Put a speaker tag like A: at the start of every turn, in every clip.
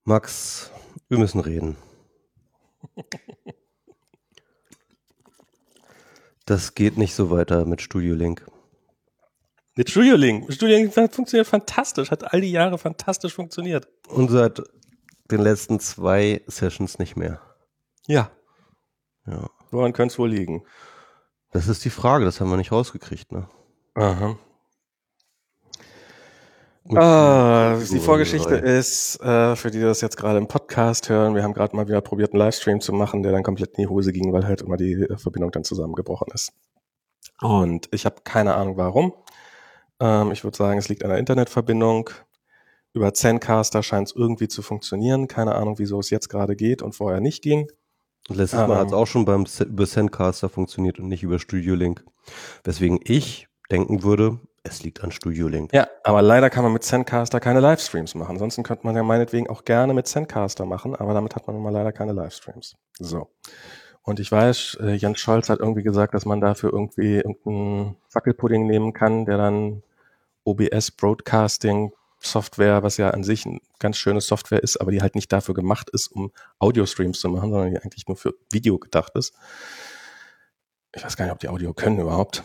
A: Max, wir müssen reden. Das geht nicht so weiter mit Studio Link.
B: Mit Studio Link. Studio Link funktioniert fantastisch, hat all die Jahre fantastisch funktioniert.
A: Und seit den letzten 2 Sessions nicht mehr.
B: Ja.
A: Ja.
B: Woran könnte es wohl liegen?
A: Das ist die Frage, das haben wir nicht rausgekriegt, ne?
B: Aha. Die Vorgeschichte ist, für die das jetzt gerade im Podcast hören, wir haben gerade mal wieder probiert, einen Livestream zu machen, der dann komplett in die Hose ging, weil halt immer die Verbindung dann zusammengebrochen ist. Und ich habe keine Ahnung warum. Ich würde sagen, es liegt an der Internetverbindung. Über Zencastr scheint es irgendwie zu funktionieren. Keine Ahnung, wieso es jetzt gerade geht und vorher nicht ging.
A: Letztes Mal hat es auch schon über Zencastr funktioniert und nicht über Studio Link. Weswegen ich denken würde, es liegt an Studio Link.
B: Ja, aber leider kann man mit Zencastr keine Livestreams machen. Ansonsten könnte man ja meinetwegen auch gerne mit Zencastr machen, aber damit hat man nun mal leider keine Livestreams. So. Und ich weiß, Jens Scholz hat irgendwie gesagt, dass man dafür irgendwie irgendeinen Wackelpudding nehmen kann, der dann OBS Broadcasting Software, was ja an sich eine ganz schöne Software ist, aber die halt nicht dafür gemacht ist, um Audio-Streams zu machen, sondern die eigentlich nur für Video gedacht ist. Ich weiß gar nicht, ob die Audio können überhaupt.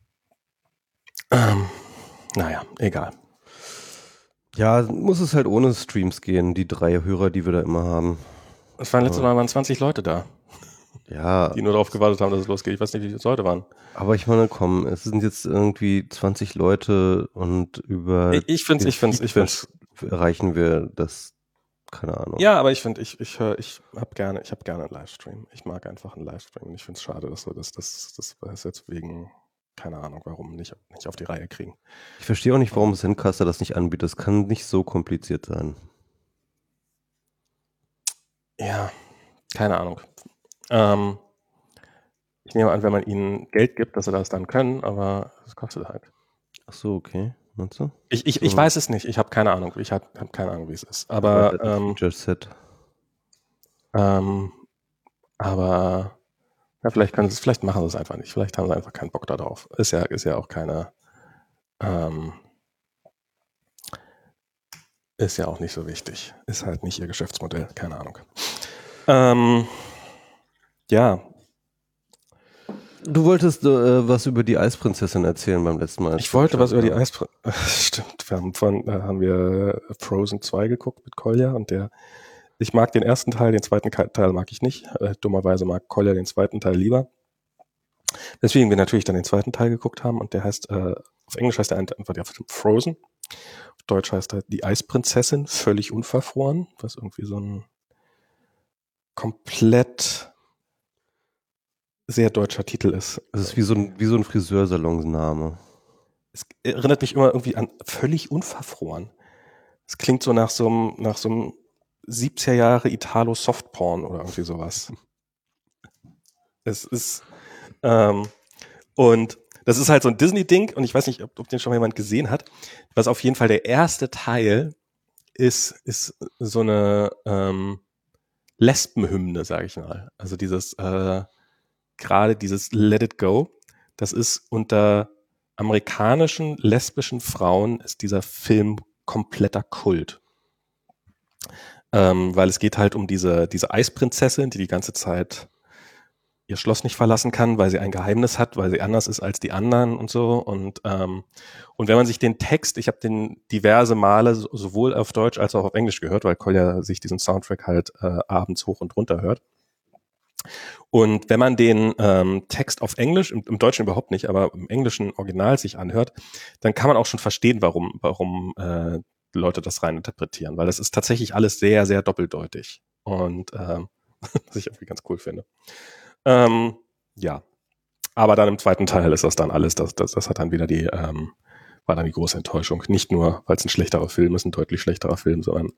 B: Naja, egal.
A: Ja, muss es halt ohne Streams gehen, die 3 Hörer, die wir da immer haben.
B: Es waren letztes Mal 20 Leute da.
A: Ja.
B: Die nur darauf gewartet haben, dass es losgeht. Ich weiß nicht, wie viele Leute waren.
A: Aber ich meine, komm, es sind jetzt irgendwie 20 Leute und über
B: ich find's.
A: erreichen wir das, keine Ahnung.
B: Ja, aber ich habe gerne einen Livestream. Ich mag einfach einen Livestream und ich finde es schade, dass wir das jetzt wegen, keine Ahnung, warum nicht auf die Reihe kriegen.
A: Ich verstehe auch nicht, warum Zencastr das nicht anbietet. Das kann nicht so kompliziert sein.
B: Ja, keine Ahnung. Ich nehme an, wenn man ihnen Geld gibt, dass sie das dann können, aber es kostet halt.
A: Ach so, okay. Meinst du?
B: Ich weiß es nicht. Ich habe keine Ahnung. Ich habe keine Ahnung, wie es ist. Aber aber ja, vielleicht machen sie es einfach nicht. Vielleicht haben sie einfach keinen Bock darauf. Ist ja auch keine ist ja auch nicht so wichtig. Ist halt nicht ihr Geschäftsmodell. Keine Ahnung. Ja.
A: Du wolltest was über die Eisprinzessin erzählen beim letzten Mal.
B: Ich wollte was über die Eisprinzessin. Stimmt. Haben wir Frozen 2 geguckt mit Kolja und ich mag den ersten Teil, den zweiten Teil mag ich nicht. Dummerweise mag Kolja den zweiten Teil lieber. Deswegen wir natürlich dann den zweiten Teil geguckt haben und der heißt, auf Englisch heißt der einfach Frozen. Auf Deutsch heißt er Die Eisprinzessin, völlig unverfroren, was irgendwie so ein komplett sehr deutscher Titel ist.
A: Das ist wie so ein Friseursalonsname.
B: Es erinnert mich immer irgendwie an völlig unverfroren. Es klingt so nach so einem 70er Jahre Italo Softporn oder irgendwie sowas. Es ist und das ist halt so ein Disney-Ding und ich weiß nicht, ob den schon mal jemand gesehen hat. Was auf jeden Fall der erste Teil ist so eine Lesbenhymne, sage ich mal. Also gerade dieses Let It Go, das ist unter amerikanischen lesbischen Frauen ist dieser Film kompletter Kult. Weil es geht halt um diese Eisprinzessin, die ganze Zeit ihr Schloss nicht verlassen kann, weil sie ein Geheimnis hat, weil sie anders ist als die anderen und so. Und wenn man sich den Text, ich habe den diverse Male sowohl auf Deutsch als auch auf Englisch gehört, weil Kolja sich diesen Soundtrack halt abends hoch und runter hört. Und wenn man den Text auf Englisch, im Deutschen überhaupt nicht, aber im englischen Original sich anhört, dann kann man auch schon verstehen, warum Leute das rein interpretieren, weil das ist tatsächlich alles sehr, sehr doppeldeutig. Und was ich irgendwie ganz cool finde. Ja. Aber dann im zweiten Teil ist das dann alles, das hat dann wieder war dann die große Enttäuschung. Nicht nur, weil es ein schlechterer Film ist, ein deutlich schlechterer Film, sondern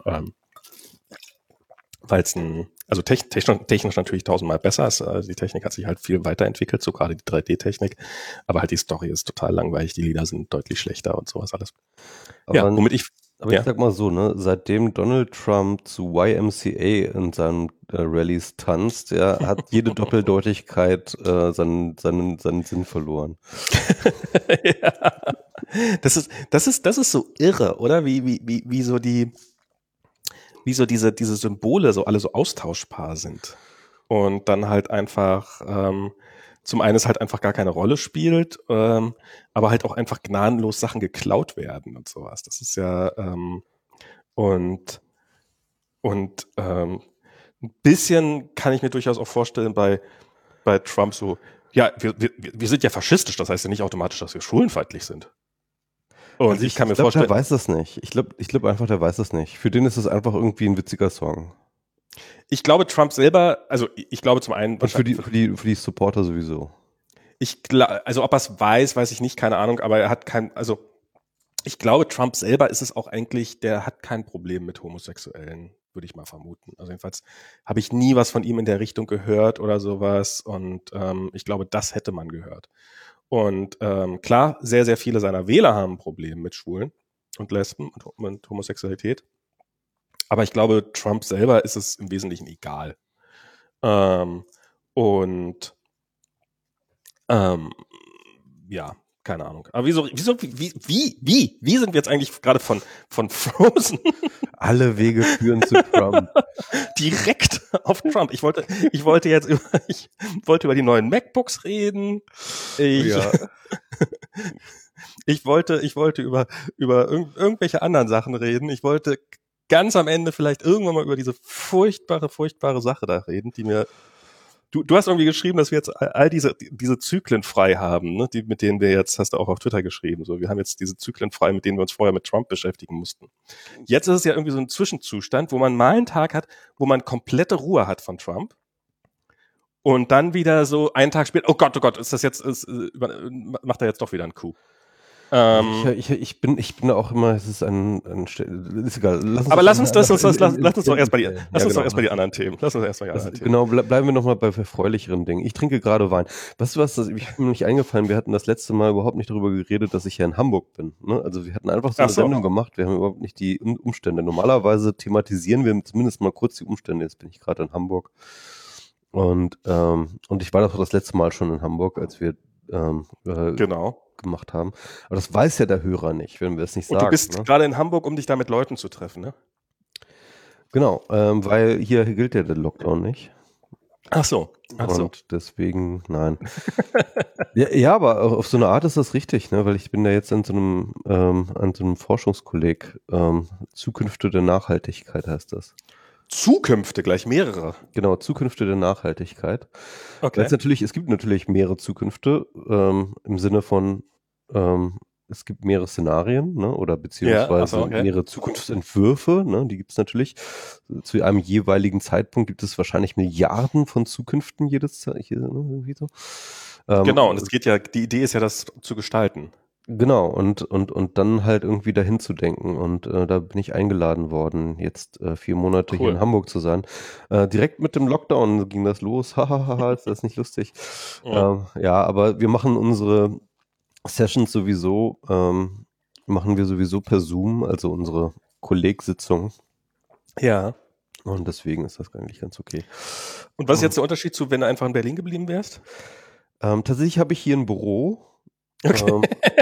B: weil es also technisch natürlich 1000-mal besser ist. Also die Technik hat sich halt viel weiterentwickelt, so gerade die 3D-Technik. Aber halt die Story ist total langweilig, die Lieder sind deutlich schlechter und sowas alles.
A: Aber ich sag mal so, ne, seitdem Donald Trump zu YMCA in seinen Rallyes tanzt, hat jede Doppeldeutigkeit seinen Sinn verloren.
B: Ja. Das ist so irre, oder? Wie so wie so diese Symbole so alle so austauschbar sind. Und dann halt einfach, zum einen es halt einfach gar keine Rolle spielt, aber halt auch einfach gnadenlos Sachen geklaut werden und sowas. Das ist ja, und ein bisschen kann ich mir durchaus auch vorstellen bei Trump so, ja, wir sind ja faschistisch, das heißt ja nicht automatisch, dass wir schwulenfeindlich sind. Und
A: also ich kann mir vorstellen, der weiß das nicht. Ich glaube einfach, der weiß das nicht. Für den ist es einfach irgendwie ein witziger Song.
B: Ich glaube, Trump selber, also ich glaube zum einen...
A: Und für die Supporter sowieso.
B: Also ob er es weiß ich nicht, keine Ahnung, aber er hat also ich glaube, Trump selber ist es auch eigentlich, der hat kein Problem mit Homosexuellen, würde ich mal vermuten. Also jedenfalls habe ich nie was von ihm in der Richtung gehört oder sowas und ich glaube, das hätte man gehört. Und klar, sehr, sehr viele seiner Wähler haben ein Problem mit Schwulen und Lesben und Homosexualität. Aber ich glaube, Trump selber ist es im Wesentlichen egal. Ja, keine Ahnung. Aber wie sind wir jetzt eigentlich gerade von Frozen?
A: Alle Wege führen zu Trump.
B: Direkt auf Trump. Ich wollte über die neuen MacBooks reden. Ich wollte über irgendwelche anderen Sachen reden. Ich wollte ganz am Ende vielleicht irgendwann mal über diese furchtbare Sache da reden, die mir... Du hast irgendwie geschrieben, dass wir jetzt all diese Zyklen frei haben, ne? Mit denen wir jetzt, hast du auch auf Twitter geschrieben, so, wir haben jetzt diese Zyklen frei, mit denen wir uns vorher mit Trump beschäftigen mussten. Jetzt ist es ja irgendwie so ein Zwischenzustand, wo man mal einen Tag hat, wo man komplette Ruhe hat von Trump und dann wieder so einen Tag später, oh Gott, macht er jetzt doch wieder einen Coup.
A: Ich bin auch immer, es ist ist egal.
B: Lass uns doch erst mal die anderen Themen.
A: Genau, bleiben wir nochmal bei erfreulicheren Dingen. Ich trinke gerade Wein. Weißt du was, ich bin mir nicht eingefallen, wir hatten das letzte Mal überhaupt nicht darüber geredet, dass ich ja in Hamburg bin. Ne? Also wir hatten einfach so eine Sendung gemacht, wir haben überhaupt nicht die Umstände. Normalerweise thematisieren wir zumindest mal kurz die Umstände. Jetzt bin ich gerade in Hamburg. Und ich war doch das letzte Mal schon in Hamburg, als wir
B: genau
A: gemacht haben. Aber das weiß ja der Hörer nicht, wenn wir es nicht sagen.
B: Und du bist gerade in Hamburg, um dich da mit Leuten zu treffen, ne?
A: Genau, weil hier gilt ja der Lockdown nicht.
B: Ach so.
A: Und deswegen, nein. ja, aber auf so eine Art ist das richtig, ne? Weil ich bin da jetzt an so einem Forschungskolleg, Zukünfte der Nachhaltigkeit heißt das.
B: Zukünfte, gleich mehrere.
A: Genau, Zukünfte der Nachhaltigkeit.
B: Okay.
A: Es gibt natürlich mehrere Zukünfte im Sinne von, es gibt mehrere Szenarien, ne, oder beziehungsweise mehrere Zukunftsentwürfe, ne, die gibt es natürlich. Zu einem jeweiligen Zeitpunkt gibt es wahrscheinlich Milliarden von Zukünften irgendwie so.
B: Genau, und es geht ja, die Idee ist ja, das zu gestalten.
A: Genau, und dann halt irgendwie dahin zu denken. Und da bin ich eingeladen worden, jetzt 4 Monate hier in Hamburg zu sein. Direkt mit dem Lockdown ging das los. Hahaha, ist das nicht lustig? Ja, aber wir machen unsere Sessions sowieso, machen wir sowieso per Zoom, also unsere Kollegsitzung.
B: Ja.
A: Und deswegen ist das eigentlich ganz okay.
B: Und was ist jetzt der Unterschied zu, wenn du einfach in Berlin geblieben wärst?
A: Tatsächlich habe ich hier ein Büro.
B: Okay.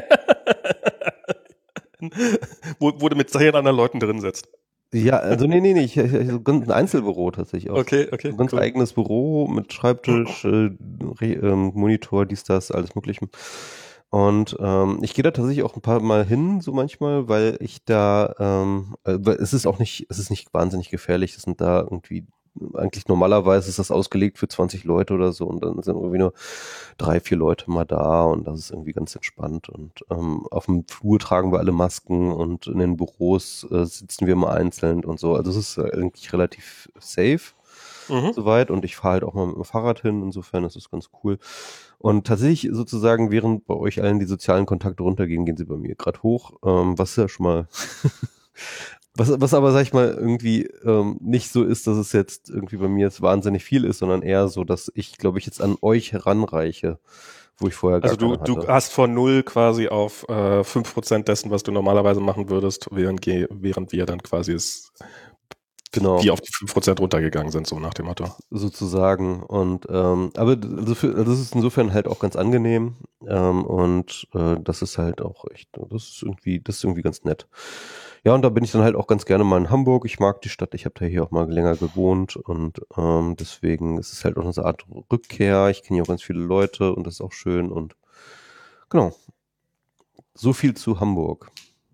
B: wo du mit 10 anderen Leuten drin sitzt.
A: Ja, also nee, ich ein Einzelbüro tatsächlich auch.
B: Okay.
A: Ein ganz eigenes Büro mit Schreibtisch, Monitor, dies, das, alles Mögliche. Und ich gehe da tatsächlich auch ein paar Mal hin, so manchmal, weil ich da, es ist nicht wahnsinnig gefährlich. Es sind da irgendwie, eigentlich normalerweise ist das ausgelegt für 20 Leute oder so und dann sind irgendwie nur 3, 4 Leute mal da und das ist irgendwie ganz entspannt. Und auf dem Flur tragen wir alle Masken und in den Büros sitzen wir mal einzeln und so. Also es ist eigentlich relativ safe soweit und ich fahre halt auch mal mit dem Fahrrad hin, insofern ist es ganz cool. Und tatsächlich sozusagen, während bei euch allen die sozialen Kontakte runtergehen, gehen sie bei mir gerade hoch, was ja schon mal was aber, sag ich mal, irgendwie nicht so ist, dass es jetzt irgendwie bei mir jetzt wahnsinnig viel ist, sondern eher so, dass ich, glaube ich, jetzt an euch heranreiche, wo ich vorher gar keine hatte.
B: Du hast von 0 quasi auf 5% dessen, was du normalerweise machen würdest, während wir dann quasi wie auf die 5% runtergegangen sind, so nach dem Motto.
A: Sozusagen. Und aber das ist insofern halt auch ganz angenehm. Und das ist halt auch echt, das ist irgendwie ganz nett. Ja, und da bin ich dann halt auch ganz gerne mal in Hamburg. Ich mag die Stadt, ich habe da hier auch mal länger gewohnt und deswegen ist es halt auch eine Art Rückkehr. Ich kenne hier auch ganz viele Leute und das ist auch schön und genau, so viel zu Hamburg.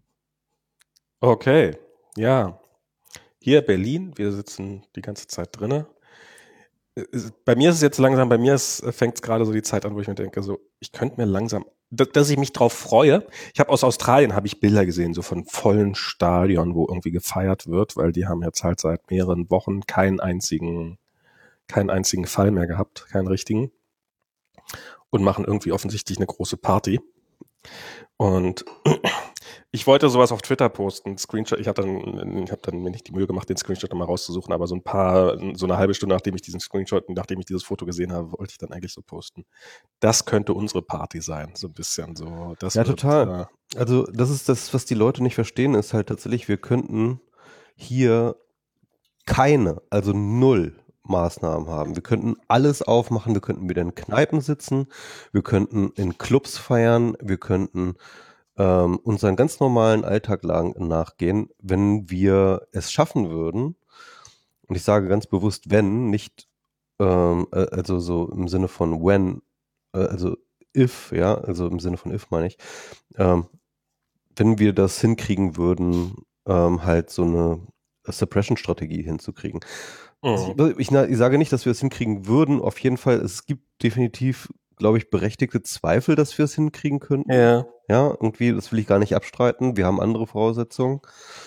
B: Okay, ja. Hier Berlin, wir sitzen die ganze Zeit drinne. Bei mir ist es jetzt langsam, fängt es gerade so die Zeit an, wo ich mir denke, so, ich könnte mir langsam, dass ich mich drauf freue. Aus Australien habe ich Bilder gesehen, so von vollen Stadion, wo irgendwie gefeiert wird, weil die haben jetzt halt seit mehreren Wochen keinen einzigen Fall mehr gehabt, keinen richtigen. Und machen irgendwie offensichtlich eine große Party. Und ich wollte sowas auf Twitter posten, Screenshot. Ich habe dann mir nicht die Mühe gemacht, den Screenshot mal rauszusuchen, aber so eine halbe Stunde, nachdem ich dieses Foto gesehen habe, wollte ich dann eigentlich so posten. Das könnte unsere Party sein, so ein bisschen so.
A: Ja, total. Also das ist das, was die Leute nicht verstehen, ist halt tatsächlich, wir könnten hier also null Maßnahmen haben. Wir könnten alles aufmachen, wir könnten wieder in Kneipen sitzen, wir könnten in Clubs feiern, wir könnten unseren ganz normalen Alltag nachgehen, wenn wir es schaffen würden, und ich sage ganz bewusst wenn, nicht also so im Sinne von when, also if, ja, also im Sinne von if meine ich, wenn wir das hinkriegen würden, halt so eine Suppression-Strategie hinzukriegen. Ich sage nicht, dass wir es hinkriegen würden. Auf jeden Fall, es gibt definitiv, glaube ich, berechtigte Zweifel, dass wir es hinkriegen könnten.
B: Ja.
A: Ja, irgendwie, das will ich gar nicht abstreiten. Wir haben andere Voraussetzungen.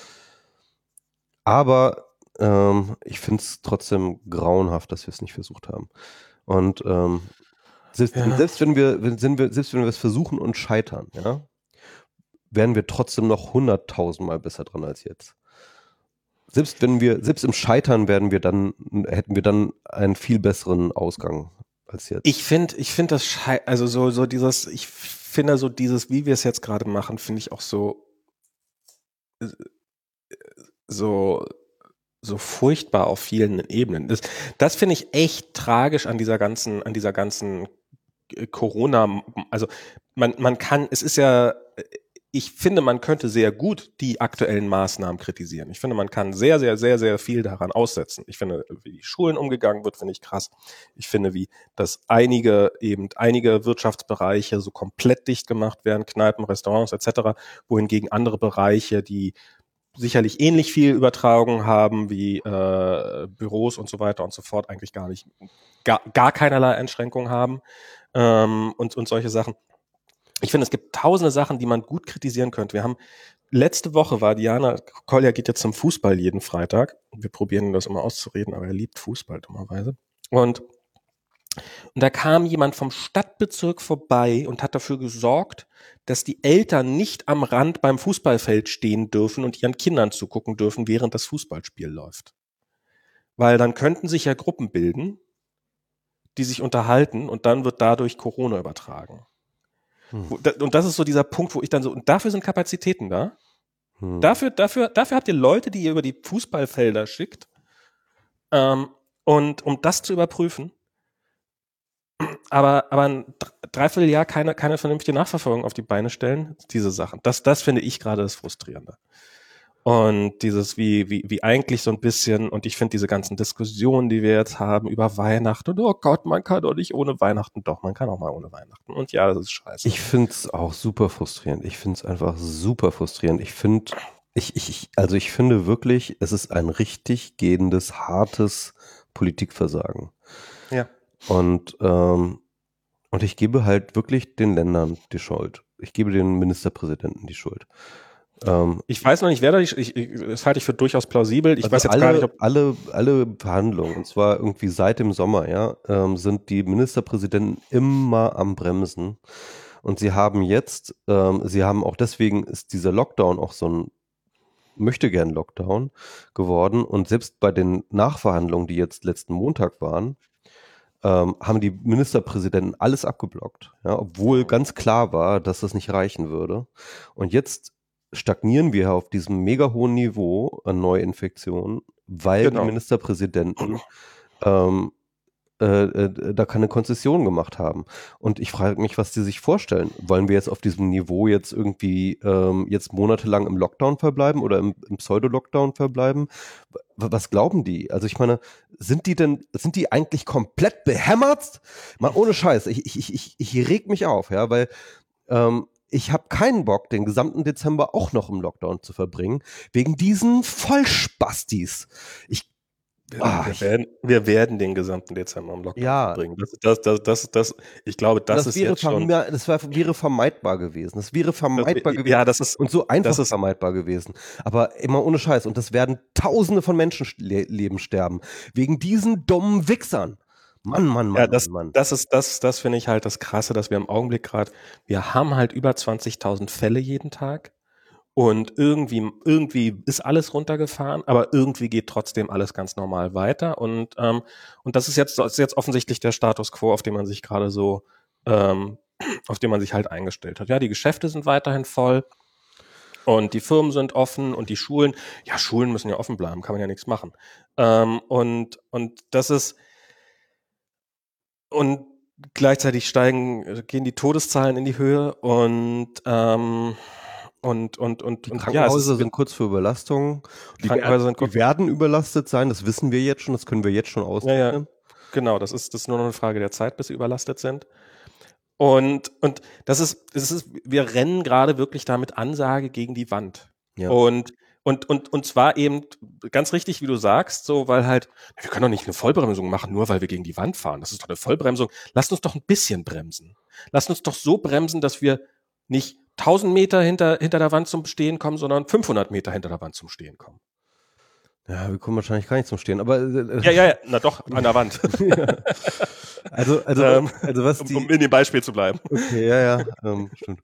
A: Aber ich finde es trotzdem grauenhaft, dass wir es nicht versucht haben. Und selbst wenn wir es versuchen und scheitern, ja, wären wir trotzdem noch 100.000 Mal besser dran als jetzt. Selbst im Scheitern hätten wir dann einen viel besseren Ausgang als jetzt.
B: Ich finde das ich finde so dieses, wie wir es jetzt gerade machen, finde ich auch so furchtbar auf vielen Ebenen. Das finde ich echt tragisch an dieser ganzen Corona, also man kann, es ist ja, ich finde, man könnte sehr gut die aktuellen Maßnahmen kritisieren. Ich finde, man kann sehr, sehr, sehr, sehr viel daran aussetzen. Ich finde, wie die Schulen umgegangen wird, finde ich krass. Ich finde, wie dass einige Wirtschaftsbereiche so komplett dicht gemacht werden, Kneipen, Restaurants etc., wohingegen andere Bereiche, die sicherlich ähnlich viel Übertragung haben wie Büros und so weiter und so fort, eigentlich gar keinerlei Einschränkungen haben und solche Sachen. Ich finde, es gibt tausende Sachen, die man gut kritisieren könnte. Letzte Woche war Diana, Kolja geht jetzt zum Fußball jeden Freitag. Wir probieren das immer auszureden, aber er liebt Fußball dummerweise. Und da kam jemand vom Stadtbezirk vorbei und hat dafür gesorgt, dass die Eltern nicht am Rand beim Fußballfeld stehen dürfen und ihren Kindern zugucken dürfen, während das Fußballspiel läuft. Weil dann könnten sich ja Gruppen bilden, die sich unterhalten und dann wird dadurch Corona übertragen. Und das ist so dieser Punkt, wo ich dann so, und dafür sind Kapazitäten da. Dafür habt ihr Leute, die ihr über die Fußballfelder schickt, und um das zu überprüfen. Aber ein Dreivierteljahr keine vernünftige Nachverfolgung auf die Beine stellen, diese Sachen. Das finde ich gerade das Frustrierende. Und dieses wie eigentlich so ein bisschen, und ich finde diese ganzen Diskussionen, die wir jetzt haben über Weihnachten, und oh Gott, man kann doch nicht ohne Weihnachten, doch, man kann auch mal ohne Weihnachten. Und ja, das ist scheiße.
A: Ich finde es auch super frustrierend. Ich finde es einfach super frustrierend. Ich finde wirklich, es ist ein richtig gehendes, hartes Politikversagen.
B: Ja.
A: Und ich gebe halt wirklich den Ländern die Schuld. Ich gebe den Ministerpräsidenten die Schuld.
B: Ich weiß noch nicht, wer das halte ich für durchaus plausibel. Ich weiß jetzt gar nicht, ob
A: alle Verhandlungen, und zwar irgendwie seit dem Sommer, ja, sind die Ministerpräsidenten immer am Bremsen. Und sie haben auch deswegen ist dieser Lockdown auch so ein Möchtegern-Lockdown geworden. Und selbst bei den Nachverhandlungen, die jetzt letzten Montag waren, haben die Ministerpräsidenten alles abgeblockt, ja, obwohl ganz klar war, dass das nicht reichen würde. Und jetzt stagnieren wir auf diesem mega hohen Niveau an Neuinfektionen, weil die Ministerpräsidenten da keine Konzession gemacht haben. Und ich frage mich, was die sich vorstellen. Wollen wir jetzt auf diesem Niveau jetzt irgendwie jetzt monatelang im Lockdown verbleiben oder im Pseudo-Lockdown verbleiben? Was glauben die? Also ich meine, sind die eigentlich komplett behämmert? Mal ohne Scheiß, ich reg mich auf, ja, weil ich habe keinen Bock, den gesamten Dezember auch noch im Lockdown zu verbringen, wegen diesen Vollspastis.
B: Wir werden den gesamten Dezember im Lockdown verbringen. Ich glaube, das ist jetzt schon...
A: wäre vermeidbar gewesen. Das wäre vermeidbar gewesen.
B: Ja, das ist...
A: Und so einfach vermeidbar gewesen. Aber immer ohne Scheiß. Und das werden Tausende von Menschenleben sterben. Wegen diesen dummen Wichsern. Mann.
B: Das finde ich halt das Krasse, dass wir im Augenblick gerade... Wir haben halt über 20.000 Fälle jeden Tag. Und irgendwie ist alles runtergefahren, aber irgendwie geht trotzdem alles ganz normal weiter. Und das ist jetzt offensichtlich der Status quo, auf den man sich gerade so, auf den man sich halt eingestellt hat. Ja, die Geschäfte sind weiterhin voll und die Firmen sind offen und die Schulen müssen ja offen bleiben, kann man ja nichts machen. Und das ist, und gleichzeitig gehen die Todeszahlen in die Höhe und
A: die Krankenhäuser sind kurz vor Überlastung. Die werden überlastet sein, das wissen wir jetzt schon, das können wir jetzt schon ausrechnen.
B: Ja. Genau, das ist nur noch eine Frage der Zeit, bis sie überlastet sind. Und wir rennen gerade wirklich da mit Ansage gegen die Wand. Ja. Und zwar eben ganz richtig, wie du sagst, so, weil halt, wir können doch nicht eine Vollbremsung machen, nur weil wir gegen die Wand fahren. Das ist doch eine Vollbremsung. Lasst uns doch ein bisschen bremsen. Lasst uns doch so bremsen, dass wir nicht 1000 Meter hinter der Wand zum Stehen kommen, sondern 500 Meter hinter der Wand zum Stehen kommen.
A: Ja, wir kommen wahrscheinlich gar nicht zum Stehen, aber...
B: Ja, na doch, an der Wand.
A: Ja. Also was
B: um in dem Beispiel zu bleiben.
A: Okay, ja, stimmt.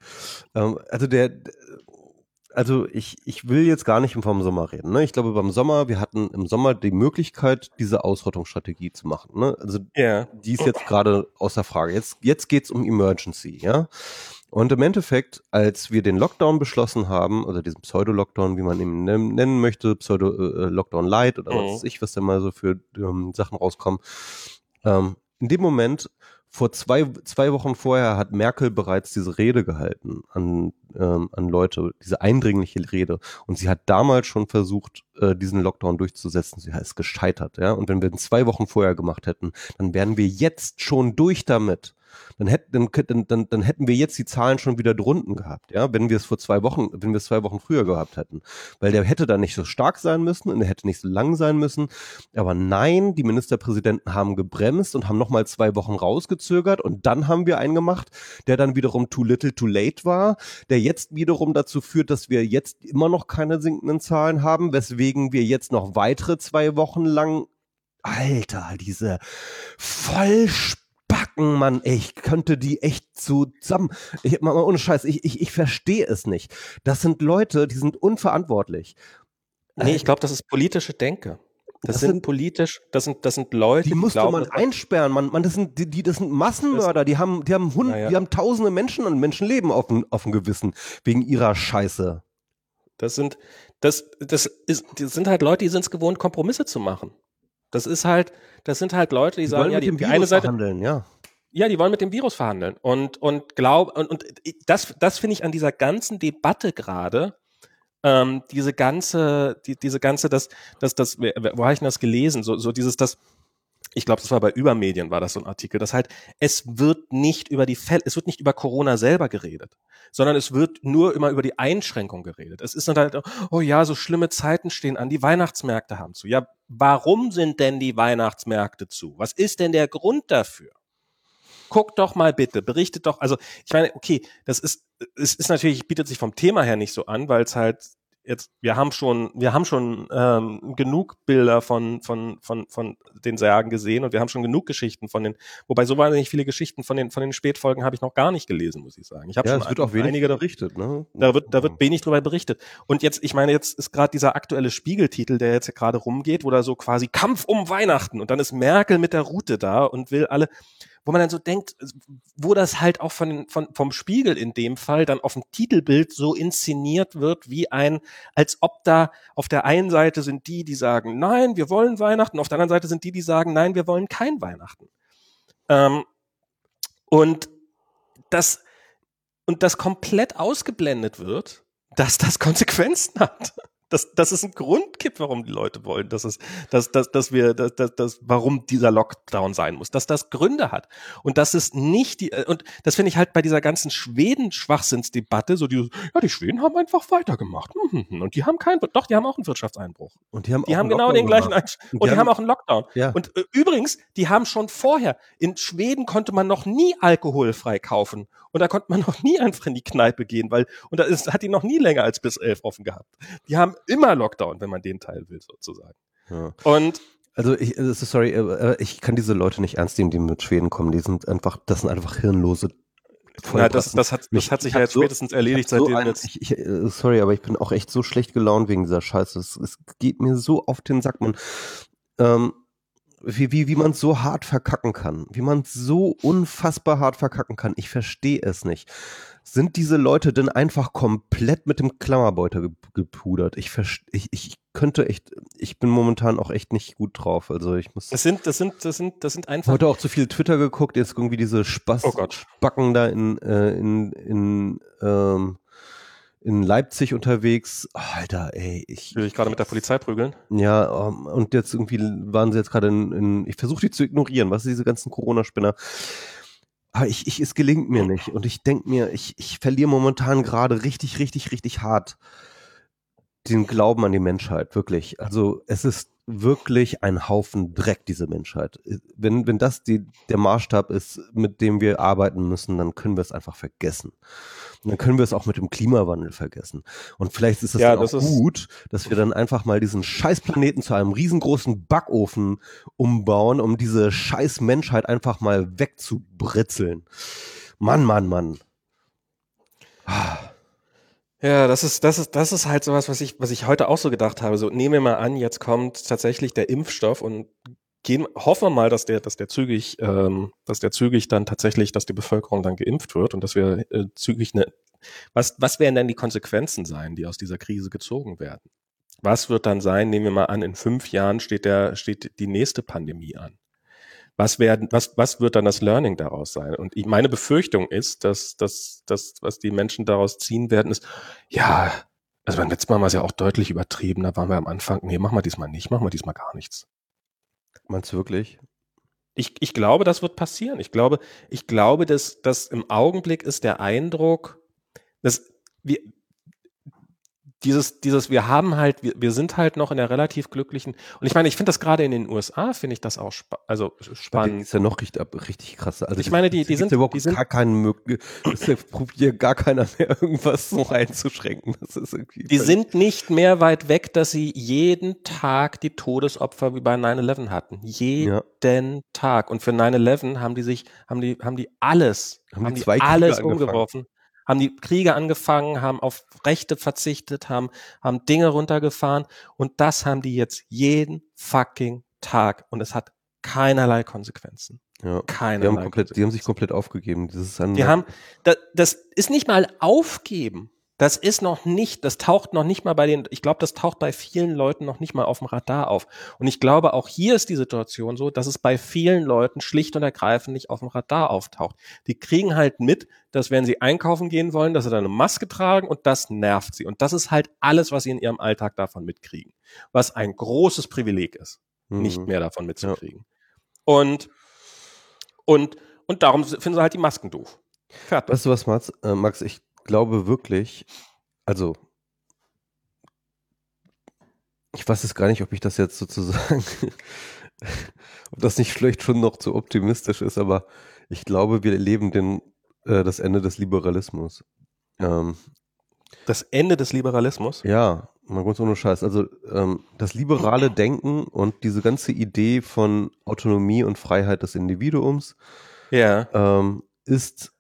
A: Ich will jetzt gar nicht vom Sommer reden. Ne? Ich glaube, wir hatten im Sommer die Möglichkeit, diese Ausrottungsstrategie zu machen. Ne? Also die ist jetzt gerade außer Frage. Jetzt geht's um Emergency, ja. Und im Endeffekt, als wir den Lockdown beschlossen haben, oder diesen Pseudo-Lockdown, wie man ihn nennen möchte, Pseudo-Lockdown Light oder was weiß ich, was da mal so für Sachen rauskommen, in dem Moment, vor zwei Wochen vorher hat Merkel bereits diese Rede gehalten an Leute, diese eindringliche Rede. Und sie hat damals schon versucht, diesen Lockdown durchzusetzen. Sie ist gescheitert, ja. Und wenn wir ihn 2 Wochen vorher gemacht hätten, dann wären wir jetzt schon durch damit. Dann hätten wir jetzt die Zahlen schon wieder drunten gehabt, ja, wenn wir es 2 Wochen früher gehabt hätten. Weil der hätte dann nicht so stark sein müssen und der hätte nicht so lang sein müssen. Aber nein, die Ministerpräsidenten haben gebremst und haben nochmal 2 Wochen rausgezögert und dann haben wir einen gemacht, der dann wiederum too little too late war, der jetzt wiederum dazu führt, dass wir jetzt immer noch keine sinkenden Zahlen haben, weswegen wir jetzt noch weitere 2 Wochen lang, Alter, diese Backen, Mann, ich könnte die echt zusammen, mal ohne Scheiß, ich verstehe es nicht. Das sind Leute, die sind unverantwortlich.
B: Nee, ich glaube, das ist politische Denke. Das sind Leute,
A: die musste man einsperren, Mann, das sind Massenmörder, die haben tausende Menschenleben auf dem Gewissen, wegen ihrer Scheiße.
B: Das sind halt Leute, die sind es gewohnt, Kompromisse zu machen. Das sind halt Leute, die sagen, ja, die eine Seite verhandeln, ja. Ja, die wollen mit dem Virus verhandeln und das finde ich an dieser ganzen Debatte gerade, wo habe ich denn das gelesen? So dieses, ich glaube, das war bei Übermedien, war das so ein Artikel, dass halt, es wird nicht über Corona selber geredet, sondern es wird nur immer über die Einschränkung geredet. Es ist dann halt, oh ja, so schlimme Zeiten stehen an, die Weihnachtsmärkte haben zu. Ja, warum sind denn die Weihnachtsmärkte zu? Was ist denn der Grund dafür? Guckt doch mal bitte, berichtet doch, also ich meine, okay, es ist natürlich, bietet sich vom Thema her nicht so an, weil es halt jetzt, wir haben schon genug Bilder von den Särgen gesehen und wir haben schon genug Geschichten wobei so wahnsinnig viele Geschichten von den Spätfolgen habe ich noch gar nicht gelesen, muss ich sagen. Es
A: wird auch wenig berichtet, ne?
B: Da wird wenig drüber berichtet. Und jetzt ist gerade dieser aktuelle Spiegeltitel, der jetzt gerade rumgeht, wo da so quasi Kampf um Weihnachten und dann ist Merkel mit der Rute da und will alle, wo man dann so denkt, wo das halt auch vom Spiegel in dem Fall dann auf dem Titelbild so inszeniert wird, als ob da auf der einen Seite sind die sagen, nein, wir wollen Weihnachten, auf der anderen Seite sind die sagen, nein, wir wollen kein Weihnachten. Und das komplett ausgeblendet wird, dass das Konsequenzen hat. Dass es einen Grund gibt, warum die Leute wollen, warum dieser Lockdown sein muss, dass das Gründe hat. Und das ist nicht und das finde ich halt bei dieser ganzen Schweden-Schwachsinnsdebatte, so die Schweden haben einfach weitergemacht. Und die haben die haben auch einen Wirtschaftseinbruch.
A: Und die haben
B: genau den gleichen, und die haben auch einen Lockdown.
A: Ja.
B: Und übrigens, die haben schon vorher, in Schweden konnte man noch nie alkoholfrei kaufen. Und da konnte man noch nie einfach in die Kneipe gehen, und hat die noch nie länger als bis 11 offen gehabt. Die haben immer Lockdown, wenn man den Teil will, sozusagen.
A: Ja.
B: Und
A: ich kann diese Leute nicht ernst nehmen, die mit Schweden kommen. Das sind einfach hirnlose.
B: Das hat sich ja jetzt spätestens erledigt, seitdem jetzt.
A: Sorry, aber ich bin auch echt so schlecht gelaunt wegen dieser Scheiße. Es geht mir so auf den Sack, man. Wie man so hart verkacken kann, wie man so unfassbar hart verkacken kann, ich verstehe es nicht. Sind diese Leute denn einfach komplett mit dem Klammerbeutel gepudert? Ich bin momentan auch echt nicht gut drauf. Also ich muss.
B: Das sind einfach.
A: Heute auch zu viel Twitter geguckt, jetzt irgendwie diese Spacken da in Leipzig unterwegs. Oh, Alter, ey.
B: Will ich gerade mit der Polizei prügeln?
A: Ja, und jetzt irgendwie waren sie jetzt gerade ich versuche die zu ignorieren, was diese ganzen Corona-Spinner. Aber es gelingt mir nicht. Und ich denke mir, ich verliere momentan gerade richtig, richtig, richtig hart den Glauben an die Menschheit, wirklich. Also es ist wirklich ein Haufen Dreck, diese Menschheit. Wenn das der Maßstab ist, mit dem wir arbeiten müssen, dann können wir es einfach vergessen. Und dann können wir es auch mit dem Klimawandel vergessen. Und vielleicht ist es gut, dass wir dann einfach mal diesen Scheißplaneten zu einem riesengroßen Backofen umbauen, um diese scheiß Menschheit einfach mal wegzubritzeln. Mann.
B: Ja, das ist halt sowas, was ich heute auch so gedacht habe. So, nehmen wir mal an, jetzt kommt tatsächlich der Impfstoff und hoffen wir mal, dass der zügig dann tatsächlich, dass die Bevölkerung dann geimpft wird und dass wir zügig was werden denn die Konsequenzen sein, die aus dieser Krise gezogen werden? Was wird dann sein? Nehmen wir mal an, in 5 Jahren steht die nächste Pandemie an. Was wird dann das Learning daraus sein? Und meine Befürchtung ist, dass was die Menschen daraus ziehen werden, ist, ja, also beim letzten Mal war es ja auch deutlich übertrieben, da waren wir am Anfang, nee, machen wir diesmal gar nichts.
A: Meinst du wirklich?
B: Ich glaube, das wird passieren. Ich glaube, dass im Augenblick ist der Eindruck, dass wir wir sind halt noch in der relativ glücklichen, und ich meine, ich finde das gerade in den USA, finde ich das auch spannend.
A: Das ist ja noch richtig krass. Also
B: ich meine, es
A: probiert gar keiner mehr irgendwas so einzuschränken. Das ist irgendwie
B: die sind nicht mehr weit weg, dass sie jeden Tag die Todesopfer wie bei 9/11 hatten. Jeden Tag. Und für 9/11 haben die alles umgeworfen. Haben die Kriege angefangen, haben auf Rechte verzichtet, haben Dinge runtergefahren, und das haben die jetzt jeden fucking Tag, und es hat keinerlei Konsequenzen.
A: Ja. Die haben sich komplett aufgegeben.
B: Das ist nicht mal aufgeben. Das taucht noch nicht mal ich glaube, das taucht bei vielen Leuten noch nicht mal auf dem Radar auf. Und ich glaube, auch hier ist die Situation so, dass es bei vielen Leuten schlicht und ergreifend nicht auf dem Radar auftaucht. Die kriegen halt mit, dass wenn sie einkaufen gehen wollen, dass sie dann eine Maske tragen, und das nervt sie. Und das ist halt alles, was sie in ihrem Alltag davon mitkriegen. Was ein großes Privileg ist, nicht mehr davon mitzukriegen. Ja. Und darum finden sie halt die Masken doof.
A: Fertig. Weißt du was, Max? Ich glaube wirklich, also ich weiß jetzt gar nicht, ob ich das jetzt sozusagen, ob das nicht vielleicht schon noch zu optimistisch ist, aber ich glaube, wir erleben das Ende des Liberalismus.
B: Das Ende des Liberalismus?
A: Ja, mal ganz ohne Scheiß. Also das liberale Denken und diese ganze Idee von Autonomie und Freiheit des Individuums ist,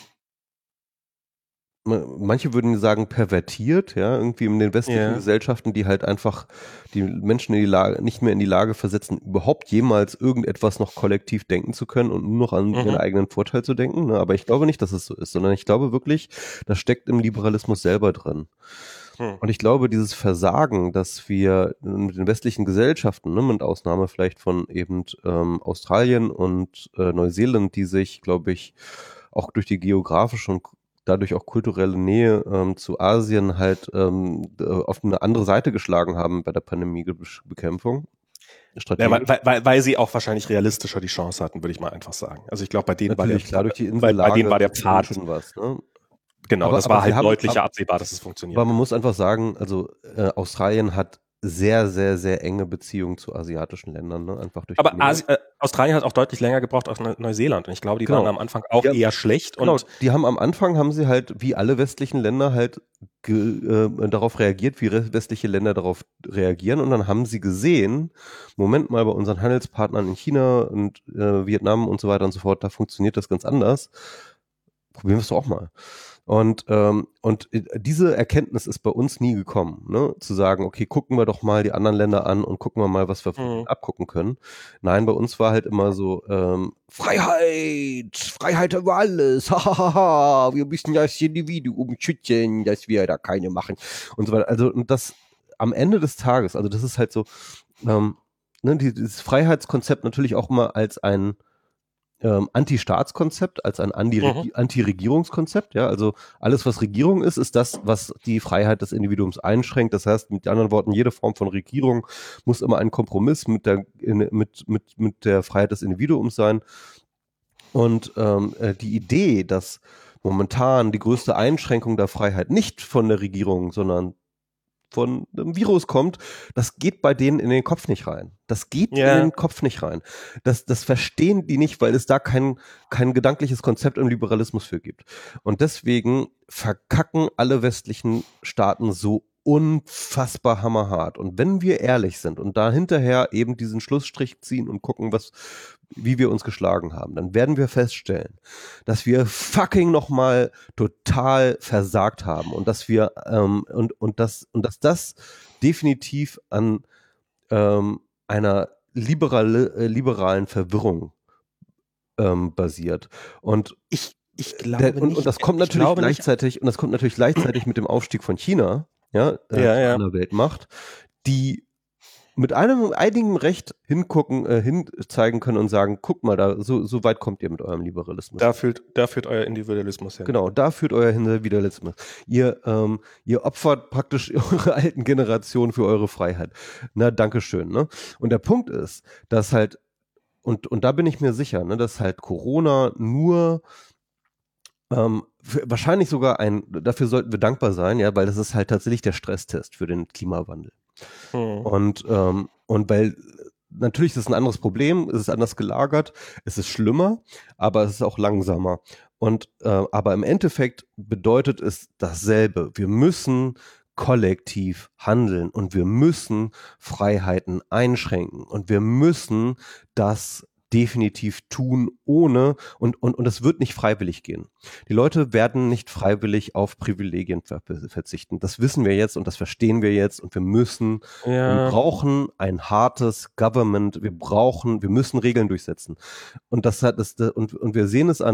A: manche würden sagen, pervertiert, ja, irgendwie in den westlichen Gesellschaften, die halt einfach die Menschen nicht mehr in die Lage versetzen, überhaupt jemals irgendetwas noch kollektiv denken zu können und nur noch an ihren eigenen Vorteil zu denken. Ne? Aber ich glaube nicht, dass es so ist, sondern ich glaube wirklich, das steckt im Liberalismus selber drin. Und ich glaube, dieses Versagen, dass wir mit den westlichen Gesellschaften, ne, mit Ausnahme vielleicht von eben Australien und Neuseeland, die sich, glaube ich, auch durch die geografische und dadurch auch kulturelle Nähe zu Asien halt auf eine andere Seite geschlagen haben bei der Pandemiebekämpfung.
B: Ja, weil sie auch wahrscheinlich realistischer die Chance hatten, würde ich mal einfach sagen. Also ich glaube, bei denen
A: natürlich,
B: war
A: durch die Insellage
B: bei denen war der Pfad
A: schon was. Ne?
B: Genau, das war halt deutlicher absehbar, dass es funktioniert.
A: Aber man muss einfach sagen, also Australien hat sehr, sehr, sehr enge Beziehungen zu asiatischen Ländern, ne? Einfach durch
B: aber Australien hat auch deutlich länger gebraucht als Neuseeland und ich glaube, die waren am Anfang auch eher schlecht.
A: Genau, die haben am Anfang, haben sie halt, wie alle westlichen Länder halt darauf reagiert, wie westliche Länder darauf reagieren und dann haben sie gesehen, Moment mal, bei unseren Handelspartnern in China und Vietnam und so weiter und so fort, da funktioniert das ganz anders. Probieren wir es doch auch mal. Und diese Erkenntnis ist bei uns nie gekommen, ne? Zu sagen, okay, gucken wir doch mal die anderen Länder an und gucken wir mal, was wir abgucken können. Nein, bei uns war halt immer so, Freiheit über alles, hahaha, wir müssen das Individuum schützen, dass wir da keine machen und so weiter. Also und das am Ende des Tages, also das ist halt so, ne, dieses Freiheitskonzept natürlich auch immer als ein Anti-Staatskonzept, als ein Anti-Regierungskonzept, ja, also alles, was Regierung ist, ist das, was die Freiheit des Individuums einschränkt. Das heißt, mit anderen Worten, jede Form von Regierung muss immer ein Kompromiss mit der Freiheit des Individuums sein. Und die Idee, dass momentan die größte Einschränkung der Freiheit nicht von der Regierung, sondern von einem Virus kommt, das geht bei denen in den Kopf nicht rein. Das geht in den Kopf nicht rein. Das verstehen die nicht, weil es da kein gedankliches Konzept im Liberalismus für gibt. Und deswegen verkacken alle westlichen Staaten so unfassbar hammerhart. Und wenn wir ehrlich sind und da hinterher eben diesen Schlussstrich ziehen und gucken, wie wir uns geschlagen haben, dann werden wir feststellen, dass wir fucking nochmal total versagt haben und dass wir dass das definitiv an einer liberalen Verwirrung basiert. Und
B: ich glaube nicht.
A: Und das kommt natürlich gleichzeitig mit dem Aufstieg von China, zu einer Weltmacht, die mit einigem Recht hinzeigen können und sagen, guck mal, so weit kommt ihr mit eurem Liberalismus.
B: Da führt euer Individualismus hin.
A: Genau, da führt euer Individualismus. Ihr opfert praktisch eure alten Generationen für eure Freiheit. Na, dankeschön, ne? Und der Punkt ist, dass halt, und da bin ich mir sicher, ne, dass halt Corona nur wahrscheinlich sogar dafür sollten wir dankbar sein, ja, weil das ist halt tatsächlich der Stresstest für den Klimawandel. Und weil natürlich ist es ein anderes Problem, es ist anders gelagert, es ist schlimmer, aber es ist auch langsamer. Und aber im Endeffekt bedeutet es dasselbe. Wir müssen kollektiv handeln und wir müssen Freiheiten einschränken und wir müssen das definitiv tun, ohne und es wird nicht freiwillig gehen. Die Leute werden nicht freiwillig auf Privilegien verzichten. Das wissen wir jetzt und das verstehen wir jetzt und wir brauchen ein hartes Government, wir müssen Regeln durchsetzen. Und und wir sehen es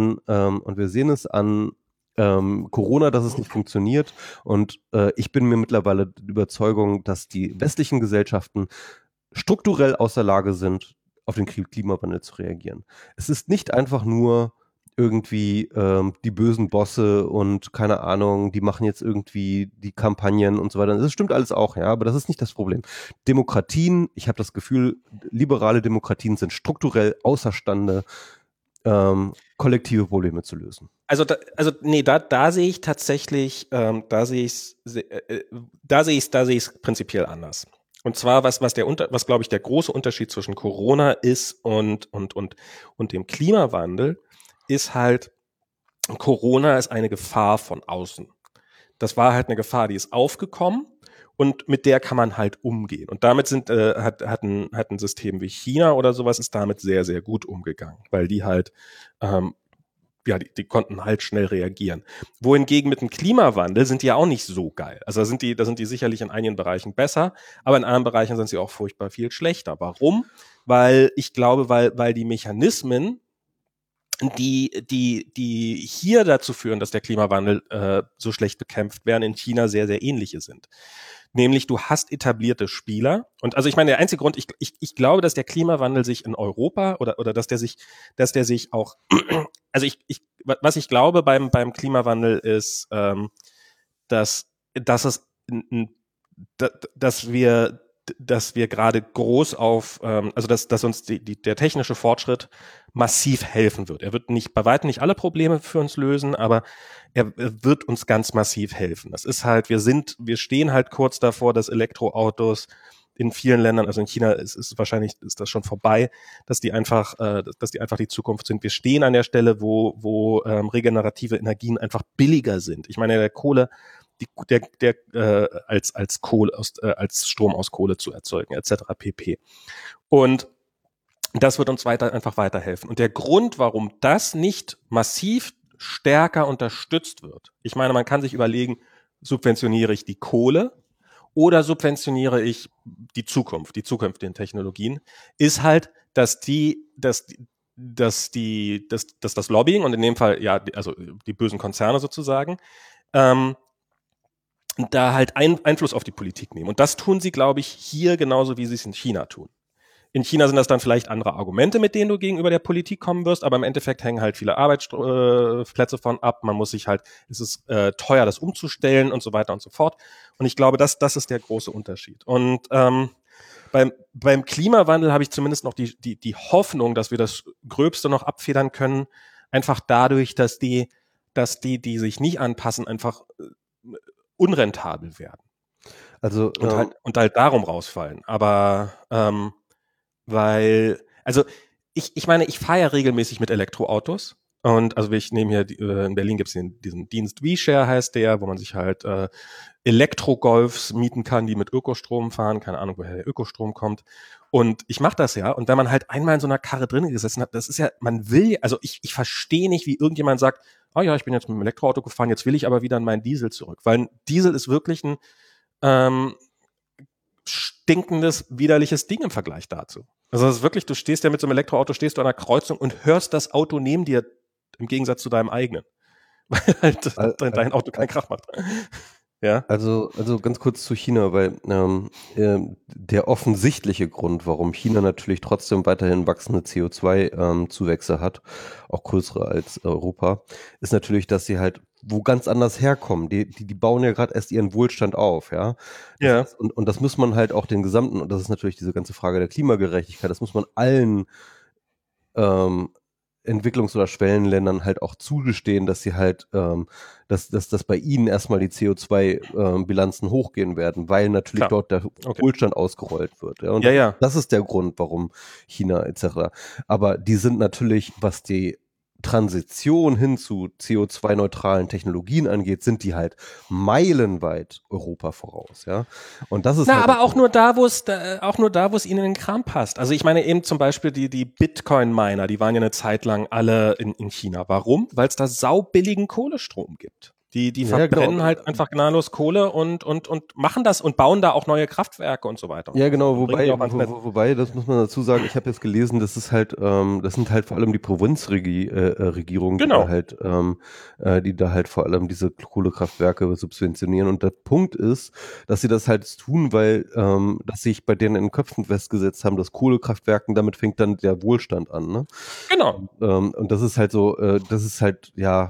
A: an Corona, dass es nicht funktioniert und ich bin mir mittlerweile der Überzeugung, dass die westlichen Gesellschaften strukturell aus der Lage sind, auf den Klimawandel zu reagieren. Es ist nicht einfach nur irgendwie die bösen Bosse und keine Ahnung, die machen jetzt irgendwie die Kampagnen und so weiter. Das stimmt alles auch, ja, aber das ist nicht das Problem. Demokratien, ich habe das Gefühl, liberale Demokratien sind strukturell außerstande, kollektive Probleme zu lösen.
B: Da sehe ich tatsächlich, da sehe ich es prinzipiell anders. Und zwar, was glaube ich der große Unterschied zwischen Corona ist und dem Klimawandel, ist halt, Corona ist eine Gefahr von außen. Das war halt eine Gefahr, die ist aufgekommen und mit der kann man halt umgehen. Und damit hat ein System wie China oder sowas ist damit sehr, sehr gut umgegangen, weil die halt die konnten halt schnell reagieren. Wohingegen mit dem Klimawandel sind die ja auch nicht so geil. Also da sind die sicherlich in einigen Bereichen besser, aber in anderen Bereichen sind sie auch furchtbar viel schlechter. Warum? Weil ich glaube, weil die Mechanismen die hier dazu führen, dass der Klimawandel so schlecht bekämpft werden, in China sehr, sehr ähnliche sind. Nämlich du hast etablierte Spieler. Und also ich meine, der einzige Grund, ich glaube, dass der Klimawandel sich in Europa oder dass der sich auch, also was ich glaube beim Klimawandel ist, dass wir gerade groß auf, also dass uns der technische Fortschritt massiv helfen wird. Er wird nicht bei weitem nicht alle Probleme für uns lösen, aber er wird uns ganz massiv helfen. Das ist halt, wir stehen halt kurz davor, dass Elektroautos in vielen Ländern, also in China ist das schon vorbei, dass die einfach die Zukunft sind. Wir stehen an der Stelle, wo regenerative Energien einfach billiger sind. Ich meine, der Kohle als Kohle als Strom aus Kohle zu erzeugen, etc. pp. Und das wird uns einfach weiterhelfen. Und der Grund, warum das nicht massiv stärker unterstützt wird, ich meine, man kann sich überlegen, subventioniere ich die Kohle oder subventioniere ich die zukünftigen Technologien, ist halt, dass das Lobbying und in dem Fall, ja, also die bösen Konzerne sozusagen, da halt Einfluss auf die Politik nehmen. Und das tun sie, glaube ich, hier genauso, wie sie es in China tun. In China sind das dann vielleicht andere Argumente, mit denen du gegenüber der Politik kommen wirst, aber im Endeffekt hängen halt viele Arbeitsplätze von ab. Man muss sich halt, es ist teuer, das umzustellen und so weiter und so fort. Und ich glaube, das ist der große Unterschied. Und beim Klimawandel habe ich zumindest noch die Hoffnung, dass wir das Gröbste noch abfedern können, einfach dadurch, dass die sich nicht anpassen, einfach unrentabel werden.
A: Also
B: und halt darum rausfallen. Aber weil, also ich meine, ich fahre ja regelmäßig mit Elektroautos. Und also ich nehme hier, in Berlin gibt es diesen Dienst WeShare heißt der, wo man sich halt Elektro-Golfs mieten kann, die mit Ökostrom fahren. Keine Ahnung, woher der Ökostrom kommt. Und ich mache das ja. Und wenn man halt einmal in so einer Karre drin gesessen hat, das ist ja, man will, also ich verstehe nicht, wie irgendjemand sagt, oh ja, ich bin jetzt mit dem Elektroauto gefahren, jetzt will ich aber wieder in meinen Diesel zurück. Weil ein Diesel ist wirklich ein stinkendes, widerliches Ding im Vergleich dazu. Also das ist wirklich, du stehst ja mit so einem Elektroauto, stehst du an einer Kreuzung und hörst das Auto neben dir im Gegensatz zu deinem eigenen. Weil halt dein Auto keinen Krach macht. Ja.
A: Also ganz kurz zu China, weil der offensichtliche Grund, warum China natürlich trotzdem weiterhin wachsende CO2-Zuwächse hat, auch größere als Europa, ist natürlich, dass sie halt wo ganz anders herkommen. Die bauen ja gerade erst ihren Wohlstand auf, ja.
B: Ja.
A: Und das muss man halt auch den gesamten, und das ist natürlich diese ganze Frage der Klimagerechtigkeit, das muss man allen Entwicklungs- oder Schwellenländern halt auch zugestehen, dass sie halt, dass bei ihnen erstmal die CO2-Bilanzen hochgehen werden, weil natürlich dort der Wohlstand ausgerollt wird. Ja? Und das ist der Grund, warum China etc. Aber die sind natürlich, was die Transition hin zu CO2-neutralen Technologien angeht, sind die halt meilenweit Europa voraus, ja. Und das ist halt
B: aber auch nur da, wo es ihnen in den Kram passt. Also ich meine eben zum Beispiel die Bitcoin-Miner, die waren ja eine Zeit lang alle in China. Warum? Weil es da saubilligen Kohlestrom gibt. Die verbrennen halt einfach gnadenlos Kohle und machen das und bauen da auch neue Kraftwerke und so weiter.
A: Ja, genau, wobei, das muss man dazu sagen, ich habe jetzt gelesen, das ist halt, das sind halt vor allem die Provinzregierungen,
B: genau,
A: die da halt vor allem diese Kohlekraftwerke subventionieren. Und der Punkt ist, dass sie das halt tun, weil dass sich bei denen in den Köpfen festgesetzt haben, dass Kohlekraftwerken, damit fängt dann der Wohlstand an, ne?
B: Genau.
A: Und das ist halt so, das ist halt, ja,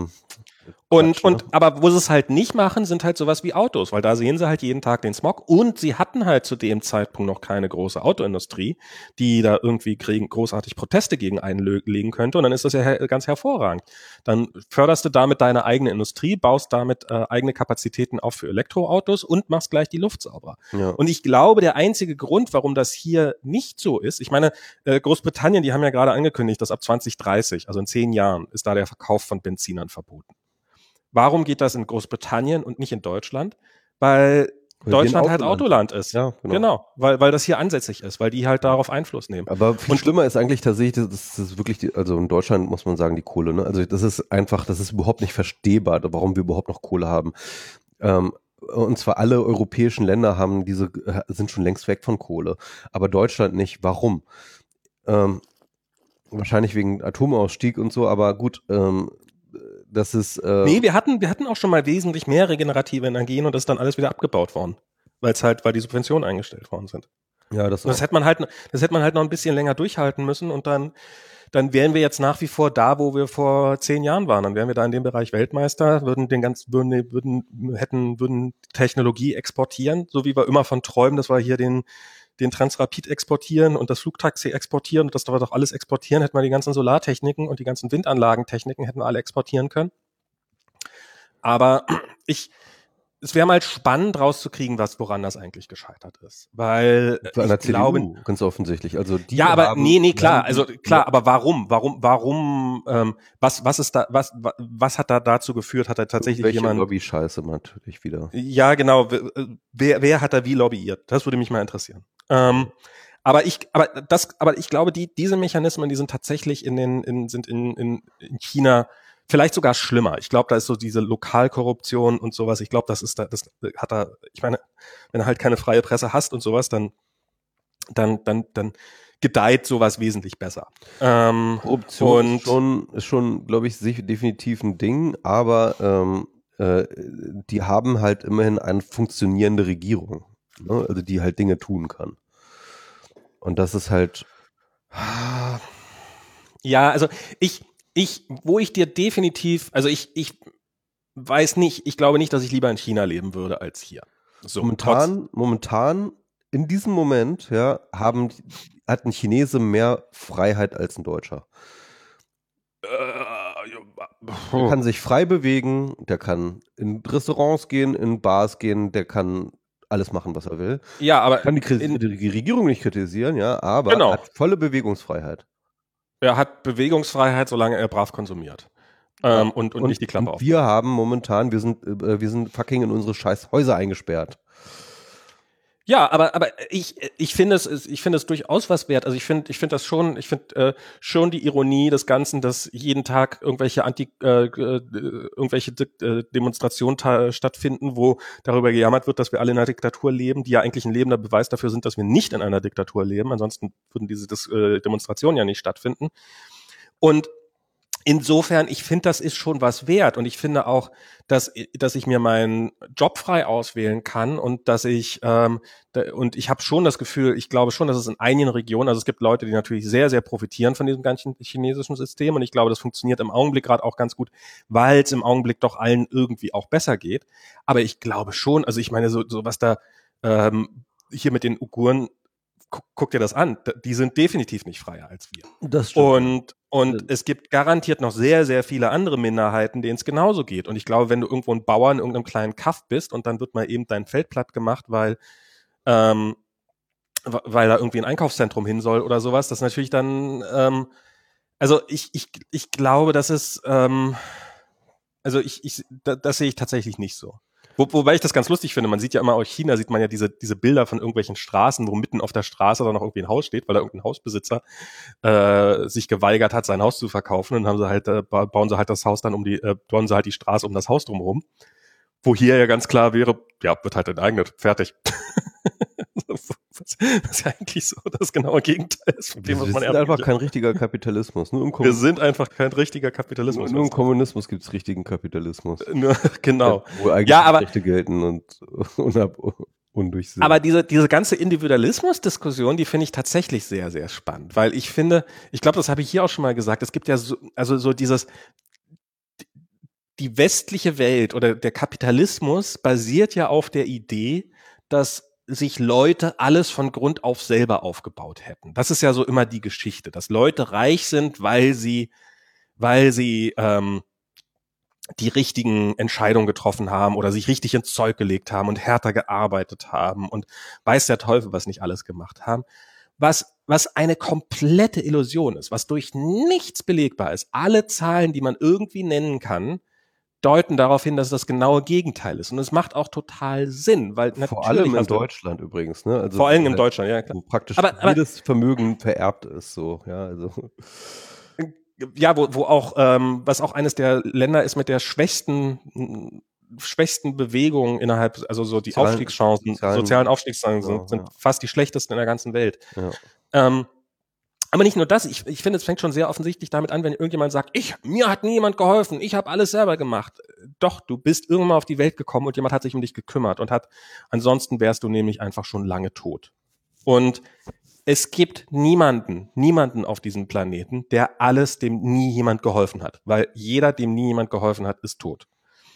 B: aber wo sie es halt nicht machen, sind halt sowas wie Autos, weil da sehen sie halt jeden Tag den Smog und sie hatten halt zu dem Zeitpunkt noch keine große Autoindustrie, die da irgendwie großartig Proteste gegen einlegen könnte und dann ist das ja ganz hervorragend. Dann förderst du damit deine eigene Industrie, baust damit eigene Kapazitäten auf für Elektroautos und machst gleich die Luft sauber.
A: Ja.
B: Und ich glaube, der einzige Grund, warum das hier nicht so ist, ich meine, Großbritannien, die haben ja gerade angekündigt, dass ab 2030, also in 10 Jahren, ist da der Verkauf von Benzinern verboten. Warum geht das in Großbritannien und nicht in Deutschland? Weil Deutschland halt Autoland ist.
A: Ja,
B: genau. Weil das hier ansässig ist, weil die halt darauf Einfluss nehmen.
A: Aber viel schlimmer ist eigentlich tatsächlich, das ist wirklich, also in Deutschland muss man sagen, die Kohle, ne? Also das ist überhaupt nicht verstehbar, warum wir überhaupt noch Kohle haben. Und zwar alle europäischen Länder sind schon längst weg von Kohle, aber Deutschland nicht. Warum? Wahrscheinlich wegen Atomausstieg und so, aber gut, das ist...
B: Nee, wir hatten auch schon mal wesentlich mehr regenerative Energien und das ist dann alles wieder abgebaut worden, weil die Subventionen eingestellt worden sind.
A: Ja,
B: das hätte man halt noch ein bisschen länger durchhalten müssen und dann wären wir jetzt nach wie vor da, wo wir vor 10 Jahren waren. Dann wären wir da in dem Bereich Weltmeister, würden Technologie exportieren, so wie wir immer von träumen, dass wir hier den Transrapid exportieren und das Flugtaxi exportieren und das doch alles exportieren, hätten wir die ganzen Solartechniken und die ganzen Windanlagentechniken hätten wir alle exportieren können. Aber es wäre mal spannend rauszukriegen, woran das eigentlich gescheitert ist. Weil
A: ich glaube, ganz offensichtlich. Also die
B: ja, aber klar, aber warum? Was hat da dazu geführt? Hat da tatsächlich jemand
A: Lobby-Scheiße natürlich wieder.
B: Ja, genau. Wer hat da wie lobbyiert? Das würde mich mal interessieren. Aber ich glaube, diese Mechanismen, die sind tatsächlich in China vielleicht sogar schlimmer. Ich glaube, da ist so diese Lokalkorruption und sowas. Ich glaube, ich meine, wenn du halt keine freie Presse hast und sowas, dann gedeiht sowas wesentlich besser.
A: Korruption ist schon, glaube ich, definitiv ein Ding, aber die haben halt immerhin eine funktionierende Regierung, ne? Also die halt Dinge tun kann. Und das ist halt...
B: Ja, also wo ich dir definitiv, also ich weiß nicht, ich glaube nicht, dass ich lieber in China leben würde als hier.
A: So, momentan, in diesem Moment, ja, hat ein Chinese mehr Freiheit als ein Deutscher. Der kann sich frei bewegen, der kann in Restaurants gehen, in Bars gehen, der kann alles machen, was er will.
B: Ja, aber
A: kann die Regierung nicht kritisieren, ja, aber er hat volle Bewegungsfreiheit.
B: Er hat Bewegungsfreiheit, solange er brav konsumiert. Ja, und nicht die Klappe auf.
A: Wir haben momentan, wir sind fucking in unsere scheiß Häuser eingesperrt.
B: Ja, aber ich finde es durchaus was wert. Also ich finde das schon, schon die Ironie des Ganzen, dass jeden Tag irgendwelche Demonstrationen stattfinden, wo darüber gejammert wird, dass wir alle in einer Diktatur leben, die ja eigentlich ein lebender Beweis dafür sind, dass wir nicht in einer Diktatur leben. Ansonsten würden diese Demonstrationen ja nicht stattfinden. Und insofern, ich finde, das ist schon was wert und ich finde auch, dass ich mir meinen Job frei auswählen kann und dass und ich habe schon das Gefühl, ich glaube schon, dass es in einigen Regionen, also es gibt Leute, die natürlich sehr, sehr profitieren von diesem ganzen chinesischen System und ich glaube, das funktioniert im Augenblick gerade auch ganz gut, weil es im Augenblick doch allen irgendwie auch besser geht. Aber ich glaube schon, also ich meine, so was da hier mit den Uiguren, guck dir das an, die sind definitiv nicht freier als wir.
A: Das stimmt.
B: Und es gibt garantiert noch sehr, sehr viele andere Minderheiten, denen es genauso geht. Und ich glaube, wenn du irgendwo ein Bauer in irgendeinem kleinen Kaff bist und dann wird mal eben dein Feld platt gemacht, weil da irgendwie ein Einkaufszentrum hin soll oder sowas, das natürlich dann, also ich glaube, das ist, das sehe ich tatsächlich nicht so. Wobei ich das ganz lustig finde, man sieht ja immer, aus China sieht man ja diese Bilder von irgendwelchen Straßen, wo mitten auf der Straße dann noch irgendwie ein Haus steht, weil da irgendein Hausbesitzer sich geweigert hat, sein Haus zu verkaufen. Und dann haben sie halt, bauen sie halt das Haus dann bauen sie halt die Straße um das Haus drumherum. Wo hier ja ganz klar wäre, ja, wird halt enteignet, fertig. Was ja eigentlich so das genaue Gegenteil ist von dem, was man
A: Wir sind einfach kein richtiger Kapitalismus.
B: Wir sind einfach kein richtiger Kapitalismus.
A: Nur im Kommunismus gibt es richtigen Kapitalismus.
B: Genau.
A: Wo eigentlich Rechte gelten und undurchsehen.
B: Aber diese ganze Individualismus-Diskussion, die finde ich tatsächlich sehr, sehr spannend. Weil ich finde, ich glaube, das habe ich hier auch schon mal gesagt, es gibt ja so dieses, die westliche Welt oder der Kapitalismus basiert ja auf der Idee, dass sich Leute alles von Grund auf selber aufgebaut hätten. Das ist ja so immer die Geschichte, dass Leute reich sind, weil sie die richtigen Entscheidungen getroffen haben oder sich richtig ins Zeug gelegt haben und härter gearbeitet haben und weiß der Teufel, was nicht alles gemacht haben. Was eine komplette Illusion ist, was durch nichts belegbar ist. Alle Zahlen, die man irgendwie nennen kann, deuten darauf hin, dass das genaue Gegenteil ist. Und es macht auch total Sinn, weil natürlich...
A: Vor allem in Deutschland übrigens, ne? Also
B: vor allem in Deutschland, ja, klar.
A: Wo praktisch jedes Vermögen vererbt ist, so, ja, also...
B: Ja, wo auch, was auch eines der Länder ist mit der schwächsten Bewegung innerhalb, also so die sozialen Aufstiegschancen sind fast die schlechtesten in der ganzen Welt.
A: Ja.
B: Aber nicht nur das, ich finde, es fängt schon sehr offensichtlich damit an, wenn irgendjemand sagt, mir hat niemand geholfen, ich habe alles selber gemacht. Doch, du bist irgendwann mal auf die Welt gekommen und jemand hat sich um dich gekümmert ansonsten wärst du nämlich einfach schon lange tot. Und es gibt niemanden auf diesem Planeten, dem nie jemand geholfen hat. Weil jeder, dem nie jemand geholfen hat, ist tot.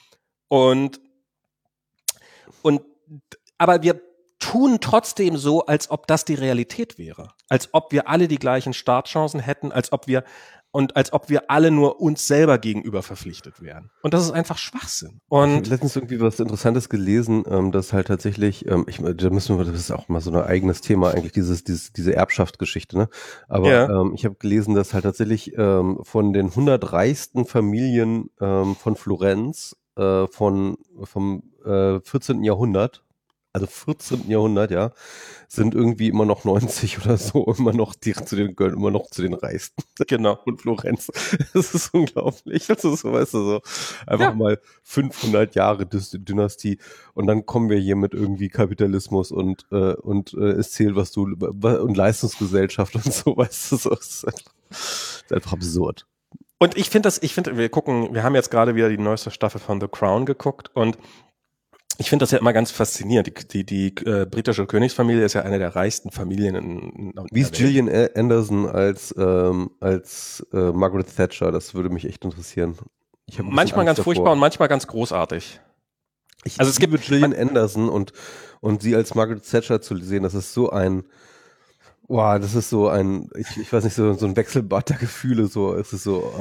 B: Aber wir tun trotzdem so, als ob das die Realität wäre. Als ob wir alle die gleichen Startchancen hätten, als ob wir alle nur uns selber gegenüber verpflichtet wären. Und das ist einfach Schwachsinn. Und
A: ich habe letztens irgendwie was Interessantes gelesen, dass halt tatsächlich, das ist auch mal so ein eigenes Thema eigentlich, diese Erbschaftsgeschichte, ne? Aber
B: ja.
A: Ich habe gelesen, dass halt tatsächlich von den 100 reichsten Familien von Florenz vom 14. Jahrhundert, also 14. Jahrhundert, ja, sind irgendwie immer noch 90 oder so, gehören immer noch zu den Reichsten.
B: Genau.
A: Und Florenz. Das ist unglaublich. Also so, weißt du, so einfach mal 500 Jahre Dynastie und dann kommen wir hier mit irgendwie Kapitalismus und es zählt, was du, und Leistungsgesellschaft und so, weißt du, so. Das ist einfach absurd.
B: Und wir haben jetzt gerade wieder die neueste Staffel von The Crown geguckt und ich finde das ja immer ganz faszinierend. Die britische Königsfamilie ist ja eine der reichsten Familien in
A: Wie ist Gillian Anderson als Margaret Thatcher? Das würde mich echt interessieren.
B: Manchmal ganz furchtbar und manchmal ganz großartig.
A: Es liebe Gillian Anderson und sie als Margaret Thatcher zu sehen, das ist so ein, das ist so ein, ich weiß nicht, so ein Wechselbad der Gefühle, so, es ist so,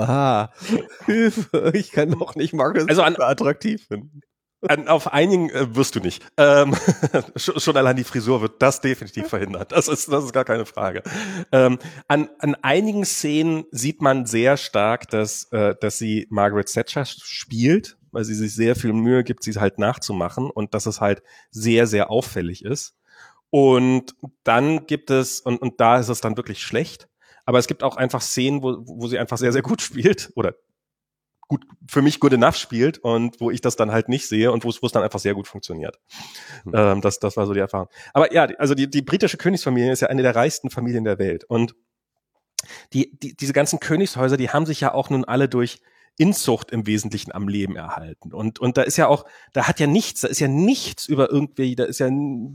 A: Hilfe, ich kann doch nicht Margaret Thatcher attraktiv finden.
B: Auf einigen wirst du nicht. Schon allein die Frisur wird das definitiv verhindert. Das ist gar keine Frage. An einigen Szenen sieht man sehr stark, dass sie Margaret Thatcher spielt, weil sie sich sehr viel Mühe gibt, sie halt nachzumachen und dass es halt sehr, sehr auffällig ist. Und dann gibt es, und da ist es dann wirklich schlecht, aber es gibt auch einfach Szenen, wo sie einfach sehr, sehr gut spielt oder gut, für mich good enough spielt und wo ich das dann halt nicht sehe und wo es dann einfach sehr gut funktioniert. Das war so die Erfahrung. Aber ja, also die britische Königsfamilie ist ja eine der reichsten Familien der Welt und diese ganzen Königshäuser, die haben sich ja auch nun alle durch Inzucht im Wesentlichen am Leben erhalten und da ist ja nichts über irgendwie, da ist ja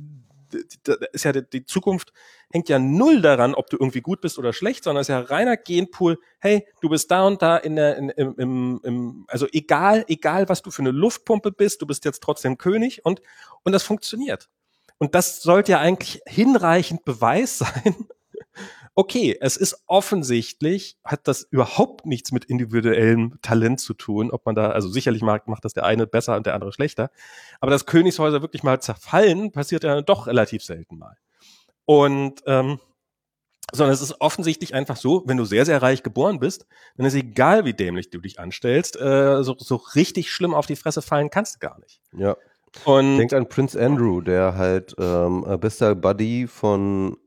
B: die Zukunft hängt ja null daran, ob du irgendwie gut bist oder schlecht, sondern es ist ja reiner Genpool. Hey, du bist da und da also egal was du für eine Luftpumpe bist, du bist jetzt trotzdem König und das funktioniert. Und das sollte ja eigentlich hinreichend Beweis sein. Okay, es ist offensichtlich, hat das überhaupt nichts mit individuellem Talent zu tun, ob man da, also sicherlich macht das der eine besser und der andere schlechter, aber dass Königshäuser wirklich mal zerfallen, passiert ja doch relativ selten mal. Und sondern es ist offensichtlich einfach so, wenn du sehr, sehr reich geboren bist, dann ist egal, wie dämlich du dich anstellst, so richtig schlimm auf die Fresse fallen kannst du gar nicht.
A: Ja. Und denkt an Prince Andrew, der halt bester Buddy von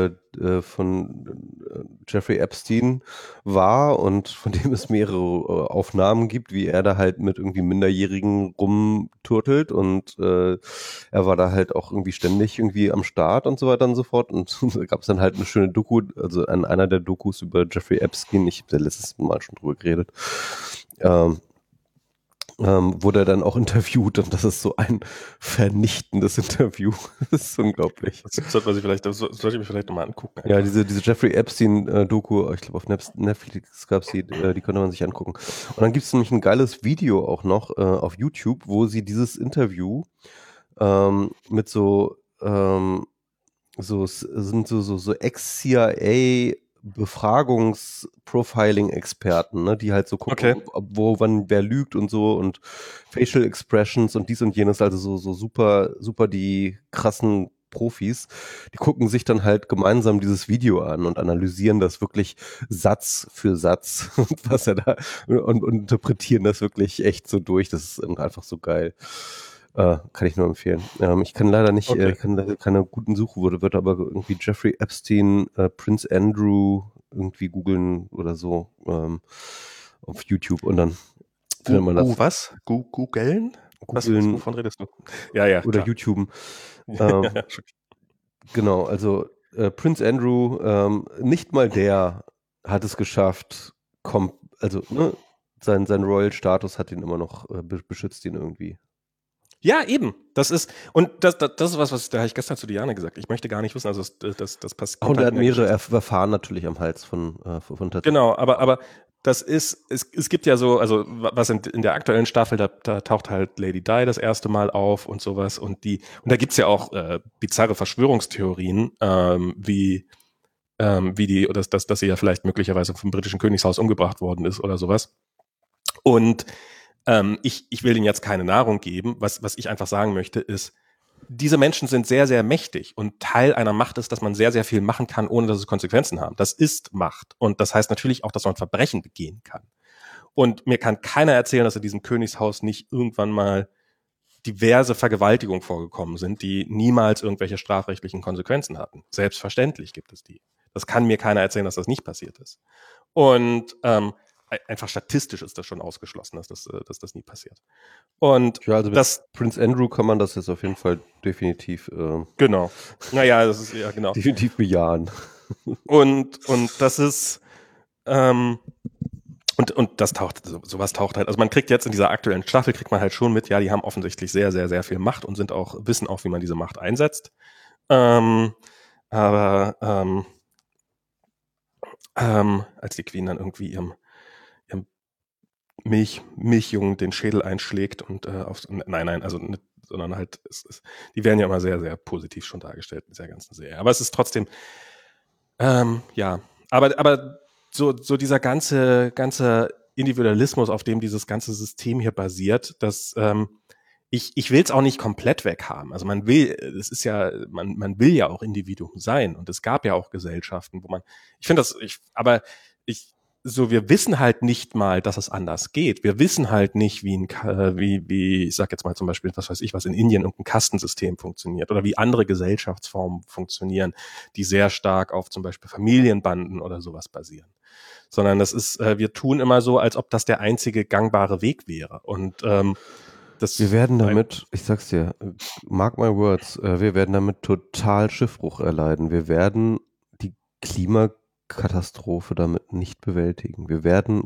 A: Jeffrey Epstein war und von dem es mehrere Aufnahmen gibt, wie er da halt mit irgendwie Minderjährigen rumturtelt und er war da halt auch irgendwie ständig irgendwie am Start und so weiter und so fort und da gab es dann halt eine schöne Doku, also an einer der Dokus über Jeffrey Epstein, ich habe da letztes Mal schon drüber geredet, wurde er dann auch interviewt und das ist so ein vernichtendes Interview. Das ist unglaublich.
B: Das sollte ich mir vielleicht nochmal angucken.
A: Einfach. Ja, diese Jeffrey Epstein-Doku, ich glaube auf Netflix gab es die konnte man sich angucken. Und dann gibt es nämlich ein geiles Video auch noch auf YouTube, wo sie dieses Interview mit so Ex-CIA Befragungs-Profiling-Experten, ne, die halt so gucken, wann wer lügt und so und Facial Expressions und dies und jenes, also so super die krassen Profis, die gucken sich dann halt gemeinsam dieses Video an und analysieren das wirklich Satz für Satz und was er da und interpretieren das wirklich echt so durch. Das ist einfach so geil. Kann ich nur empfehlen. Ich kann leider nicht, kann leider keine guten Suchwörter, aber irgendwie Jeffrey Epstein, Prince Andrew irgendwie googeln oder so auf YouTube und dann findet man das.
B: Was? Googeln?
A: Wovon
B: redest du? Ja,
A: oder YouTube. Genau, also Prince Andrew, nicht mal der hat es geschafft, sein Royal-Status hat ihn immer noch, beschützt ihn irgendwie.
B: Ja, eben. Das ist was da habe ich gestern zu Diane gesagt. Ich möchte gar nicht wissen, also das passiert.
A: Und er hat mehrere Verfahren natürlich am Hals von Tattoo.
B: Genau, aber das ist, es gibt ja so, also was in der aktuellen Staffel, da taucht halt Lady Di das erste Mal auf und sowas und da gibt's ja auch bizarre Verschwörungstheorien, wie dass sie ja vielleicht möglicherweise vom britischen Königshaus umgebracht worden ist oder sowas. Und ich will ihnen jetzt keine Nahrung geben. Was ich einfach sagen möchte, ist, diese Menschen sind sehr, sehr mächtig und Teil einer Macht ist, dass man sehr, sehr viel machen kann, ohne dass es Konsequenzen haben. Das ist Macht. Und das heißt natürlich auch, dass man Verbrechen begehen kann. Und mir kann keiner erzählen, dass in diesem Königshaus nicht irgendwann mal diverse Vergewaltigungen vorgekommen sind, die niemals irgendwelche strafrechtlichen Konsequenzen hatten. Selbstverständlich gibt es die. Das kann mir keiner erzählen, dass das nicht passiert ist. Und einfach statistisch ist das schon ausgeschlossen, dass das nie passiert. Und
A: ja, also mit Prince Andrew kann man das jetzt auf jeden Fall definitiv
B: genau. Naja, das ist ja genau.
A: definitiv bejahen.
B: Und das ist und sowas taucht halt, also man kriegt jetzt in dieser aktuellen Staffel, kriegt man halt schon mit, ja, die haben offensichtlich sehr, sehr, sehr viel Macht und wissen auch, wie man diese Macht einsetzt. Aber als die Queen dann irgendwie ihrem Milchjungen den Schädel einschlägt und sondern halt, die werden ja immer sehr, sehr positiv schon dargestellt mit dieser ganzen Serie. Aber es ist trotzdem, ja, aber so dieser ganze Individualismus, auf dem dieses ganze System hier basiert, dass ich will es auch nicht komplett weghaben. Also man will will ja auch Individuum sein und es gab ja auch Gesellschaften, wo wir wissen halt nicht mal, dass es anders geht. Wir wissen halt nicht, wie ich sag jetzt mal zum Beispiel, was weiß ich, was in Indien irgendein Kastensystem funktioniert oder wie andere Gesellschaftsformen funktionieren, die sehr stark auf zum Beispiel Familienbanden oder sowas basieren. Sondern das ist, wir tun immer so, als ob das der einzige gangbare Weg wäre. Und
A: wir werden damit, ich sag's dir, mark my words, wir werden damit total Schiffbruch erleiden. Wir werden die Klimakatastrophe damit nicht bewältigen. Wir werden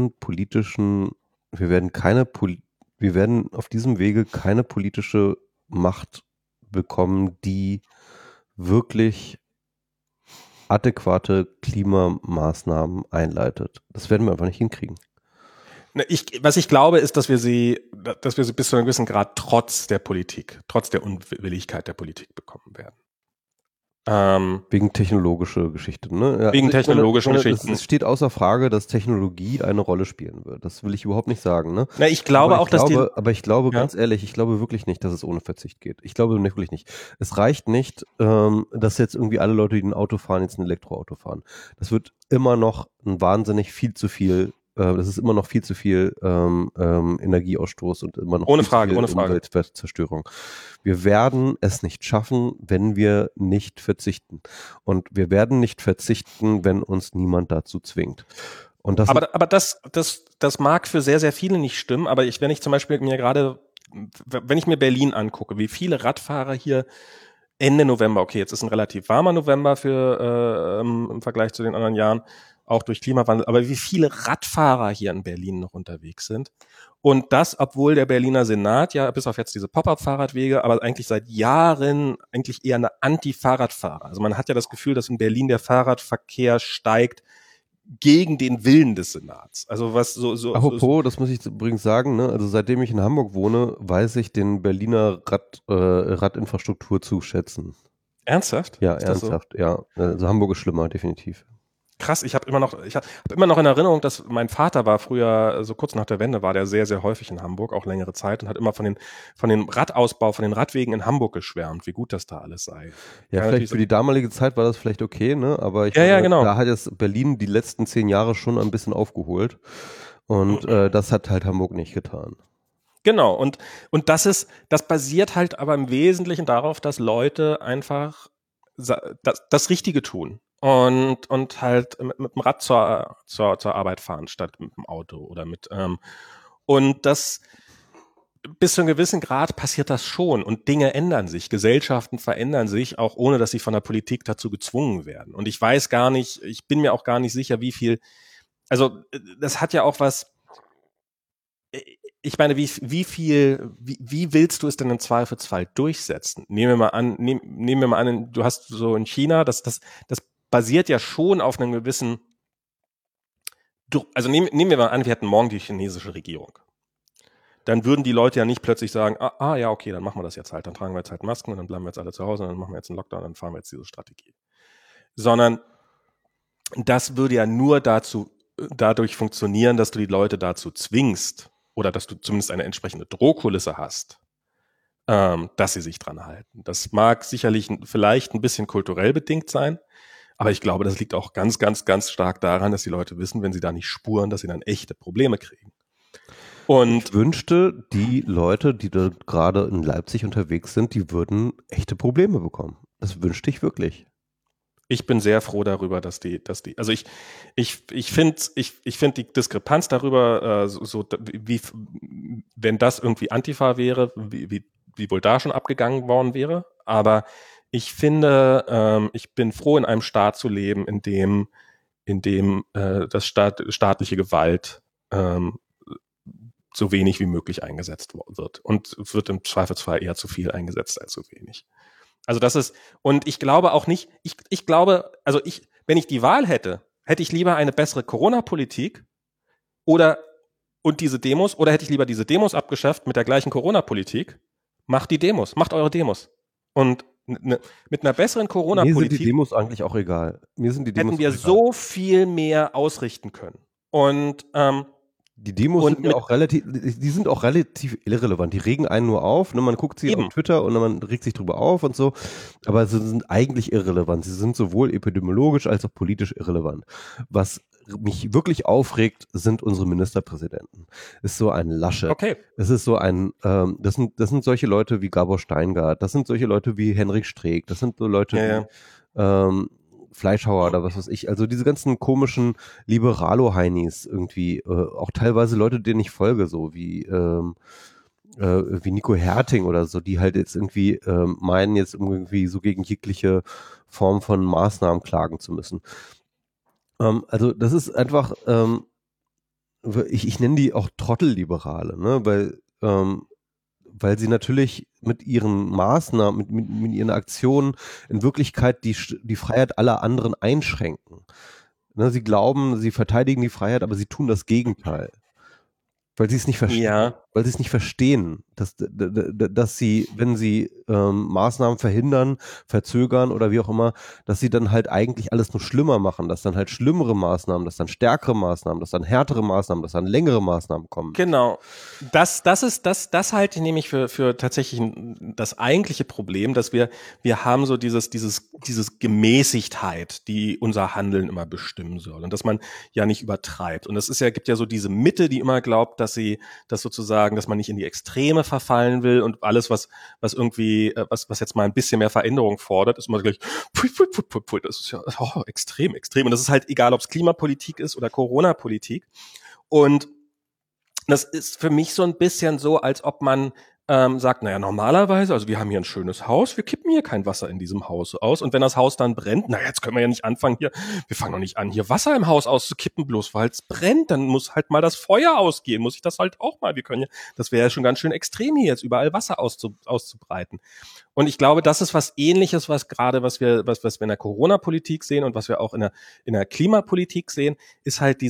A: auf diesem Wege keine politische Macht bekommen, die wirklich adäquate Klimamaßnahmen einleitet. Das werden wir einfach nicht hinkriegen.
B: Was ich glaube, ist, dass wir sie bis zu einem gewissen Grad trotz der Unwilligkeit der Politik bekommen werden.
A: Wegen technologischer Geschichten, ne? Ja,
B: wegen technologischen Geschichten.
A: Es steht außer Frage, dass Technologie eine Rolle spielen wird. Das will ich überhaupt nicht sagen, ne?
B: Na, ich glaube
A: aber ich glaube, ganz ehrlich, ich glaube wirklich nicht, dass es ohne Verzicht geht. Ich glaube wirklich nicht. Es reicht nicht, dass jetzt irgendwie alle Leute, die ein Auto fahren, jetzt ein Elektroauto fahren. Das wird immer noch das ist immer noch viel zu viel Energieausstoß und immer noch
B: ohne Frage.
A: Umweltzerstörung. Wir werden es nicht schaffen, wenn wir nicht verzichten. Und wir werden nicht verzichten, wenn uns niemand dazu zwingt. Und das
B: aber das mag für sehr, sehr viele nicht stimmen, aber wenn ich zum Beispiel wenn ich mir Berlin angucke, wie viele Radfahrer hier Ende November, okay, jetzt ist ein relativ warmer November im Vergleich zu den anderen Jahren, auch durch Klimawandel, aber wie viele Radfahrer hier in Berlin noch unterwegs sind. Und das, obwohl der Berliner Senat ja bis auf jetzt diese Pop-up-Fahrradwege, aber eigentlich seit Jahren eigentlich eher eine Anti-Fahrradfahrer. Also man hat ja das Gefühl, dass in Berlin der Fahrradverkehr steigt gegen den Willen des Senats. Also was
A: Apropos, das muss ich übrigens sagen, ne? Also seitdem ich in Hamburg wohne, weiß ich den Berliner Radinfrastruktur zu schätzen.
B: Ernsthaft?
A: Ja, ernsthaft, so? Ja. Also Hamburg ist schlimmer, definitiv.
B: Krass, ich habe immer noch in Erinnerung, dass mein Vater war früher, so kurz nach der Wende, war der sehr, sehr häufig in Hamburg, auch längere Zeit und hat immer von dem Radausbau, von den Radwegen in Hamburg geschwärmt, wie gut das da alles sei.
A: Ja, vielleicht für die damalige Zeit war das vielleicht okay, ne? Aber
B: genau.
A: Da hat jetzt Berlin die letzten 10 Jahre schon ein bisschen aufgeholt und das hat halt Hamburg nicht getan.
B: Genau, und das basiert halt aber im Wesentlichen darauf, dass Leute einfach das Richtige tun. Und halt mit dem Rad zur Arbeit fahren, statt mit dem Auto oder und das bis zu einem gewissen Grad passiert das schon und Dinge ändern sich, Gesellschaften verändern sich, auch ohne, dass sie von der Politik dazu gezwungen werden. Und ich weiß gar nicht, ich bin mir auch gar nicht sicher, wie viel, also das hat ja auch was, ich meine, wie willst du es denn im Zweifelsfall durchsetzen? Nehmen wir mal an, du hast so in China, das basiert ja schon auf einem gewissen, also nehmen wir mal an, wir hätten morgen die chinesische Regierung. Dann würden die Leute ja nicht plötzlich sagen, ja, okay, dann machen wir das jetzt halt, dann tragen wir jetzt halt Masken und dann bleiben wir jetzt alle zu Hause und dann machen wir jetzt einen Lockdown und dann fahren wir jetzt diese Strategie. Sondern das würde ja nur dadurch funktionieren, dass du die Leute dazu zwingst oder dass du zumindest eine entsprechende Drohkulisse hast, dass sie sich dran halten. Das mag sicherlich vielleicht ein bisschen kulturell bedingt sein, aber ich glaube, das liegt auch ganz, ganz, ganz stark daran, dass die Leute wissen, wenn sie da nicht spuren, dass sie dann echte Probleme kriegen. Und
A: ich wünschte, die Leute, die da gerade in Leipzig unterwegs sind, die würden echte Probleme bekommen. Das wünschte ich wirklich.
B: Ich bin sehr froh darüber, dass die, also ich finde die Diskrepanz darüber, wie, wenn das irgendwie Antifa wäre, wie wohl da schon abgegangen worden wäre. Aber ich finde, ich bin froh, in einem Staat zu leben, in dem das staatliche Gewalt so wenig wie möglich eingesetzt wird. Und es wird im Zweifelsfall eher zu viel eingesetzt als zu wenig. Also das ist, und ich glaube auch nicht, ich glaube, also wenn ich die Wahl hätte ich lieber eine bessere Corona-Politik und diese Demos, oder hätte ich lieber diese Demos abgeschafft mit der gleichen Corona-Politik? Macht eure Demos. Und mit einer besseren Corona-Politik.
A: Mir sind die Demos eigentlich auch egal. Mir sind die Demos
B: hätten wir so viel mehr ausrichten können. Und
A: die Demos sind ja auch relativ irrelevant. Die regen einen nur auf. Ne? Man guckt sie auf Twitter und man regt sich drüber auf und so. Aber sie sind eigentlich irrelevant. Sie sind sowohl epidemiologisch als auch politisch irrelevant. Was mich wirklich aufregt, sind unsere Ministerpräsidenten. Ist so ein Laschet.
B: Okay.
A: Es ist so ein, das sind solche Leute wie Gabor Steingart. Das sind solche Leute wie Henrik Streeck. Das sind so Leute wie Fleischhauer oder was weiß ich, also diese ganzen komischen Liberalo-Heinis irgendwie, auch teilweise Leute, denen ich folge, so wie Nico Herting oder so, die halt jetzt irgendwie meinen, jetzt irgendwie so gegen jegliche Form von Maßnahmen klagen zu müssen. Also das ist einfach, ich nenne die auch Trottelliberale, ne, weil sie natürlich mit ihren Maßnahmen, mit ihren Aktionen in Wirklichkeit die Freiheit aller anderen einschränken. Ne, sie glauben, sie verteidigen die Freiheit, aber sie tun das Gegenteil. Weil sie es nicht verstehen.
B: Ja.
A: Weil sie es nicht verstehen, dass sie, wenn sie Maßnahmen verhindern, verzögern oder wie auch immer, dass sie dann halt eigentlich alles nur schlimmer machen, dass dann halt schlimmere Maßnahmen, dass dann stärkere Maßnahmen, dass dann härtere Maßnahmen, dass dann längere Maßnahmen kommen.
B: Genau. Das halte ich nämlich für tatsächlich das eigentliche Problem, dass wir haben so dieses Gemäßigtheit, die unser Handeln immer bestimmen soll und dass man ja nicht übertreibt. Und gibt ja so diese Mitte, die immer glaubt, dass man nicht in die Extreme verfallen will und alles, was irgendwie, was jetzt mal ein bisschen mehr Veränderung fordert, ist immer gleich, das ist ja extrem. Und das ist halt egal, ob es Klimapolitik ist oder Corona-Politik. Und das ist für mich so ein bisschen so, als ob man sagt, naja, normalerweise, also wir haben hier ein schönes Haus, wir kippen hier kein Wasser in diesem Haus aus. Und wenn das Haus dann brennt, naja, jetzt können wir ja nicht anfangen wir fangen doch nicht an, hier Wasser im Haus auszukippen, bloß weil es brennt, dann muss halt mal das Feuer ausgehen, muss ich das halt auch mal, das wäre ja schon ganz schön extrem hier jetzt, überall Wasser auszubreiten. Und ich glaube, das ist was Ähnliches, was wir in der Corona-Politik sehen und was wir auch in der Klimapolitik sehen, ist halt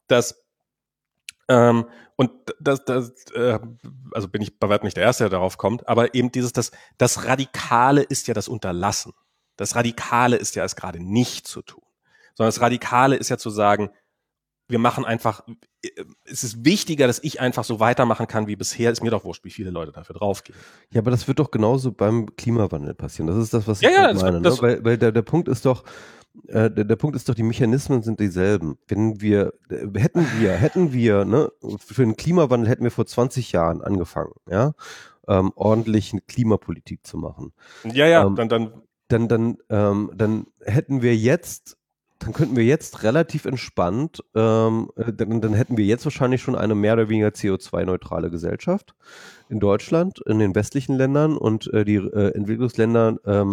B: also bin ich bei weitem nicht der Erste, der darauf kommt, aber eben das Radikale ist ja das Unterlassen. Das Radikale ist ja es gerade nicht zu tun. Sondern das Radikale ist ja zu sagen, wir machen einfach, es ist wichtiger, dass ich einfach so weitermachen kann wie bisher, ist mir doch wurscht, wie viele Leute dafür draufgehen.
A: Ja, aber das wird doch genauso beim Klimawandel passieren. Das ist das, was ich meine. Ne? Weil der Punkt ist doch, der Punkt ist doch, die Mechanismen sind dieselben. Hätten wir, ne, für den Klimawandel hätten wir vor 20 Jahren angefangen, ja, ordentlich eine Klimapolitik zu machen.
B: Ja,
A: dann hätten wir jetzt dann könnten wir jetzt relativ entspannt, dann hätten wir jetzt wahrscheinlich schon eine mehr oder weniger CO2-neutrale Gesellschaft in Deutschland, in den westlichen Ländern, und die Entwicklungsländer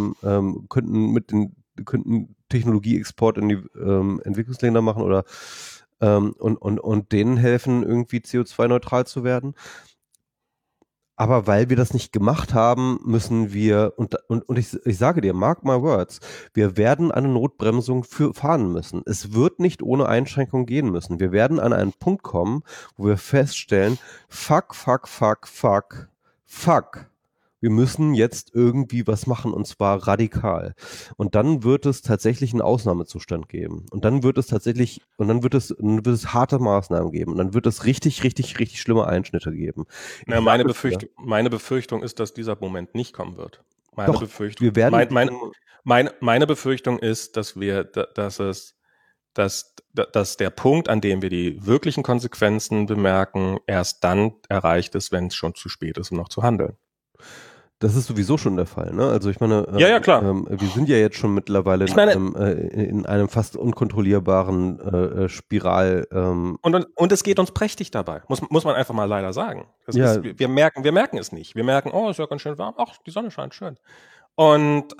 A: könnten Technologieexport in die Entwicklungsländer machen oder und denen helfen, irgendwie CO2-neutral zu werden. Aber weil wir das nicht gemacht haben, müssen wir, und ich sage dir, mark my words, wir werden eine Notbremsung fahren müssen. Es wird nicht ohne Einschränkung gehen müssen. Wir werden an einen Punkt kommen, wo wir feststellen, fuck. Wir müssen jetzt irgendwie was machen, und zwar radikal. Und dann wird es tatsächlich einen Ausnahmezustand geben. Und dann wird es harte Maßnahmen geben. Und dann wird es richtig schlimme Einschnitte geben.
B: Ja, meine Befürchtung ist, dass dieser Moment nicht kommen wird. Meine Befürchtung ist, dass der Punkt, an dem wir die wirklichen Konsequenzen bemerken, erst dann erreicht ist, wenn es schon zu spät ist, um noch zu handeln.
A: Das ist sowieso schon der Fall, ne? Also ich meine,
B: ja, klar.
A: Wir sind ja jetzt schon mittlerweile in einem fast unkontrollierbaren Spiral.
B: Und es geht uns prächtig dabei, muss man einfach mal leider sagen. Wir merken es nicht. Wir merken, oh, ist ja ganz schön warm, ach, die Sonne scheint schön. Und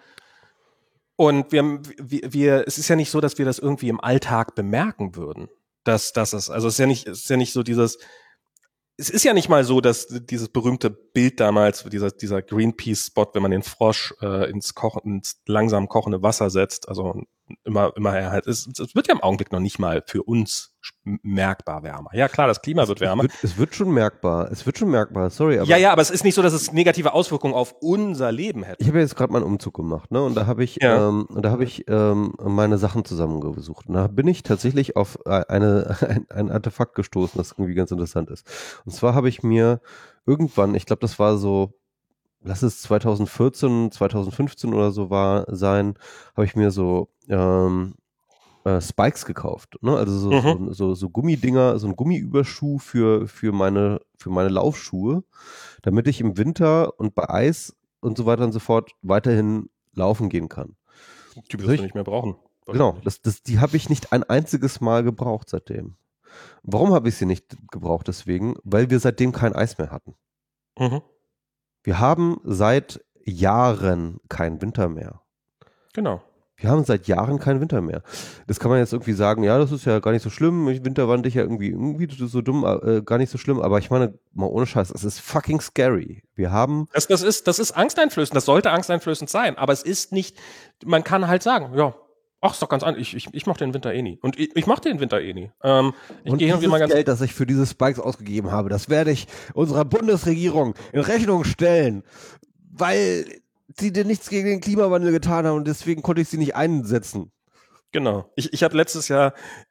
B: es ist ja nicht so, dass wir das irgendwie im Alltag bemerken würden. Es ist ja nicht so dieses. Es ist ja nicht mal so, dass dieses berühmte Bild damals, dieser Greenpeace-Spot, wenn man den Frosch ins langsam kochende Wasser setzt, also immer halt, es wird ja im Augenblick noch nicht mal für uns merkbar wärmer. Ja klar, das Klima wird wärmer.
A: Es wird schon merkbar, sorry.
B: Aber aber es ist nicht so, dass es negative Auswirkungen auf unser Leben hätte.
A: Ich habe ja jetzt gerade meinen Umzug gemacht, ne? Und da habe ich, meine Sachen zusammengesucht. Und da bin ich tatsächlich auf ein Artefakt gestoßen, das irgendwie ganz interessant ist. Und zwar habe ich mir irgendwann, ich glaube, das war so, lass es 2014, 2015 oder so habe ich mir so Spikes gekauft, ne? Also so Gummidinger, so ein Gummiüberschuh für meine Laufschuhe, damit ich im Winter und bei Eis und so weiter und so fort weiterhin laufen gehen kann.
B: Die wirst du nicht mehr brauchen.
A: Genau, die habe ich nicht ein einziges Mal gebraucht seitdem. Warum habe ich sie nicht gebraucht? Deswegen, weil wir seitdem kein Eis mehr hatten.
B: Mhm.
A: Wir haben seit Jahren keinen Winter mehr.
B: Genau.
A: Wir haben seit Jahren keinen Winter mehr. Das kann man jetzt irgendwie sagen, ja, das ist ja gar nicht so schlimm. Winter fand ich ja irgendwie so dumm, gar nicht so schlimm. Aber ich meine, mal ohne Scheiß, es ist fucking scary. Wir haben...
B: Das ist angsteinflößend. Das sollte angsteinflößend sein. Aber es ist nicht, man kann halt sagen, ja, ach, ist doch ganz anders. Ich mochte den Winter eh nie. Und ich mochte den Winter eh nie.
A: Und dieses Geld, das ich für diese Spikes ausgegeben habe, das werde ich unserer Bundesregierung in Rechnung stellen, weil sie denn nichts gegen den Klimawandel getan haben und deswegen konnte ich sie nicht einsetzen.
B: Genau. Ich habe letztes Jahr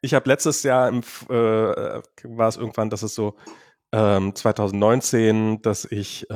B: war es irgendwann, dass es so 2019, dass ich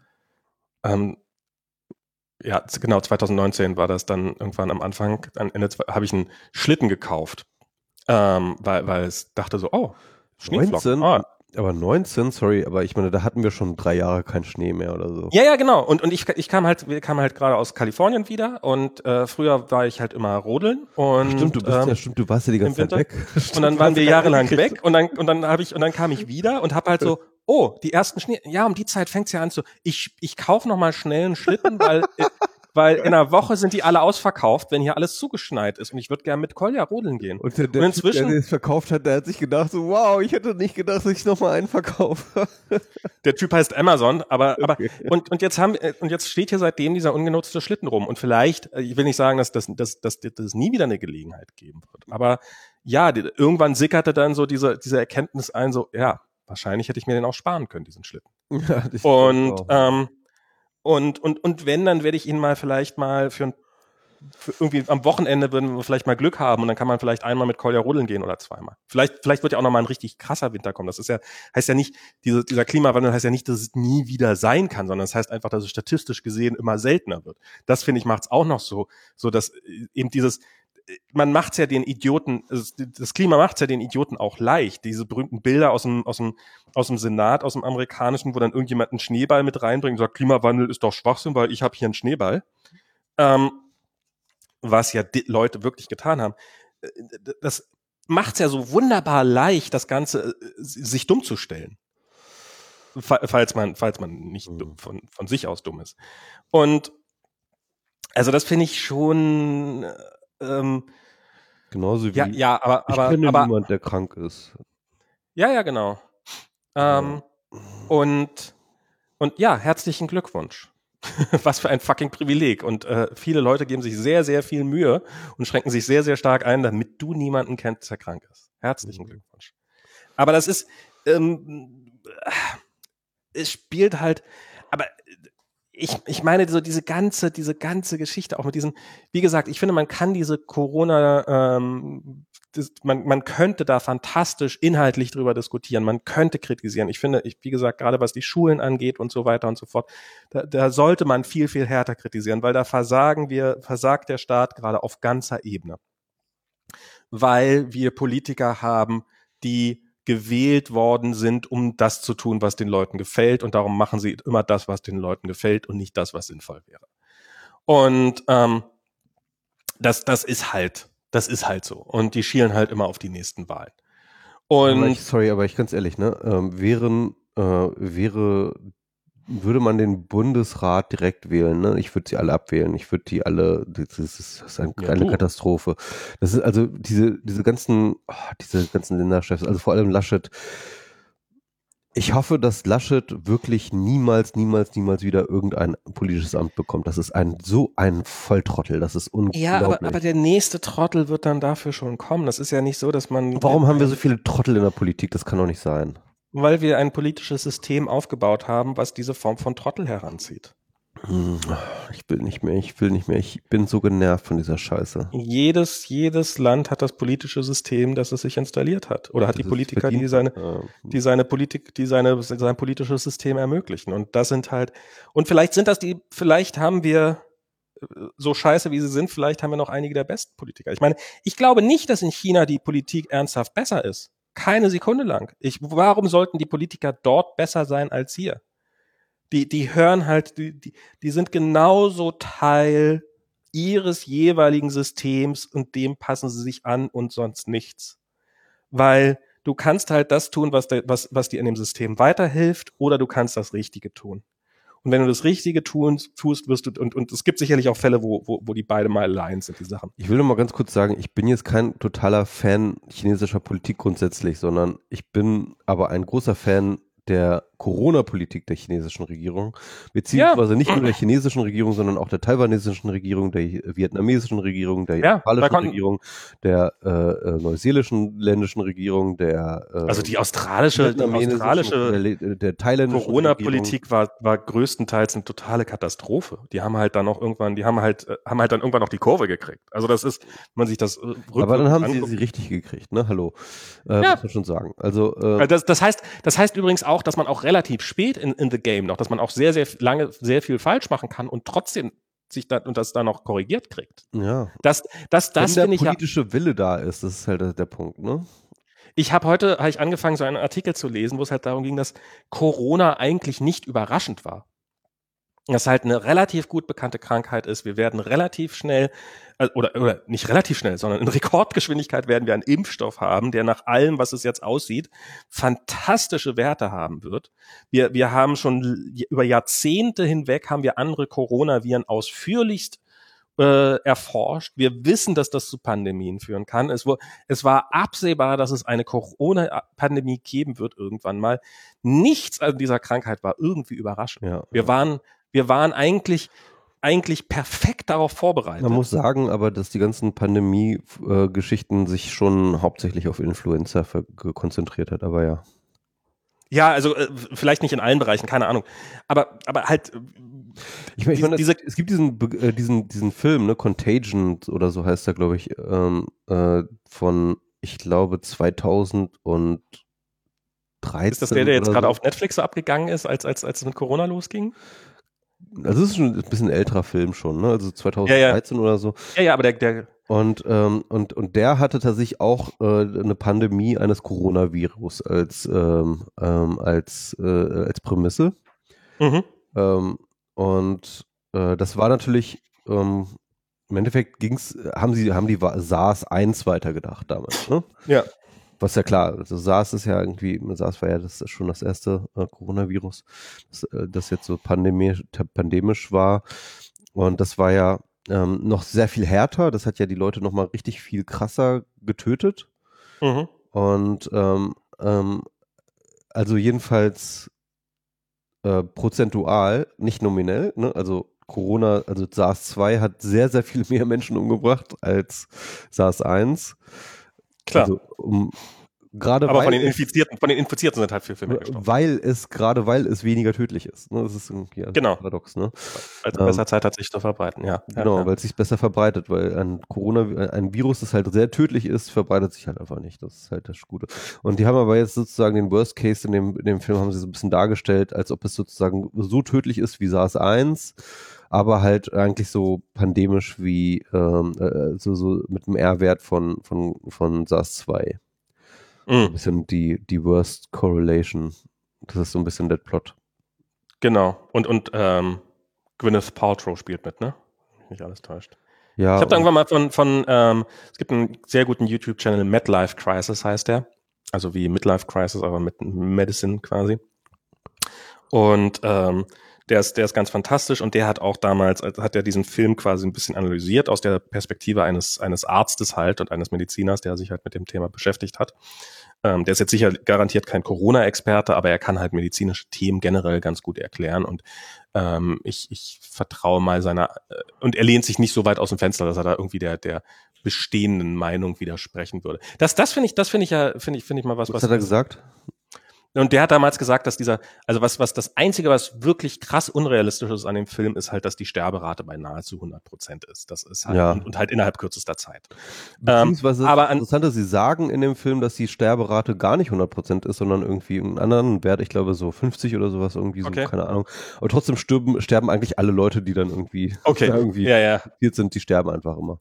B: 2019 war das dann irgendwann am Anfang, am Ende habe ich einen Schlitten gekauft, weil es dachte so, oh, Schneeflocken.
A: 19? Aber 19, sorry, aber ich meine, da hatten wir schon 3 Jahre keinen Schnee mehr oder so.
B: Ja, genau. Und wir kamen halt gerade aus Kalifornien wieder und früher war ich halt immer rodeln und
A: stimmt, du warst ja die ganze Zeit weg.
B: Und dann waren wir jahrelang weg und dann kam ich wieder und habe halt so, oh, die ersten Schnee, ja, um die Zeit fängt's ja an zu, ich kaufe noch mal schnell einen Schlitten, weil in einer Woche sind die alle ausverkauft, wenn hier alles zugeschneit ist und ich würde gerne mit Kolja rodeln gehen.
A: Und inzwischen, der es verkauft hat, der hat sich gedacht so, wow, ich hätte nicht gedacht, dass ich noch mal einen verkaufe.
B: Der Typ heißt Amazon, aber und jetzt steht hier seitdem dieser ungenutzte Schlitten rum und vielleicht, ich will nicht sagen, dass das nie wieder eine Gelegenheit geben wird, aber ja, irgendwann sickerte dann so diese Erkenntnis ein, so, ja, wahrscheinlich hätte ich mir den auch sparen können, diesen Schlitten. Ja, und wenn, dann werde ich ihn vielleicht mal für irgendwie am Wochenende, wenn wir vielleicht mal Glück haben und dann kann man vielleicht einmal mit Kolja rodeln gehen oder zweimal. Vielleicht wird ja auch noch mal ein richtig krasser Winter kommen. Das heißt ja nicht, dieser Klimawandel heißt ja nicht, dass es nie wieder sein kann, sondern es heißt einfach, dass es statistisch gesehen immer seltener wird. Das, finde ich, macht es auch noch so, dass eben man macht's ja den Idioten, das Klima macht's ja den Idioten auch leicht. Diese berühmten Bilder aus dem Senat, aus dem amerikanischen, wo dann irgendjemand einen Schneeball mit reinbringt und sagt, Klimawandel ist doch Schwachsinn, weil ich habe hier einen Schneeball. Was ja Leute wirklich getan haben. das macht es ja so wunderbar leicht, das Ganze sich dumm zu stellen. Falls man nicht von sich aus dumm ist. Und also das finde ich schon
A: genauso wie
B: ich kenne
A: niemand, der krank ist.
B: Ja, genau. Und ja, herzlichen Glückwunsch. Was für ein fucking Privileg. Und viele Leute geben sich sehr, sehr viel Mühe und schränken sich sehr, sehr stark ein, damit du niemanden kennst, der krank ist. Herzlichen Glückwunsch. Aber das ist, es spielt halt, aber ich meine, so diese ganze Geschichte auch mit diesen, wie gesagt, ich finde, man kann diese Corona, man könnte da fantastisch inhaltlich drüber diskutieren, man könnte kritisieren. Ich finde, wie gesagt, gerade was die Schulen angeht und so weiter und so fort, da sollte man viel, viel härter kritisieren, weil da versagt der Staat gerade auf ganzer Ebene. Weil wir Politiker haben, die gewählt worden sind, um das zu tun, was den Leuten gefällt, und darum machen sie immer das, was den Leuten gefällt und nicht das, was sinnvoll wäre. Und das ist halt so. Und die schielen halt immer auf die nächsten Wahlen. Und
A: aber ich ganz ehrlich, ne, würde man den Bundesrat direkt wählen, ne? Ich würde sie alle abwählen. Ich würde die alle, das ist eine Katastrophe. Das ist also diese ganzen Länderchefs, also vor allem Laschet. Ich hoffe, dass Laschet wirklich niemals wieder irgendein politisches Amt bekommt. Das ist so ein Volltrottel. Das ist unglaublich.
B: Ja, aber der nächste Trottel wird dann dafür schon kommen. Das ist ja nicht so, dass man...
A: Warum haben wir so viele Trottel in der Politik? Das kann doch nicht sein.
B: Weil wir ein politisches System aufgebaut haben, was diese Form von Trottel heranzieht.
A: Ich will nicht mehr. Ich bin so genervt von dieser Scheiße.
B: Jedes Land hat das politische System, das es sich installiert hat. Oder hat die Politiker, die sein politisches System ermöglichen. Und das sind halt, und vielleicht haben wir, so scheiße wie sie sind, vielleicht haben wir noch einige der besten Politiker. Ich meine, ich glaube nicht, dass in China die Politik ernsthaft besser ist. Keine Sekunde lang. Warum sollten die Politiker dort besser sein als hier? Die hören halt, die sind genauso Teil ihres jeweiligen Systems und dem passen sie sich an und sonst nichts. Weil du kannst halt das tun, was dir in dem System weiterhilft, oder du kannst das Richtige tun. Und wenn du das Richtige tust, wirst du, und es gibt sicherlich auch Fälle, wo die beide mal aligned sind, die Sachen.
A: Ich will nur mal ganz kurz sagen, ich bin jetzt kein totaler Fan chinesischer Politik grundsätzlich, sondern ich bin aber ein großer Fan der Corona-Politik der chinesischen Regierung, beziehungsweise nicht nur der chinesischen Regierung, sondern auch der taiwanesischen Regierung, der vietnamesischen Regierung, der japanischen Regierung, der neuseeländischen Regierung,
B: also die australische
A: der thailändischen
B: Corona-Politik war größtenteils eine totale Katastrophe. Die haben halt dann irgendwann noch die Kurve gekriegt. Also das ist, wenn man sich das
A: aber dann haben sie richtig gekriegt, ne? Hallo. Muss man schon sagen. Also
B: das heißt übrigens auch, dass man auch relativ spät in the game noch, dass man auch sehr, sehr lange sehr viel falsch machen kann und trotzdem das dann noch korrigiert kriegt.
A: Ja.
B: Das
A: wenn der politische Wille da ist, das ist halt der Punkt, ne?
B: Heute habe ich angefangen, so einen Artikel zu lesen, wo es halt darum ging, dass Corona eigentlich nicht überraschend war. Das halt eine relativ gut bekannte Krankheit ist. Wir werden relativ schnell, oder nicht relativ schnell, sondern in Rekordgeschwindigkeit werden wir einen Impfstoff haben, der nach allem, was es jetzt aussieht, fantastische Werte haben wird. Wir haben schon über Jahrzehnte hinweg haben wir andere Coronaviren ausführlichst erforscht. Wir wissen, dass das zu Pandemien führen kann. Es war absehbar, dass es eine Corona-Pandemie geben wird irgendwann mal. Nichts an dieser Krankheit war irgendwie überraschend.
A: Ja,
B: Wir waren eigentlich perfekt darauf vorbereitet.
A: Man muss sagen, aber dass die ganzen Pandemie-Geschichten sich schon hauptsächlich auf Influenza konzentriert hat, aber ja.
B: Ja, also vielleicht nicht in allen Bereichen, keine Ahnung. Aber halt.
A: Ich meine, es gibt diesen Film, ne, Contagion oder so heißt er, glaube ich, von, ich glaube, 2013.
B: Ist das der jetzt gerade auf Netflix so abgegangen ist, als es mit Corona losging?
A: Also es ist schon ein bisschen ein älterer Film schon, ne? Also 2013 oder so.
B: Ja, aber der
A: und der hatte tatsächlich auch eine Pandemie eines Coronavirus als Prämisse.
B: Mhm.
A: Das war natürlich im Endeffekt haben die SARS-1 weitergedacht damals, ne?
B: Ja.
A: Was ja klar, also SARS war ja schon das erste Coronavirus, das jetzt so pandemisch war. Und das war ja noch sehr viel härter. Das hat ja die Leute noch mal richtig viel krasser getötet.
B: Mhm.
A: Und also jedenfalls prozentual, nicht nominell, ne? Also SARS-2 hat sehr, sehr viel mehr Menschen umgebracht als SARS-1.
B: Klar.
A: Also
B: aber von den Infizierten sind halt viel mehr gestorben.
A: Weil es weniger tödlich ist. Ne? Das ist irgendwie paradox. Ne?
B: Weil es besser Zeit hat, sich zu verbreiten, ja.
A: Genau, weil es sich besser verbreitet, weil ein Virus, das halt sehr tödlich ist, verbreitet sich halt einfach nicht. Das ist halt das Gute. Und die haben aber jetzt sozusagen den Worst Case in dem Film haben sie so ein bisschen dargestellt, als ob es sozusagen so tödlich ist wie SARS-1, aber halt eigentlich so pandemisch wie so mit einem R-Wert von SARS-2. Ein bisschen die Worst Correlation. Das ist so ein bisschen der Plot.
B: Genau. Und Gwyneth Paltrow spielt mit, ne? Nicht alles täuscht.
A: Ja.
B: Ich habe da irgendwann mal es gibt einen sehr guten YouTube-Channel, Midlife Crisis heißt der. Also wie Midlife Crisis, aber mit Medicine quasi. Und der ist ganz fantastisch und der hat auch damals, hat er diesen Film quasi ein bisschen analysiert aus der Perspektive eines Arztes halt und eines Mediziners, der sich halt mit dem Thema beschäftigt hat. Der ist jetzt sicher garantiert kein Corona-Experte, aber er kann halt medizinische Themen generell ganz gut erklären und ich vertraue mal und er lehnt sich nicht so weit aus dem Fenster, dass er da irgendwie der bestehenden Meinung widersprechen würde. Das finde ich mal was.
A: Was hat er gesagt?
B: Und der hat damals gesagt, dass was das Einzige, was wirklich krass unrealistisch ist an dem Film, ist halt, dass die Sterberate bei nahezu 100% ist. Das ist halt, und halt innerhalb kürzester Zeit.
A: Beziehungsweise aber interessant, dass sie sagen in dem Film, dass die Sterberate gar nicht 100% ist, sondern irgendwie einen anderen Wert, ich glaube so 50 oder sowas, irgendwie so, keine Ahnung. Aber trotzdem sterben eigentlich alle Leute, die dann irgendwie infiziert sind, die sterben einfach immer.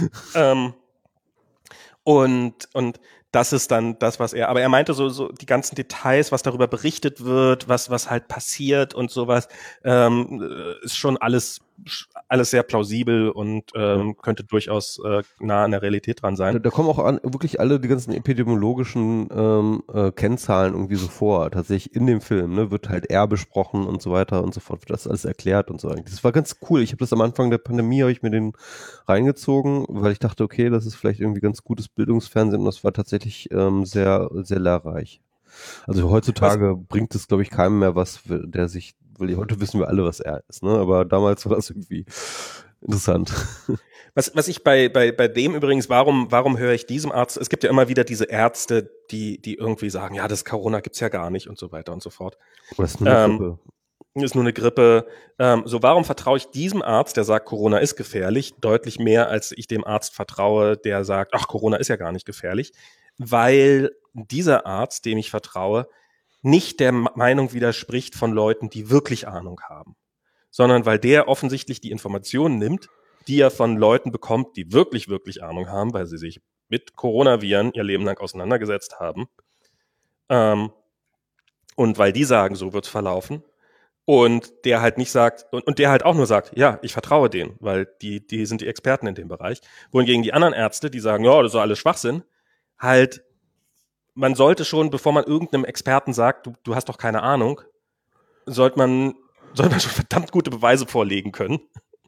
B: Und das ist dann das, aber er meinte so die ganzen Details, was darüber berichtet wird, was halt passiert und sowas, ist schon alles sehr plausibel und könnte durchaus nah an der Realität dran sein.
A: Da kommen auch wirklich alle die ganzen epidemiologischen Kennzahlen irgendwie so vor. Tatsächlich in dem Film, ne, wird halt R besprochen und so weiter und so fort, wird das alles erklärt und so. Das war ganz cool. Ich habe das am Anfang der Pandemie, habe ich mir den reingezogen, weil ich dachte, okay, das ist vielleicht irgendwie ganz gutes Bildungsfernsehen und das war tatsächlich sehr, sehr lehrreich. Also heutzutage bringt es, glaube ich, keinem mehr was, weil heute wissen wir alle, was R ist, ne? Aber damals war das irgendwie interessant.
B: Was ich bei dem übrigens, warum höre ich diesem Arzt, es gibt ja immer wieder diese Ärzte, die irgendwie sagen, ja, das Corona gibt's ja gar nicht und so weiter und so fort.
A: Das ist nur eine Grippe.
B: Ist nur eine Grippe. Warum vertraue ich diesem Arzt, der sagt, Corona ist gefährlich, deutlich mehr, als ich dem Arzt vertraue, der sagt, ach, Corona ist ja gar nicht gefährlich? Weil dieser Arzt, dem ich vertraue, nicht der Meinung widerspricht von Leuten, die wirklich Ahnung haben, sondern weil der offensichtlich die Informationen nimmt, die er von Leuten bekommt, die wirklich, wirklich Ahnung haben, weil sie sich mit Coronaviren ihr Leben lang auseinandergesetzt haben. Und weil die sagen, so wird's verlaufen. Und der halt nicht sagt, und der halt auch nur sagt, ja, ich vertraue denen, weil die sind die Experten in dem Bereich. Wohingegen die anderen Ärzte, die sagen, ja, das ist alles Schwachsinn, halt, man sollte schon, bevor man irgendeinem Experten sagt, du hast doch keine Ahnung, sollte man schon verdammt gute Beweise vorlegen können,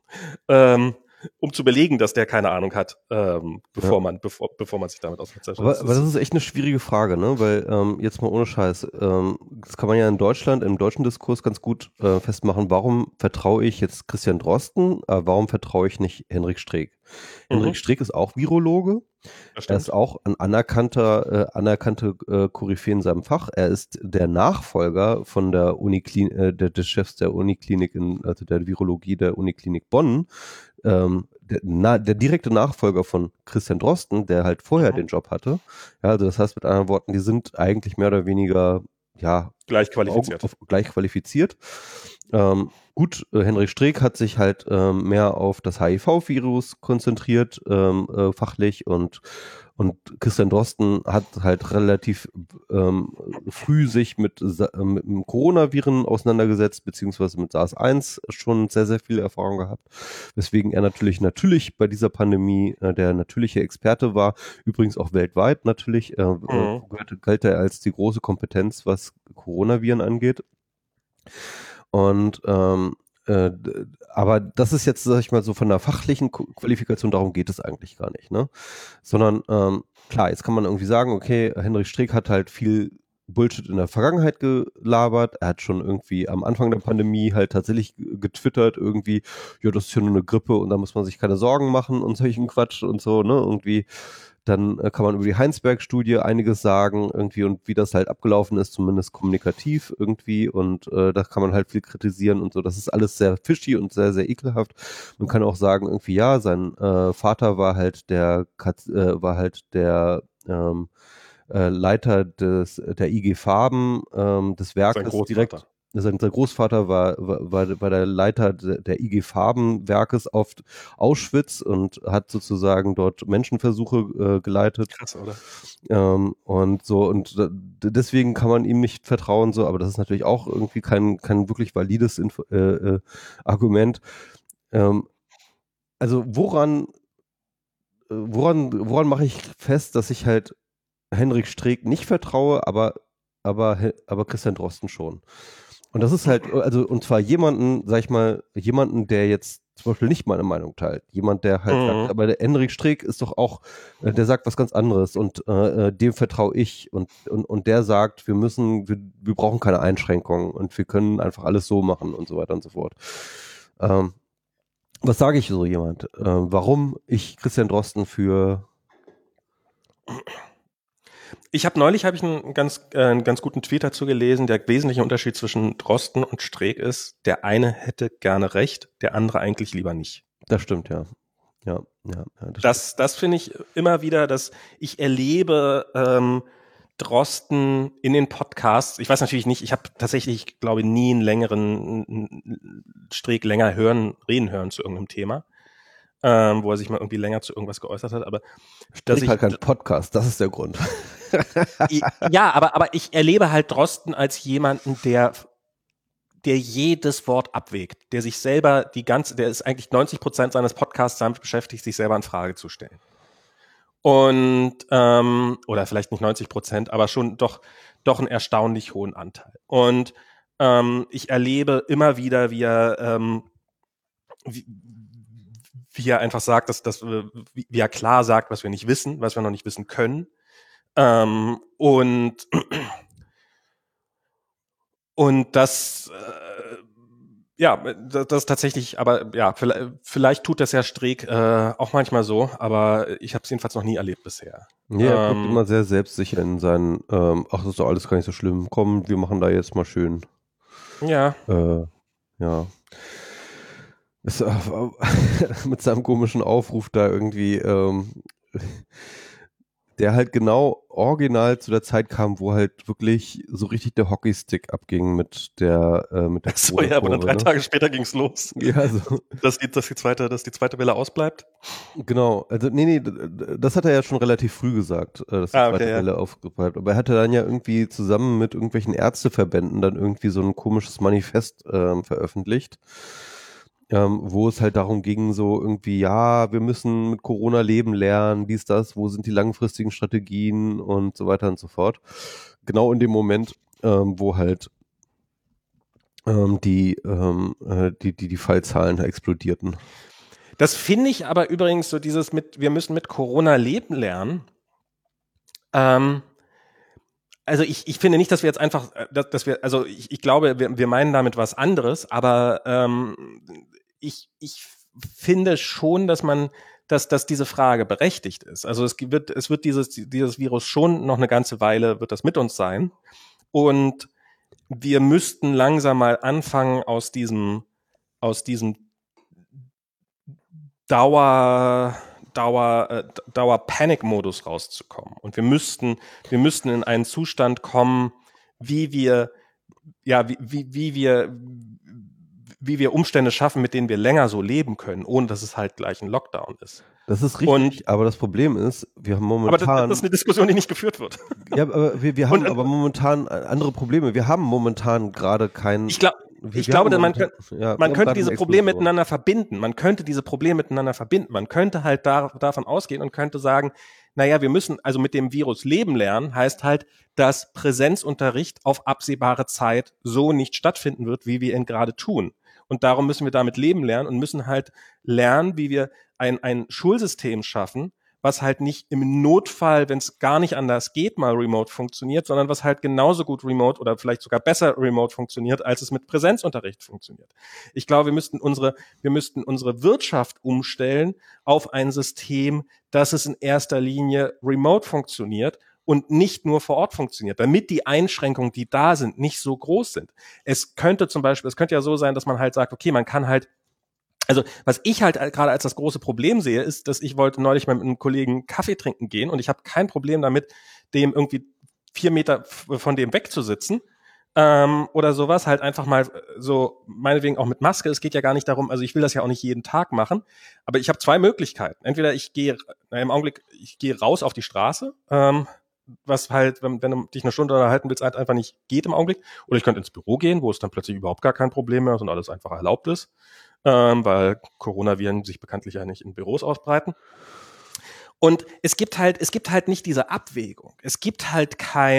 B: um zu belegen, dass der keine Ahnung hat, bevor man sich damit auseinandersetzt.
A: Aber das ist echt eine schwierige Frage, ne? Weil jetzt mal ohne Scheiß, das kann man ja in Deutschland, im deutschen Diskurs ganz gut festmachen, warum vertraue ich jetzt Christian Drosten, warum vertraue ich nicht Henrik Streeck? Henrik Streeck ist auch Virologe. Er ist auch ein anerkannte Koryphäe in seinem Fach. Er ist der Nachfolger von der Uniklinik, des Chefs der Uniklinik, also der Virologie der Uniklinik Bonn. Der direkte Nachfolger von Christian Drosten, der halt vorher den Job hatte. Ja, also das heißt mit anderen Worten, die sind eigentlich mehr oder weniger
B: gleich qualifiziert.
A: Henrik Streeck hat sich halt mehr auf das HIV-Virus konzentriert, fachlich und Und Christian Drosten hat halt relativ früh sich mit dem Coronaviren auseinandergesetzt, beziehungsweise mit SARS-1 schon sehr, sehr viel Erfahrung gehabt, weswegen er natürlich bei dieser Pandemie der natürliche Experte war, übrigens auch weltweit natürlich, galt er als die große Kompetenz, was Coronaviren angeht. Und aber das ist jetzt, sag ich mal, so von der fachlichen Qualifikation, darum geht es eigentlich gar nicht, ne? Sondern klar, jetzt kann man irgendwie sagen, okay, Henrik Streeck hat halt viel Bullshit in der Vergangenheit gelabert. Er hat schon irgendwie am Anfang der Pandemie halt tatsächlich getwittert, irgendwie, ja, das ist ja nur eine Grippe und da muss man sich keine Sorgen machen und solchen Quatsch und so, ne? Irgendwie. Dann kann man über die Heinsberg-Studie einiges sagen, irgendwie, und wie das halt abgelaufen ist, zumindest kommunikativ irgendwie. Und da kann man halt viel kritisieren und so. Das ist alles sehr fishy und sehr, sehr ekelhaft. Man kann auch sagen, irgendwie, ja, sein Vater war halt der Leiter der IG Farben, des Werkes direkt. Sein Großvater war der Leiter der IG Farben Werkes auf Auschwitz und hat sozusagen dort Menschenversuche geleitet.
B: Krass, oder?
A: Und so, und deswegen kann man ihm nicht vertrauen, so, aber das ist natürlich auch irgendwie kein wirklich valides Argument. Also woran mache ich fest, dass ich halt Henrik Streeck nicht vertraue, aber Christian Drosten schon. Und das ist halt, also, und zwar jemanden, der jetzt zum Beispiel nicht meine Meinung teilt. Jemand, der halt sagt, aber der Henrik Streeck ist doch auch, der sagt was ganz anderes und dem vertraue ich und der sagt, wir brauchen keine Einschränkungen und wir können einfach alles so machen und so weiter und so fort. Was sage ich so jemand? Warum ich Christian Drosten für...
B: Neulich habe ich einen ganz guten Tweet dazu gelesen. Der wesentliche Unterschied zwischen Drosten und Streeck ist, der eine hätte gerne recht, der andere eigentlich lieber nicht.
A: Das stimmt, ja. Ja.
B: Das finde ich immer wieder, dass ich erlebe Drosten in den Podcasts. Ich weiß natürlich nicht, ich habe tatsächlich, glaube ich, nie einen längeren Streeck länger reden hören zu irgendeinem Thema. Wo er sich mal irgendwie länger zu irgendwas geäußert hat, aber
A: dass ich halt kein Podcast, das ist der Grund.
B: Ja, aber ich erlebe halt Drosten als jemanden, der jedes Wort abwägt, der sich selber der ist eigentlich 90% seines Podcasts damit beschäftigt, sich selber in Frage zu stellen. Und oder vielleicht nicht 90%, aber schon doch einen erstaunlich hohen Anteil. Und ich erlebe immer wieder, wie er einfach sagt, wie er klar sagt, was wir nicht wissen, was wir noch nicht wissen können. Und das das tatsächlich, aber ja, vielleicht tut das ja Streeck auch manchmal so, aber ich habe es jedenfalls noch nie erlebt bisher.
A: Ja, er kommt immer sehr selbstsicher in seinen, ach, das ist doch alles gar nicht so schlimm, komm, wir machen da jetzt mal schön.
B: Ja.
A: Ja. Mit seinem komischen Aufruf da irgendwie, der halt genau original zu der Zeit kam, wo halt wirklich so richtig der Hockeystick abging mit der
B: so, ja, aber dann 3 Tage später ging's los.
A: Ja, so.
B: Dass die zweite Welle ausbleibt.
A: Genau, also nee, das hat er ja schon relativ früh gesagt, dass die zweite Welle aufbleibt. Aber er hatte dann ja irgendwie zusammen mit irgendwelchen Ärzteverbänden dann irgendwie so ein komisches Manifest veröffentlicht. Wo es halt darum ging, so irgendwie, ja, wir müssen mit Corona leben lernen, dies, das, wo sind die langfristigen Strategien und so weiter und so fort. Genau in dem Moment, wo halt die Fallzahlen explodierten.
B: Das finde ich aber übrigens so dieses wir müssen mit Corona leben lernen. Also ich finde nicht, dass wir jetzt einfach, ich glaube, wir meinen damit was anderes, aber ich finde schon, dass diese Frage berechtigt ist. Also es wird dieses Virus schon noch eine ganze Weile, wird das mit uns sein. Und wir müssten langsam mal anfangen, aus diesem Dauer-Panic-Modus rauszukommen. Und wir müssten in einen Zustand kommen, wie wir Umstände schaffen, mit denen wir länger so leben können, ohne dass es halt gleich ein Lockdown ist.
A: Das ist richtig, aber das Problem ist, wir haben momentan...
B: Aber das ist eine Diskussion, die nicht geführt wird.
A: Ja, aber wir haben aber momentan andere Probleme. Wir haben momentan gerade keinen...
B: Ich glaube, man könnte diese Probleme miteinander verbinden. Man könnte diese Probleme miteinander verbinden. Man könnte halt davon ausgehen und könnte sagen, naja, wir müssen also mit dem Virus leben lernen, heißt halt, dass Präsenzunterricht auf absehbare Zeit so nicht stattfinden wird, wie wir ihn gerade tun. Und darum müssen wir damit leben lernen und müssen halt lernen, wie wir ein Schulsystem schaffen, was halt nicht im Notfall, wenn es gar nicht anders geht, mal remote funktioniert, sondern was halt genauso gut remote oder vielleicht sogar besser remote funktioniert, als es mit Präsenzunterricht funktioniert. Ich glaube, wir müssten unsere Wirtschaft umstellen auf ein System, dass es in erster Linie remote funktioniert und nicht nur vor Ort funktioniert, damit die Einschränkungen, die da sind, nicht so groß sind. Es könnte ja so sein, dass man halt sagt, okay, man kann halt, also was ich halt gerade als das große Problem sehe, ist, dass ich wollte neulich mal mit einem Kollegen Kaffee trinken gehen und ich habe kein Problem damit, dem irgendwie 4 Meter von dem wegzusitzen oder sowas, halt einfach mal so, meinetwegen auch mit Maske. Es geht ja gar nicht darum, also ich will das ja auch nicht jeden Tag machen, aber ich habe 2 Möglichkeiten. Entweder ich gehe raus auf die Straße, was halt, wenn du dich eine Stunde unterhalten willst, halt einfach nicht geht im Augenblick. Oder ich könnte ins Büro gehen, wo es dann plötzlich überhaupt gar kein Problem mehr ist und alles einfach erlaubt ist, weil Coronaviren sich bekanntlich ja nicht in Büros ausbreiten. Und es gibt halt nicht diese Abwägung. Es gibt halt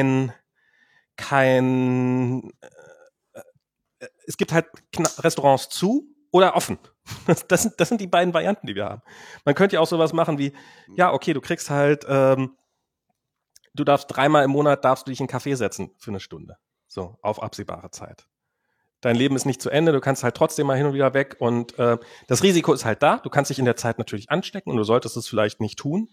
B: es gibt halt Restaurants zu oder offen. Das sind die beiden Varianten, die wir haben. Man könnte ja auch sowas machen wie, ja, okay, du kriegst halt, du darfst 3-mal im Monat dich in einen Café setzen für eine Stunde. So, auf absehbare Zeit. Dein Leben ist nicht zu Ende, du kannst halt trotzdem mal hin und wieder weg und das Risiko ist halt da. Du kannst dich in der Zeit natürlich anstecken und du solltest es vielleicht nicht tun.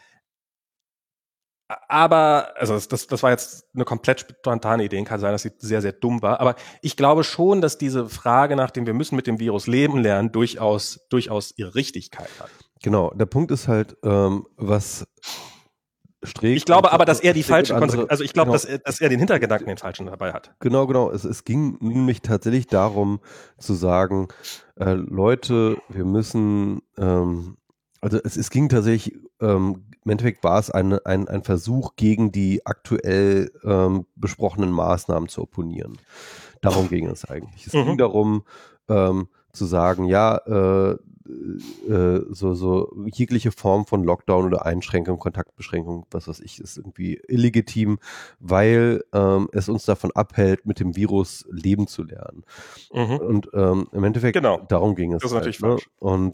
B: Aber, also das war jetzt eine komplett spontane Idee, kann sein, dass sie sehr, sehr dumm war. Aber ich glaube schon, dass diese Frage nach dem, wir müssen mit dem Virus leben lernen, durchaus ihre Richtigkeit hat.
A: Genau, der Punkt ist halt, was Streeck...
B: Ich glaube aber, dass er die falsche Konsequenz, also ich glaube, genau, dass er den Hintergedanken den falschen dabei hat.
A: Genau. Es ging nämlich tatsächlich darum zu sagen, Leute, wir müssen, also es ging tatsächlich, im Endeffekt war es ein Versuch, gegen die aktuell besprochenen Maßnahmen zu opponieren. Darum ging es eigentlich. Es ging darum, zu sagen, ja, so jegliche Form von Lockdown oder Einschränkung, Kontaktbeschränkung, was weiß ich, ist irgendwie illegitim, weil es uns davon abhält, mit dem Virus leben zu lernen. Und im Endeffekt, genau, darum ging es.
B: Das ist natürlich falsch.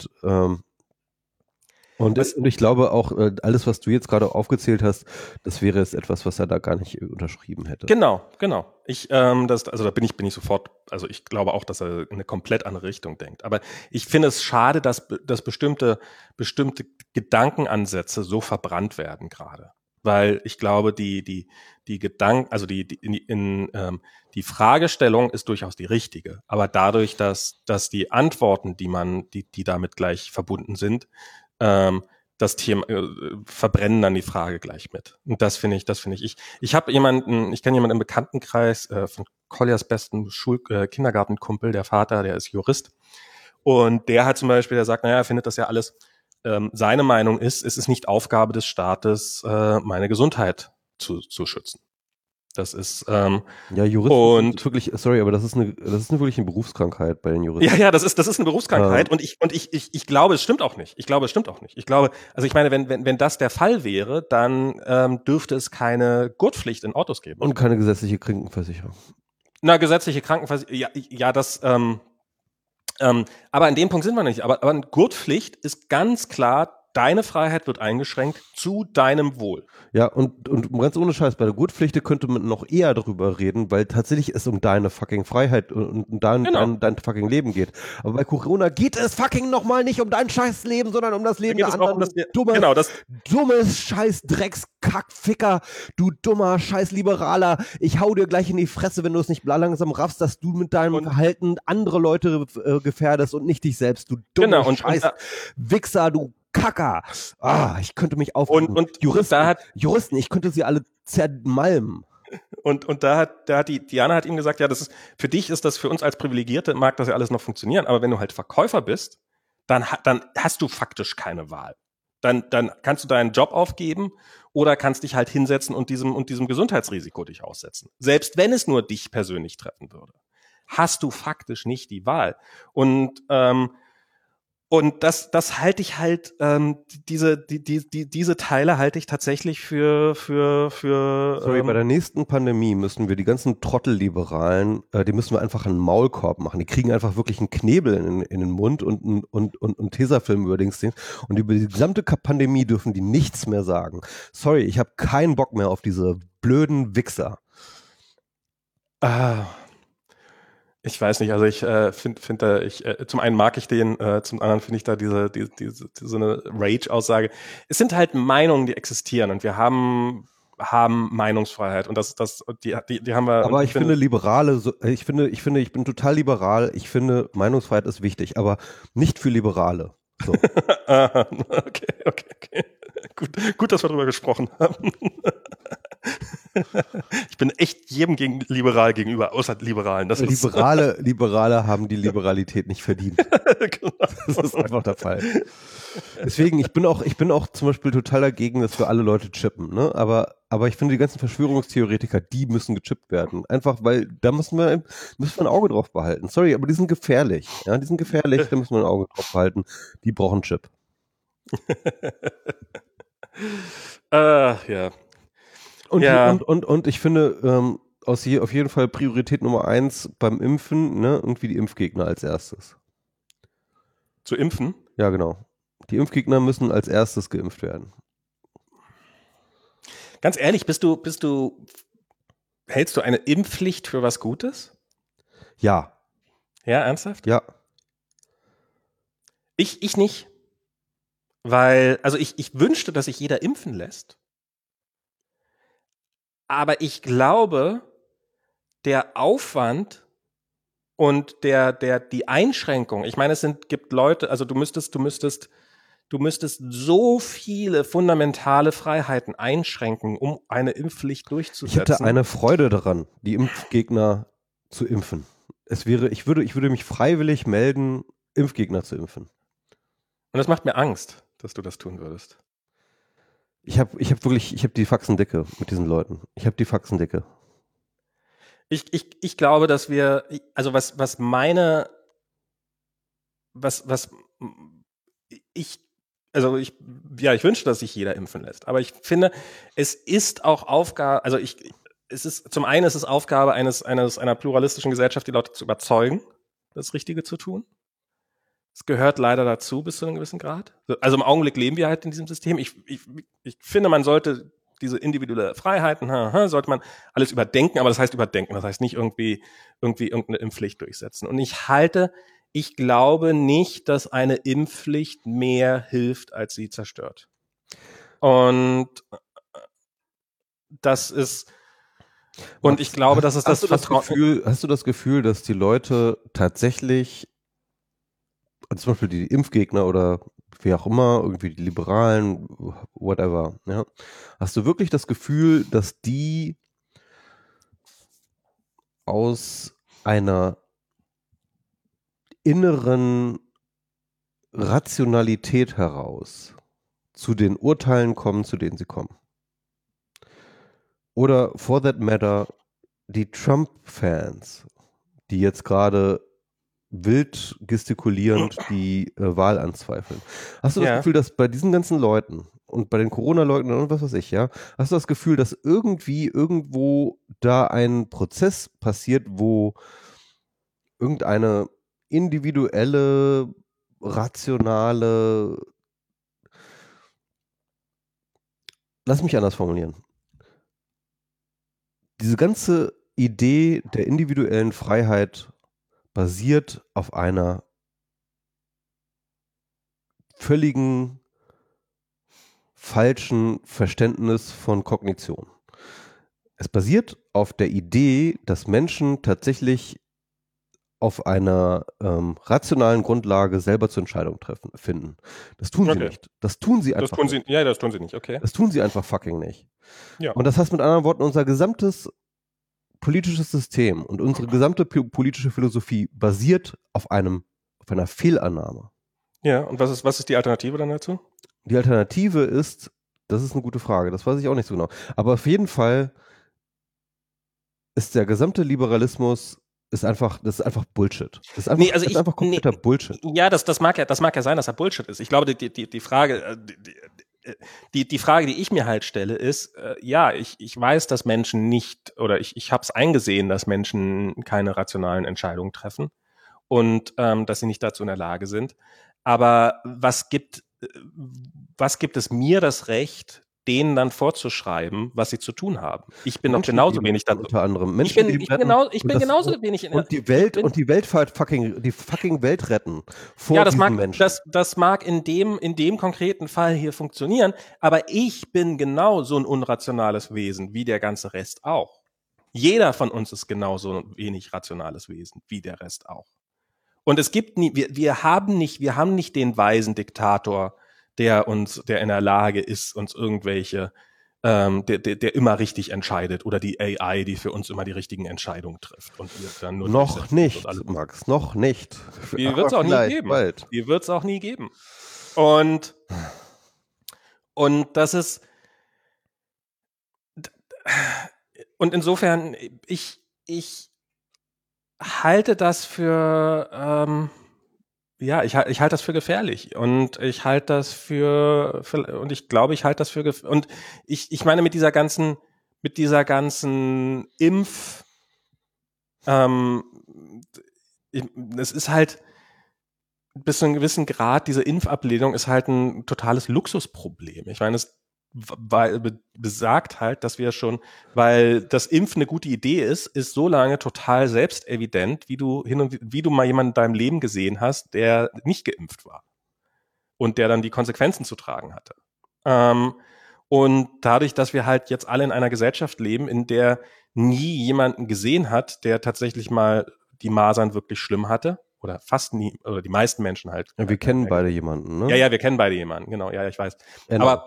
A: Und ich glaube auch, alles, was du jetzt gerade aufgezählt hast, das wäre jetzt etwas, was er da gar nicht unterschrieben hätte.
B: Genau. Da bin ich sofort, also ich glaube auch, dass er in eine komplett andere Richtung denkt. Aber ich finde es schade, dass bestimmte Gedankenansätze so verbrannt werden gerade. Weil ich glaube, die Gedanken, also die Fragestellung ist durchaus die richtige. Aber dadurch, dass die Antworten, die damit gleich verbunden sind, das Thema verbrennen dann die Frage gleich mit. Und das finde ich. Ich kenne jemanden im Bekanntenkreis von Colliers besten Kindergartenkumpel, der Vater, der ist Jurist. Und der hat zum Beispiel, der sagt, naja, er findet das ja alles, seine Meinung ist, es ist nicht Aufgabe des Staates, meine Gesundheit zu schützen. Das ist
A: ja, Juristen sind wirklich, sorry, aber das ist wirklich eine Berufskrankheit bei den Juristen.
B: Ja, das ist eine Berufskrankheit und ich glaube, es stimmt auch nicht. Ich glaube, also ich meine, wenn das der Fall wäre, dann dürfte es keine Gurtpflicht in Autos geben.
A: Und keine gesetzliche Krankenversicherung.
B: Na, gesetzliche Krankenversicherung, ja, das aber an dem Punkt sind wir nicht. Aber eine Gurtpflicht ist ganz klar, deine Freiheit wird eingeschränkt zu deinem Wohl.
A: Ja, und ganz ohne Scheiß, bei der Gurtpflicht könnte man noch eher darüber reden, weil tatsächlich es um deine fucking Freiheit und dein fucking Leben geht. Aber bei Corona geht es fucking nochmal nicht um dein scheiß Leben, sondern um das Leben der anderen. Dummes scheiß Dreckskackficker, du dummer scheiß Liberaler. Ich hau dir gleich in die Fresse, wenn du es nicht langsam raffst, dass du mit deinem Verhalten andere Leute gefährdest und nicht dich selbst, du dummer scheiß Wichser, du Kacker. Ich könnte mich aufregen.
B: Und
A: Juristen, ich könnte sie alle zermalmen.
B: Und Diana hat ihm gesagt, ja, das ist, für dich ist das, für uns als Privilegierte mag das ja alles noch funktionieren, aber wenn du halt Verkäufer bist, dann hast du faktisch keine Wahl. dann kannst du deinen Job aufgeben oder kannst dich halt hinsetzen und diesem Gesundheitsrisiko dich aussetzen. Selbst wenn es nur dich persönlich treffen würde, hast du faktisch nicht die Wahl. Und das halte ich halt, diese Teile halte ich tatsächlich für
A: Sorry, bei der nächsten Pandemie müssen wir die ganzen Trottelliberalen, die müssen wir einfach einen Maulkorb machen. Die kriegen einfach wirklich einen Knebel in den Mund und einen Tesafilm über Dings. Und über die gesamte Pandemie dürfen die nichts mehr sagen. Sorry, ich habe keinen Bock mehr auf diese blöden Wichser.
B: Ich weiß nicht, also ich finde, zum einen mag ich den, zum anderen finde ich da diese so eine Rage-Aussage. Es sind halt Meinungen, die existieren und wir haben Meinungsfreiheit und die haben wir.
A: Aber ich finde Liberale, ich bin total liberal. Ich finde Meinungsfreiheit ist wichtig, aber nicht für Liberale. So.
B: Okay. Gut, dass wir darüber gesprochen haben. Ich bin echt jedem liberal gegenüber, außer Liberalen.
A: Liberale haben die Liberalität nicht verdient.
B: Genau.
A: Das ist einfach der Fall. Deswegen, ich bin auch zum Beispiel total dagegen, dass wir alle Leute chippen, ne? Aber ich finde, die ganzen Verschwörungstheoretiker, die müssen gechippt werden. Einfach, weil da müssen wir ein Auge drauf behalten. Sorry, aber die sind gefährlich. Ja, da müssen wir ein Auge drauf behalten. Die brauchen Chip.
B: Ja.
A: Und ich finde, auf jeden Fall Priorität Nummer 1 beim Impfen, ne, irgendwie die Impfgegner als erstes.
B: Zu impfen?
A: Ja, genau. Die Impfgegner müssen als erstes geimpft werden.
B: Ganz ehrlich, hältst du eine Impfpflicht für was Gutes?
A: Ja.
B: Ja, ernsthaft?
A: Ja.
B: Ich nicht. Weil, also ich wünschte, dass sich jeder impfen lässt. Aber ich glaube, der Aufwand und die Einschränkung, ich meine, gibt Leute, also du müsstest so viele fundamentale Freiheiten einschränken, um eine Impfpflicht durchzusetzen.
A: Ich hätte eine Freude daran, die Impfgegner zu impfen. Ich würde mich freiwillig melden, Impfgegner zu impfen.
B: Und das macht mir Angst, dass du das tun würdest.
A: Ich habe die Faxen dicke mit diesen Leuten. Ich habe die Faxen dicke.
B: Ich glaube, dass wir, also ich wünsche, dass sich jeder impfen lässt. Aber ich finde, es ist auch Aufgabe, zum einen ist es Aufgabe einer pluralistischen Gesellschaft, die Leute zu überzeugen, das Richtige zu tun. Es gehört leider dazu bis zu einem gewissen Grad. Also im Augenblick leben wir halt in diesem System. Ich finde, man sollte diese individuelle Freiheiten, sollte man alles überdenken, aber das heißt überdenken, das heißt nicht irgendwie irgendeine Impfpflicht durchsetzen. Und ich glaube nicht, dass eine Impfpflicht mehr hilft, als sie zerstört. Und das ist, und ich glaube, das ist das Vertrauen.
A: Hast du das Gefühl, dass die Leute tatsächlich, zum Beispiel die Impfgegner oder wie auch immer, irgendwie die Liberalen, whatever, ja, hast du wirklich das Gefühl, dass die aus einer inneren Rationalität heraus zu den Urteilen kommen, zu denen sie kommen? Oder for that matter, die Trump-Fans, die jetzt gerade wild gestikulierend die Wahl anzweifeln. Hast du das Gefühl, dass bei diesen ganzen Leuten und bei den Corona-Leugnern und was weiß ich, ja, hast du das Gefühl, dass irgendwo da ein Prozess passiert, wo irgendeine individuelle, rationale, lass mich anders formulieren. Diese ganze Idee der individuellen Freiheit basiert auf einer völligen falschen Verständnis von Kognition. Es basiert auf der Idee, dass Menschen tatsächlich auf einer rationalen Grundlage selber zur Entscheidung finden. Das tun sie nicht. Das tun sie einfach nicht.
B: Das tun sie nicht, okay.
A: Das tun sie einfach fucking nicht.
B: Ja.
A: Und das heißt mit anderen Worten, unser gesamtes politisches System und unsere gesamte politische Philosophie basiert auf einer Fehlannahme.
B: Ja, und was ist die Alternative dann dazu?
A: Die Alternative ist, das ist eine gute Frage, das weiß ich auch nicht so genau. Aber auf jeden Fall ist der gesamte Liberalismus das ist einfach Bullshit. Das ist einfach kompletter Bullshit.
B: Ja, das mag ja sein, dass er Bullshit ist. Ich glaube, die Frage, die Frage, die ich mir halt stelle, ist, ja, ich weiß, dass Menschen nicht, oder ich habe es eingesehen, dass Menschen keine rationalen Entscheidungen treffen und dass sie nicht dazu in der Lage sind. Aber was gibt es mir das Recht, denen dann vorzuschreiben, was sie zu tun haben? Ich bin doch genauso wenig da.
A: Unter anderem
B: Menschen, ich bin genauso wenig in
A: und die Welt fucking Welt retten vor
B: ja,
A: diesen Menschen.
B: Das mag in dem konkreten Fall hier funktionieren, aber ich bin genau so ein unrationales Wesen wie der ganze Rest auch. Jeder von uns ist genauso ein wenig rationales Wesen wie der Rest auch. Und es gibt nie, wir haben nicht den weisen Diktator, der in der Lage ist, uns irgendwelche, der immer richtig entscheidet, oder die AI, die für uns immer die richtigen Entscheidungen trifft. Und wir dann nur
A: noch nicht, Max, noch nicht.
B: Die wird es auch nie geben. Bald. Die wird es auch nie geben. Und das ist, und insofern, ich halte das für, ich halte das für gefährlich, und ich halte das und ich glaube, ich halte das für und ich meine, mit dieser ganzen es ist halt bis zu einem gewissen Grad, diese Impfablehnung ist halt ein totales Luxusproblem. Ich meine, es besagt halt, dass wir schon, weil das Impfen eine gute Idee ist so lange total selbstevident, wie du mal jemanden in deinem Leben gesehen hast, der nicht geimpft war und der dann die Konsequenzen zu tragen hatte. Und dadurch, dass wir halt jetzt alle in einer Gesellschaft leben, in der nie jemanden gesehen hat, der tatsächlich mal die Masern wirklich schlimm hatte, oder fast nie, oder die meisten Menschen halt.
A: Ja, wir kennen beide jemanden, ne?
B: Ja, wir kennen beide jemanden, genau, ja, ich weiß. Genau. Aber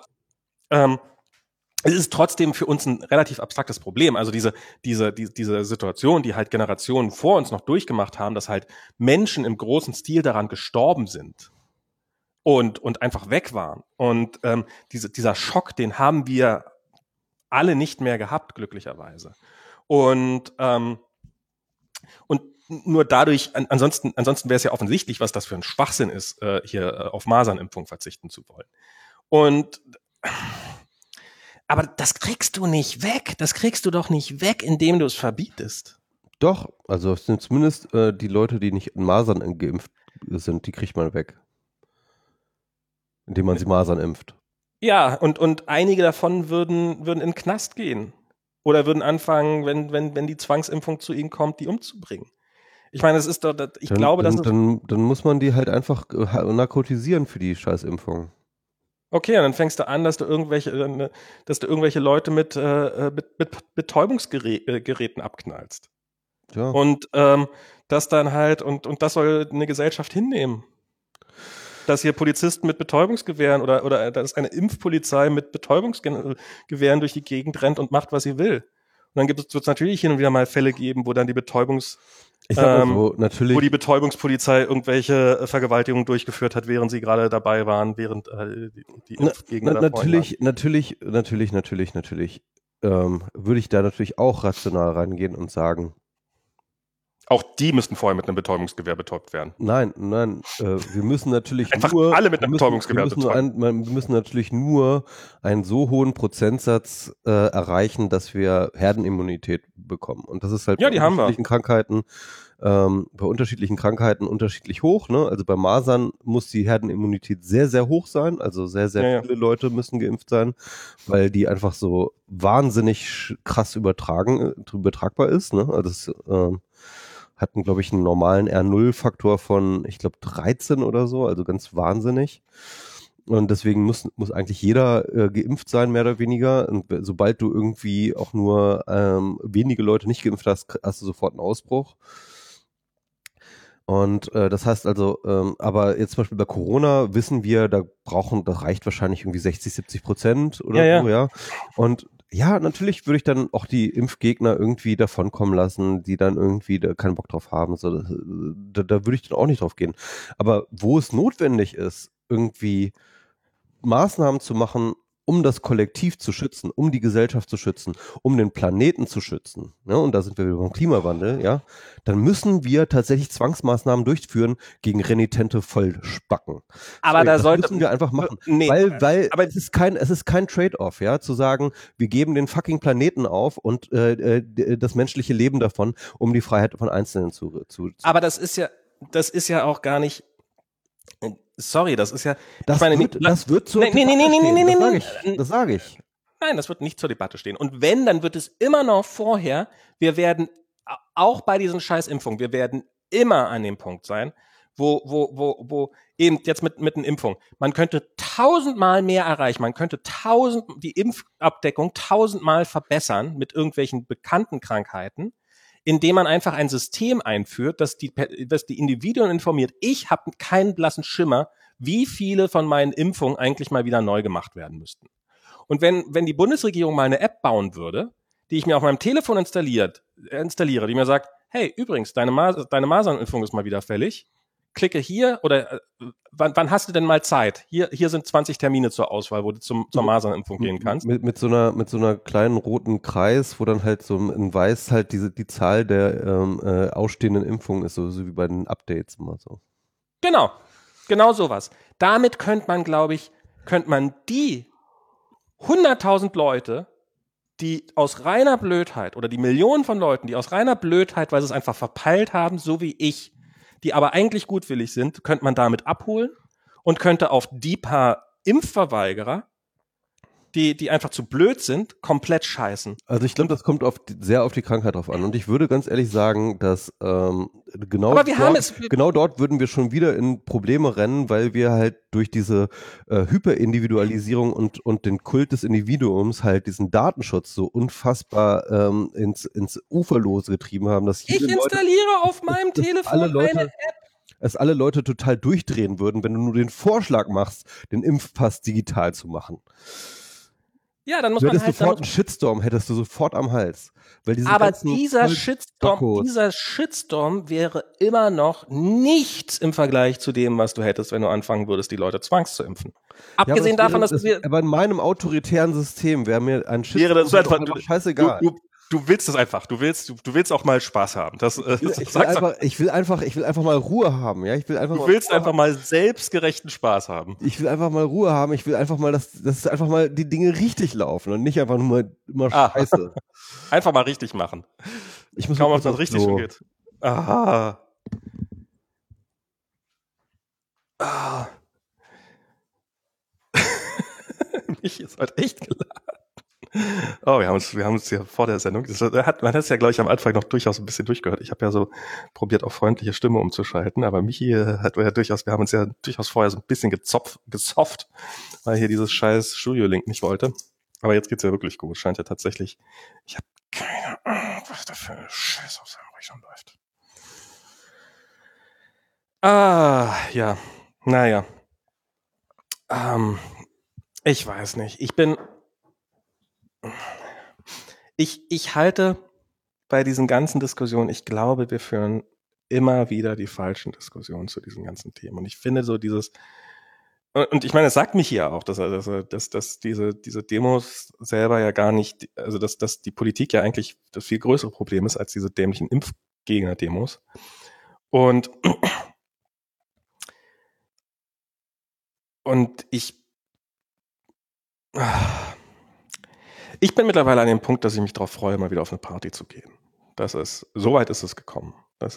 B: es ist trotzdem für uns ein relativ abstraktes Problem. Also diese Situation, die halt Generationen vor uns noch durchgemacht haben, dass halt Menschen im großen Stil daran gestorben sind und einfach weg waren. Und dieser Schock, den haben wir alle nicht mehr gehabt, glücklicherweise. Und nur dadurch, ansonsten wäre es ja offensichtlich, was das für ein Schwachsinn ist, hier auf Masernimpfung verzichten zu wollen. Aber das kriegst du nicht weg. Das kriegst du doch nicht weg, indem du es verbietest.
A: Doch, also es sind zumindest die Leute, die nicht in Masern geimpft sind, die kriegt man weg. Indem man sie Masern impft.
B: Ja, und einige davon würden in den Knast gehen. Oder würden anfangen, wenn die Zwangsimpfung zu ihnen kommt, die umzubringen. Ich meine, das ist doch,
A: dann muss man die halt einfach narkotisieren für die Scheißimpfung.
B: Okay, und dann fängst du an, dass du irgendwelche Leute mit Betäubungsgeräten abknallst. Ja. Und das dann halt, und das soll eine Gesellschaft hinnehmen. Dass hier Polizisten mit Betäubungsgewehren oder dass eine Impfpolizei mit Betäubungsgewehren durch die Gegend rennt und macht, was sie will. Und dann wird es natürlich hin und wieder mal Fälle geben, wo dann die wo die Betäubungspolizei irgendwelche Vergewaltigungen durchgeführt hat, während sie gerade dabei waren, während die Impfgegner
A: natürlich würde ich da natürlich auch rational reingehen und sagen,
B: auch die müssten vorher mit einem Betäubungsgewehr betäubt werden.
A: Nein, wir müssen natürlich
B: einfach nur alle mit einem Betäubungsgewehr betäuben.
A: Wir müssen natürlich nur einen so hohen Prozentsatz erreichen, dass wir Herdenimmunität bekommen. Und das ist halt
B: bei unterschiedlichen
A: Krankheiten unterschiedlich hoch. Ne? Also bei Masern muss die Herdenimmunität sehr, sehr hoch sein. Also sehr, sehr viele Leute müssen geimpft sein, weil die einfach so wahnsinnig krass übertragbar ist. Ne? Also das hatten, glaube ich, einen normalen R0-Faktor von, ich glaube, 13 oder so, also ganz wahnsinnig. Und deswegen muss eigentlich jeder geimpft sein, mehr oder weniger. Und sobald du irgendwie auch nur wenige Leute nicht geimpft hast, hast du sofort einen Ausbruch. Und das heißt also, aber jetzt zum Beispiel bei Corona wissen wir, das reicht wahrscheinlich irgendwie 60-70% oder so, ja. Und ja, natürlich würde ich dann auch die Impfgegner irgendwie davonkommen lassen, die dann irgendwie da keinen Bock drauf haben. So, da würde ich dann auch nicht drauf gehen. Aber wo es notwendig ist, irgendwie Maßnahmen zu machen, um das Kollektiv zu schützen, um die Gesellschaft zu schützen, um den Planeten zu schützen, ja, und da sind wir wieder beim Klimawandel, ja, dann müssen wir tatsächlich Zwangsmaßnahmen durchführen gegen renitente Vollspacken.
B: Aber da
A: das müssen wir einfach machen, weil aber es ist kein Trade-off, ja, zu sagen, wir geben den fucking Planeten auf und das menschliche Leben davon, um die Freiheit von Einzelnen zu.
B: Aber das ist ja auch gar nicht. Sorry, das ist ja.
A: Das wird zur Debatte stehen. Das sage ich.
B: Nein, das wird nicht zur Debatte stehen. Und wenn, dann wird es immer noch vorher. Wir werden auch bei diesen Scheißimpfungen, wir werden immer an dem Punkt sein, wo eben jetzt mit einer Impfung, man könnte 1000-mal mehr erreichen, man könnte die Impfabdeckung 1000-mal verbessern mit irgendwelchen bekannten Krankheiten, indem man einfach ein System einführt, das die Individuen informiert. Ich habe keinen blassen Schimmer, wie viele von meinen Impfungen eigentlich mal wieder neu gemacht werden müssten. Und wenn die Bundesregierung mal eine App bauen würde, die ich mir auf meinem Telefon installiere, die mir sagt, hey, übrigens, deine Masernimpfung ist mal wieder fällig, klicke hier oder wann hast du denn mal Zeit? Hier sind 20 Termine zur Auswahl, wo du zur Masernimpfung gehen kannst.
A: Mit so einer kleinen roten Kreis, wo dann halt so in weiß halt die Zahl der ausstehenden Impfungen ist, so wie bei den Updates immer so.
B: Genau sowas. Damit könnte man die 100.000 Leute, die aus reiner Blödheit oder die Millionen von Leuten, die aus reiner Blödheit, weil sie es einfach verpeilt haben, so wie ich, die aber eigentlich gutwillig sind, könnte man damit abholen und könnte auf die paar Impfverweigerer, die einfach zu blöd sind, komplett scheißen.
A: Also ich glaube, das kommt sehr auf die Krankheit drauf an. Und ich würde ganz ehrlich sagen, dass genau dort würden wir schon wieder in Probleme rennen, weil wir halt durch diese Hyperindividualisierung und den Kult des Individuums halt diesen Datenschutz so unfassbar ins Uferlose getrieben haben. Dass
B: ich installiere auf meinem Telefon eine App.
A: Dass alle Leute total durchdrehen würden, wenn du nur den Vorschlag machst, den Impfpass digital zu machen.
B: Ja, dann muss man halt
A: sofort einen Shitstorm, hättest du sofort am Hals. Weil
B: aber dieser Shitstorm wäre immer noch nichts im Vergleich zu dem, was du hättest, wenn du anfangen würdest, die Leute zu impfen. Abgesehen davon, dass wir...
A: Aber in meinem autoritären System wäre mir ein Shitstorm einfach scheißegal.
B: Du willst es einfach. Du willst auch mal Spaß haben.
A: Ich will einfach mal Ruhe haben. Ja,
B: du willst einfach mal selbstgerechten Spaß haben.
A: Ich will einfach mal Ruhe haben. Ich will einfach mal, dass einfach mal die Dinge richtig laufen und nicht einfach nur mal immer Scheiße.
B: Einfach mal richtig machen.
A: Ich muss
B: kaum, ob das richtig schon geht. Mich ist heute echt geladen. Oh, wir haben uns ja vor der Sendung, man hat es ja, glaube ich, am Anfang noch durchaus ein bisschen durchgehört. Ich habe ja so probiert, auf freundliche Stimme umzuschalten, aber Michi wir haben uns ja durchaus vorher so ein bisschen gesofft, weil hier dieses scheiß Studio-Link nicht wollte. Aber jetzt geht's ja wirklich gut. Es scheint ja tatsächlich, ich habe keine Ahnung, was da für eine Scheiße auf seinem Rechner läuft. Ja, naja. Ich weiß nicht. Ich halte bei diesen ganzen Diskussionen, ich glaube, wir führen immer wieder die falschen Diskussionen zu diesen ganzen Themen. Und ich finde so und ich meine, es sagt mich hier auch, dass diese Demos selber ja gar nicht, also dass die Politik ja eigentlich das viel größere Problem ist als diese dämlichen Impfgegner-Demos. Und ich bin mittlerweile an dem Punkt, dass ich mich darauf freue, mal wieder auf eine Party zu gehen. So weit ist es gekommen.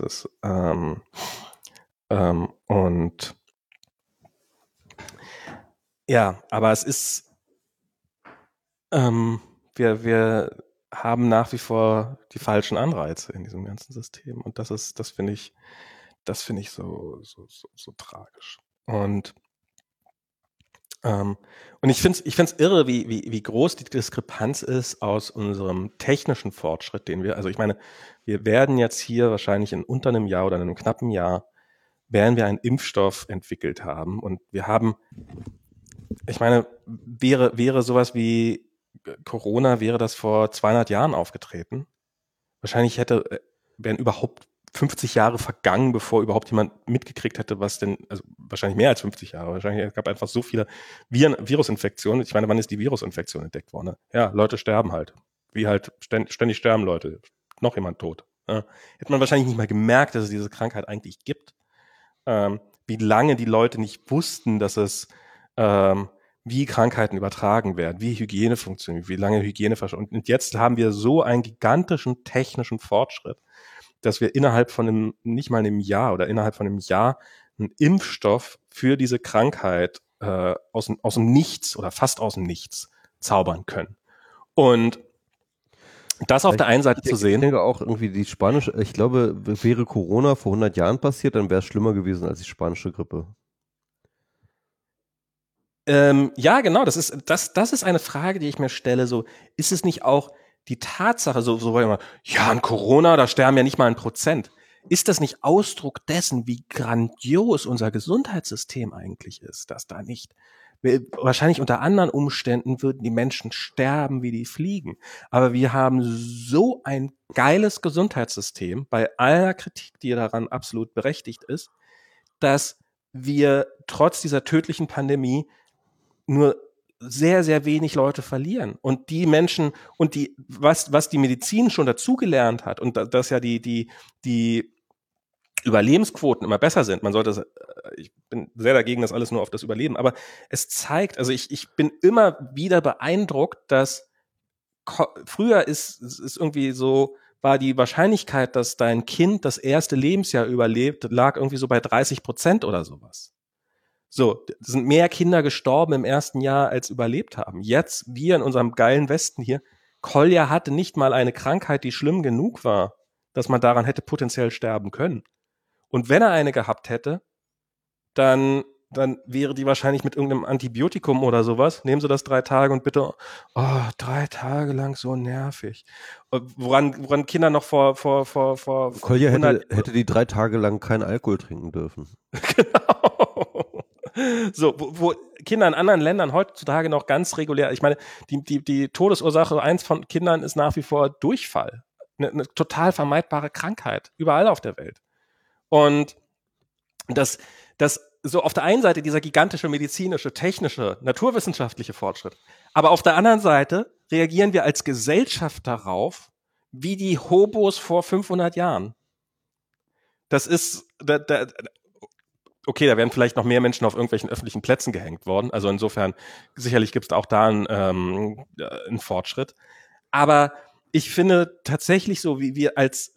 B: Und ja, aber es ist, wir haben nach wie vor die falschen Anreize in diesem ganzen System. Und das finde ich so tragisch. Und ich find's irre, wie groß die Diskrepanz ist aus unserem technischen Fortschritt, also ich meine, wir werden jetzt hier wahrscheinlich in unter einem Jahr oder in einem knappen Jahr werden wir einen Impfstoff entwickelt haben und wir haben, ich meine, wäre sowas wie Corona, wäre das vor 200 Jahren aufgetreten? Wahrscheinlich wären überhaupt 50 Jahre vergangen, bevor überhaupt jemand mitgekriegt hätte, was denn, also wahrscheinlich mehr als 50 Jahre, wahrscheinlich, es gab einfach so viele Virusinfektionen. Ich meine, wann ist die Virusinfektion entdeckt worden? Ne? Ja, Leute sterben halt. Wie halt ständig sterben Leute. Noch jemand tot. Ja. Hätte man wahrscheinlich nicht mal gemerkt, dass es diese Krankheit eigentlich gibt. Wie lange die Leute nicht wussten, dass es wie Krankheiten übertragen werden, wie Hygiene funktioniert, wie lange Hygiene verschwunden. Und jetzt haben wir so einen gigantischen technischen Fortschritt, dass wir innerhalb von nicht mal einem Jahr oder innerhalb von einem Jahr einen Impfstoff für diese Krankheit aus dem Nichts oder fast aus dem Nichts zaubern können. Und das auf der einen Seite zu sehen.
A: Ich denke auch irgendwie ich glaube, wäre Corona vor 100 Jahren passiert, dann wäre es schlimmer gewesen als die spanische Grippe.
B: Ja, genau, das ist eine Frage, die ich mir stelle, so, ist es nicht auch die Tatsache, ja, an Corona, da sterben ja nicht mal 1%. Ist das nicht Ausdruck dessen, wie grandios unser Gesundheitssystem eigentlich ist, dass da nicht, wahrscheinlich unter anderen Umständen würden die Menschen sterben, wie die fliegen. Aber wir haben so ein geiles Gesundheitssystem, bei aller Kritik, die daran absolut berechtigt ist, dass wir trotz dieser tödlichen Pandemie nur sehr, sehr wenig Leute verlieren. Und die Menschen und was die Medizin schon dazugelernt hat und dass ja die Überlebensquoten immer besser sind. Ich bin sehr dagegen, das alles nur auf das Überleben, aber es zeigt, also ich bin immer wieder beeindruckt, dass früher ist irgendwie so, war die Wahrscheinlichkeit, dass dein Kind das erste Lebensjahr überlebt, lag irgendwie so bei 30% oder sowas. So, es sind mehr Kinder gestorben im ersten Jahr, als überlebt haben. Jetzt, wir in unserem geilen Westen hier, Kolja hatte nicht mal eine Krankheit, die schlimm genug war, dass man daran hätte potenziell sterben können. Und wenn er eine gehabt hätte, dann wäre die wahrscheinlich mit irgendeinem Antibiotikum oder sowas. Nehmen Sie das 3 Tage und bitte, 3 Tage lang so nervig. Woran Kinder noch vor
A: Kolja hätte die 3 Tage lang keinen Alkohol trinken dürfen.
B: Genau. So, wo Kinder in anderen Ländern heutzutage noch ganz regulär, ich meine, die Todesursache 1 von Kindern ist nach wie vor Durchfall. Eine total vermeidbare Krankheit, überall auf der Welt. Und das so auf der einen Seite dieser gigantische medizinische, technische, naturwissenschaftliche Fortschritt, aber auf der anderen Seite reagieren wir als Gesellschaft darauf, wie die Hobos vor 500 Jahren. Das ist, okay, da wären vielleicht noch mehr Menschen auf irgendwelchen öffentlichen Plätzen gehängt worden. Also insofern, sicherlich gibt es auch da einen Fortschritt. Aber ich finde tatsächlich so, wie wir als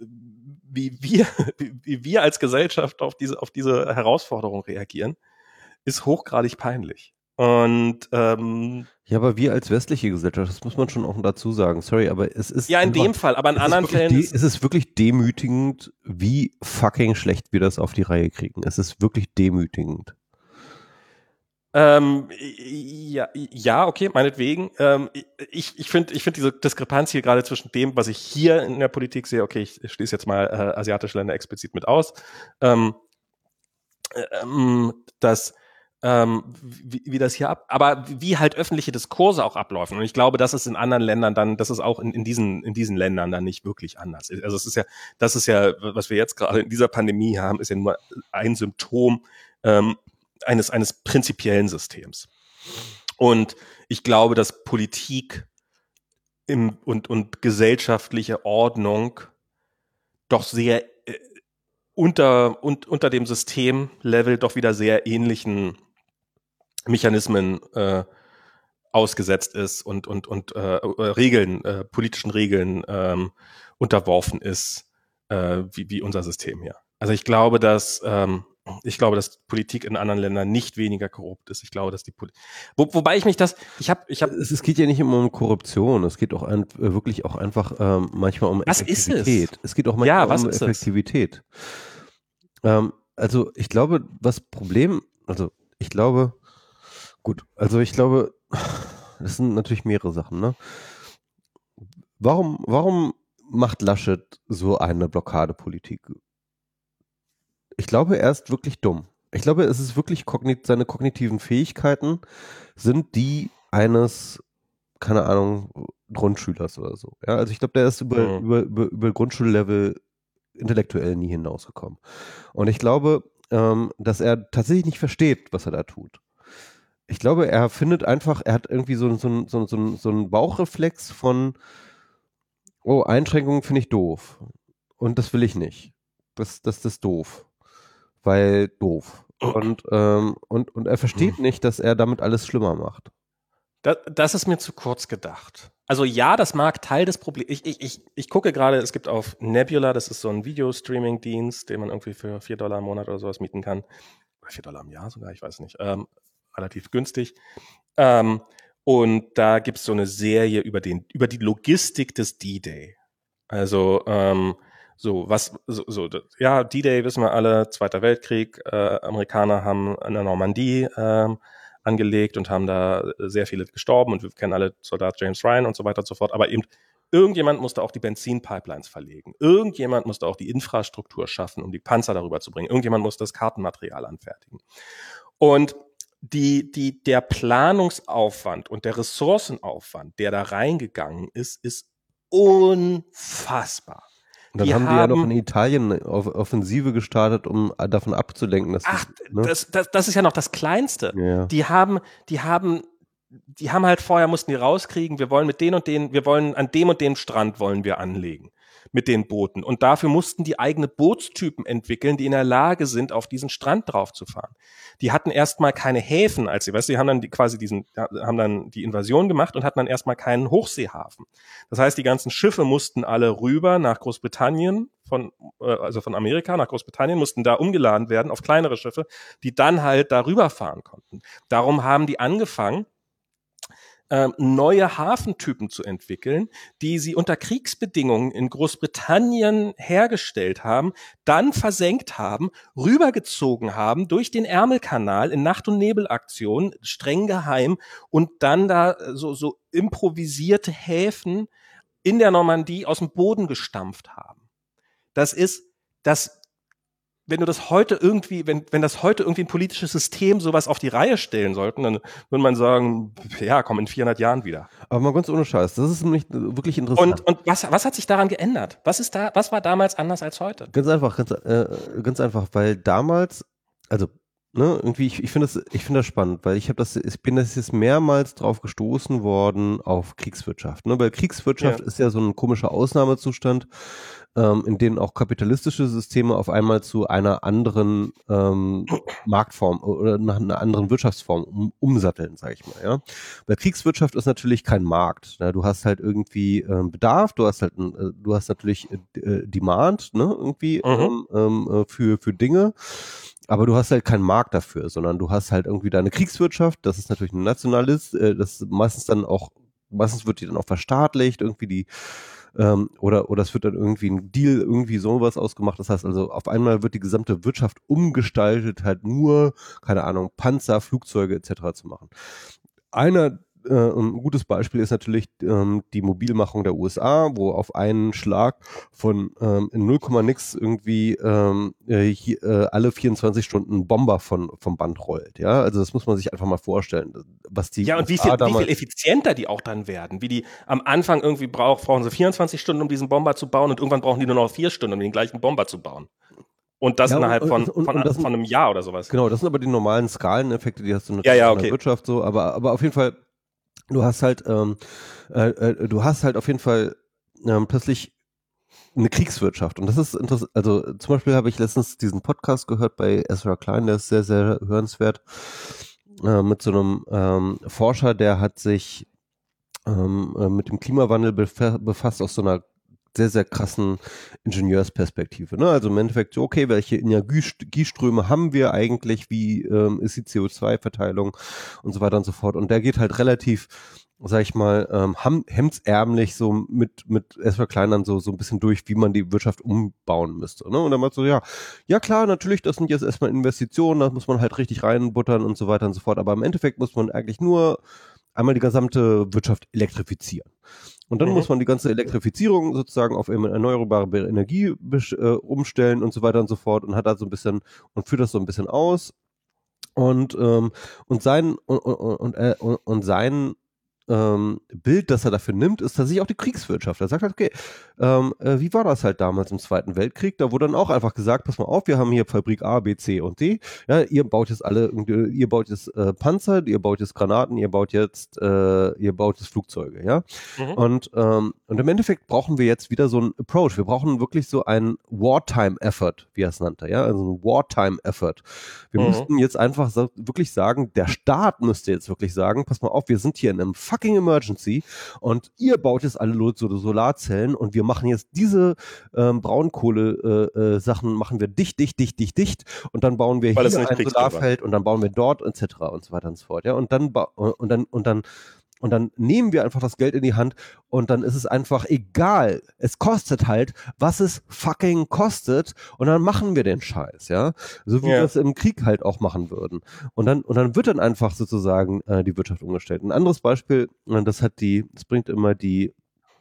B: Gesellschaft auf diese Herausforderung reagieren, ist hochgradig peinlich. Und
A: ja, aber wir als westliche Gesellschaft, das muss man schon auch dazu sagen, sorry, aber es ist
B: ja in dem Fall, aber in anderen Fällen
A: ist es wirklich demütigend, wie fucking schlecht wir das auf die Reihe kriegen. Es ist wirklich demütigend.
B: Ja, okay, meinetwegen. Ich finde diese Diskrepanz hier gerade zwischen dem, was ich hier in der Politik sehe, okay, ich schließe jetzt mal asiatische Länder explizit mit aus, dass wie das hier aber wie halt öffentliche Diskurse auch ablaufen. Und ich glaube, das ist in anderen Ländern dann, das ist auch in diesen Ländern dann nicht wirklich anders. Also das ist ja, was wir jetzt gerade in dieser Pandemie haben, ist ja nur ein Symptom eines prinzipiellen Systems. Und ich glaube, dass Politik und gesellschaftliche Ordnung doch sehr unter dem Systemlevel doch wieder sehr ähnlichen Mechanismen ausgesetzt ist und Regeln, politischen Regeln unterworfen ist, wie unser System hier. Also ich glaube, dass Politik in anderen Ländern nicht weniger korrupt ist. Ich glaube, dass wobei ich mich
A: es geht ja nicht immer um Korruption, es geht auch wirklich auch einfach manchmal um Effektivität.
B: Was ist es?
A: Es geht auch manchmal um Effektivität. Also ich glaube, das sind natürlich mehrere Sachen, ne? Warum macht Laschet so eine Blockadepolitik? Ich glaube, er ist wirklich dumm. Ich glaube, es ist wirklich seine kognitiven Fähigkeiten sind die eines, keine Ahnung, Grundschülers oder so. Ja, also ich glaube, der ist über Grundschullevel intellektuell nie hinausgekommen. Und ich glaube, dass er tatsächlich nicht versteht, was er da tut. Ich glaube, er findet einfach, er hat irgendwie so einen Bauchreflex von, oh, Einschränkungen finde ich doof. Und das will ich nicht. Das ist doof. Weil doof. Und er versteht nicht, dass er damit alles schlimmer macht.
B: Das ist mir zu kurz gedacht. Also ja, das mag Teil des Problems. Ich gucke gerade, es gibt auf Nebula, das ist so ein Video-Streaming-Dienst, den man irgendwie für $4 im Monat oder sowas mieten kann. Oder $4 im Jahr sogar, ich weiß nicht. Relativ günstig. Und da gibt es so eine Serie über die Logistik des D-Day. Also D-Day wissen wir alle, Zweiter Weltkrieg, Amerikaner haben an der Normandie angelegt und haben da sehr viele gestorben und wir kennen alle Soldat James Ryan und so weiter und so fort, aber eben irgendjemand musste auch die Benzinpipelines verlegen. Irgendjemand musste auch die Infrastruktur schaffen, um die Panzer darüber zu bringen. Irgendjemand musste das Kartenmaterial anfertigen. Und der Planungsaufwand und der Ressourcenaufwand, der da reingegangen ist unfassbar.
A: Und dann haben die ja noch in Italien Offensive gestartet, um davon abzulenken, dass
B: das ist ja noch das Kleinste.
A: Ja.
B: Die haben halt vorher, mussten die rauskriegen, wir wollen an dem und dem Strand wollen wir anlegen mit den Booten. Und dafür mussten die eigene Bootstypen entwickeln, die in der Lage sind, auf diesen Strand drauf zu fahren. Die hatten erstmal keine Häfen, die haben dann haben dann die Invasion gemacht und hatten dann erstmal keinen Hochseehafen. Das heißt, die ganzen Schiffe mussten alle rüber nach Großbritannien, von Amerika nach Großbritannien, mussten da umgeladen werden auf kleinere Schiffe, die dann halt da rüberfahren konnten. Darum haben die angefangen, neue Hafentypen zu entwickeln, die sie unter Kriegsbedingungen in Großbritannien hergestellt haben, dann versenkt haben, rübergezogen haben durch den Ärmelkanal in Nacht- und Nebelaktionen, streng geheim, und dann da so improvisierte Häfen in der Normandie aus dem Boden gestampft haben. Wenn du das heute irgendwie, wenn das heute irgendwie ein politisches System sowas auf die Reihe stellen sollten, dann würde man sagen, ja, komm in 400 Jahren wieder.
A: Aber mal ganz ohne Scheiß, das ist nämlich wirklich interessant.
B: Und was hat sich daran geändert? Was war damals anders als heute?
A: Ganz einfach, weil damals, also irgendwie, ich finde das spannend, weil ich bin jetzt mehrmals drauf gestoßen worden auf Kriegswirtschaft. Ne? Weil Kriegswirtschaft ist ja so ein komischer Ausnahmezustand, in denen auch kapitalistische Systeme auf einmal zu einer anderen Marktform oder nach einer anderen Wirtschaftsform umsatteln, sage ich mal. Ja? Weil Kriegswirtschaft ist natürlich kein Markt. Ne? Du hast halt irgendwie Bedarf, du hast natürlich Demand, ne? Irgendwie für Dinge. Aber du hast halt keinen Markt dafür, sondern du hast halt irgendwie deine Kriegswirtschaft, das ist natürlich ein Nationalist, meistens wird die dann auch verstaatlicht, irgendwie oder es wird dann irgendwie ein Deal, irgendwie sowas ausgemacht. Das heißt also, auf einmal wird die gesamte Wirtschaft umgestaltet, halt nur, keine Ahnung, Panzer, Flugzeuge etc. zu machen. Ein gutes Beispiel ist natürlich die Mobilmachung der USA, wo auf einen Schlag von in 0, nix irgendwie alle 24 Stunden Bomber vom Band rollt. Ja, also das muss man sich einfach mal vorstellen, was die
B: und wie viel effizienter die auch dann werden. Wie die am Anfang irgendwie brauchen sie 24 Stunden, um diesen Bomber zu bauen, und irgendwann brauchen die nur noch 4 Stunden, um den gleichen Bomber zu bauen. Und das innerhalb von einem Jahr oder sowas.
A: Genau, das sind aber die normalen Skaleneffekte, die hast du natürlich in der Wirtschaft so, aber auf jeden Fall, du hast halt auf jeden Fall plötzlich eine Kriegswirtschaft. Und das ist interessant. Also zum Beispiel habe ich letztens diesen Podcast gehört bei Ezra Klein, der ist sehr, sehr hörenswert, mit so einem Forscher, der hat sich mit dem Klimawandel befasst aus so einer sehr, sehr krassen Ingenieursperspektive. Ne? Also im Endeffekt so, okay, welche Energieströme haben wir eigentlich, wie ist die CO2-Verteilung und so weiter und so fort. Und der geht halt relativ, sag ich mal, hemdsärmlich so mit Ezra Klein dann so ein bisschen durch, wie man die Wirtschaft umbauen müsste. Ne? Und dann mal so, ja klar, natürlich, das sind jetzt erstmal Investitionen, da muss man halt richtig reinbuttern und so weiter und so fort. Aber im Endeffekt muss man eigentlich nur einmal die gesamte Wirtschaft elektrifizieren. Und dann muss man die ganze Elektrifizierung sozusagen auf erneuerbare Energie umstellen und so weiter und so fort und hat da so ein bisschen und führt das so ein bisschen aus und sein Bild, das er dafür nimmt, ist tatsächlich auch die Kriegswirtschaft. Er sagt halt, okay, wie war das halt damals im Zweiten Weltkrieg? Da wurde dann auch einfach gesagt, pass mal auf, wir haben hier Fabrik A, B, C und D. Ja, ihr baut jetzt Panzer, ihr baut jetzt Granaten, ihr baut jetzt Flugzeuge, ja. Und im Endeffekt brauchen wir jetzt wieder so einen Approach. Wir brauchen wirklich so einen Wartime-Effort, wie er es nannte, ja, also einen Wartime-Effort. Wir müssten jetzt einfach wirklich sagen, der Staat müsste jetzt wirklich sagen, pass mal auf, wir sind hier in einem fucking Emergency und ihr baut jetzt alle Solarzellen und wir machen jetzt diese Braunkohle-Sachen machen wir dicht und dann bauen wir hier ein Solarfeld und dann bauen wir dort etc. und so weiter und so fort. Ja, und dann nehmen wir einfach das Geld in die Hand und dann ist es einfach egal. Es kostet halt, was es fucking kostet und dann machen wir den Scheiß, ja. So wie wir es im Krieg halt auch machen würden. Und dann wird dann einfach sozusagen die Wirtschaft umgestellt. Ein anderes Beispiel, das bringt immer die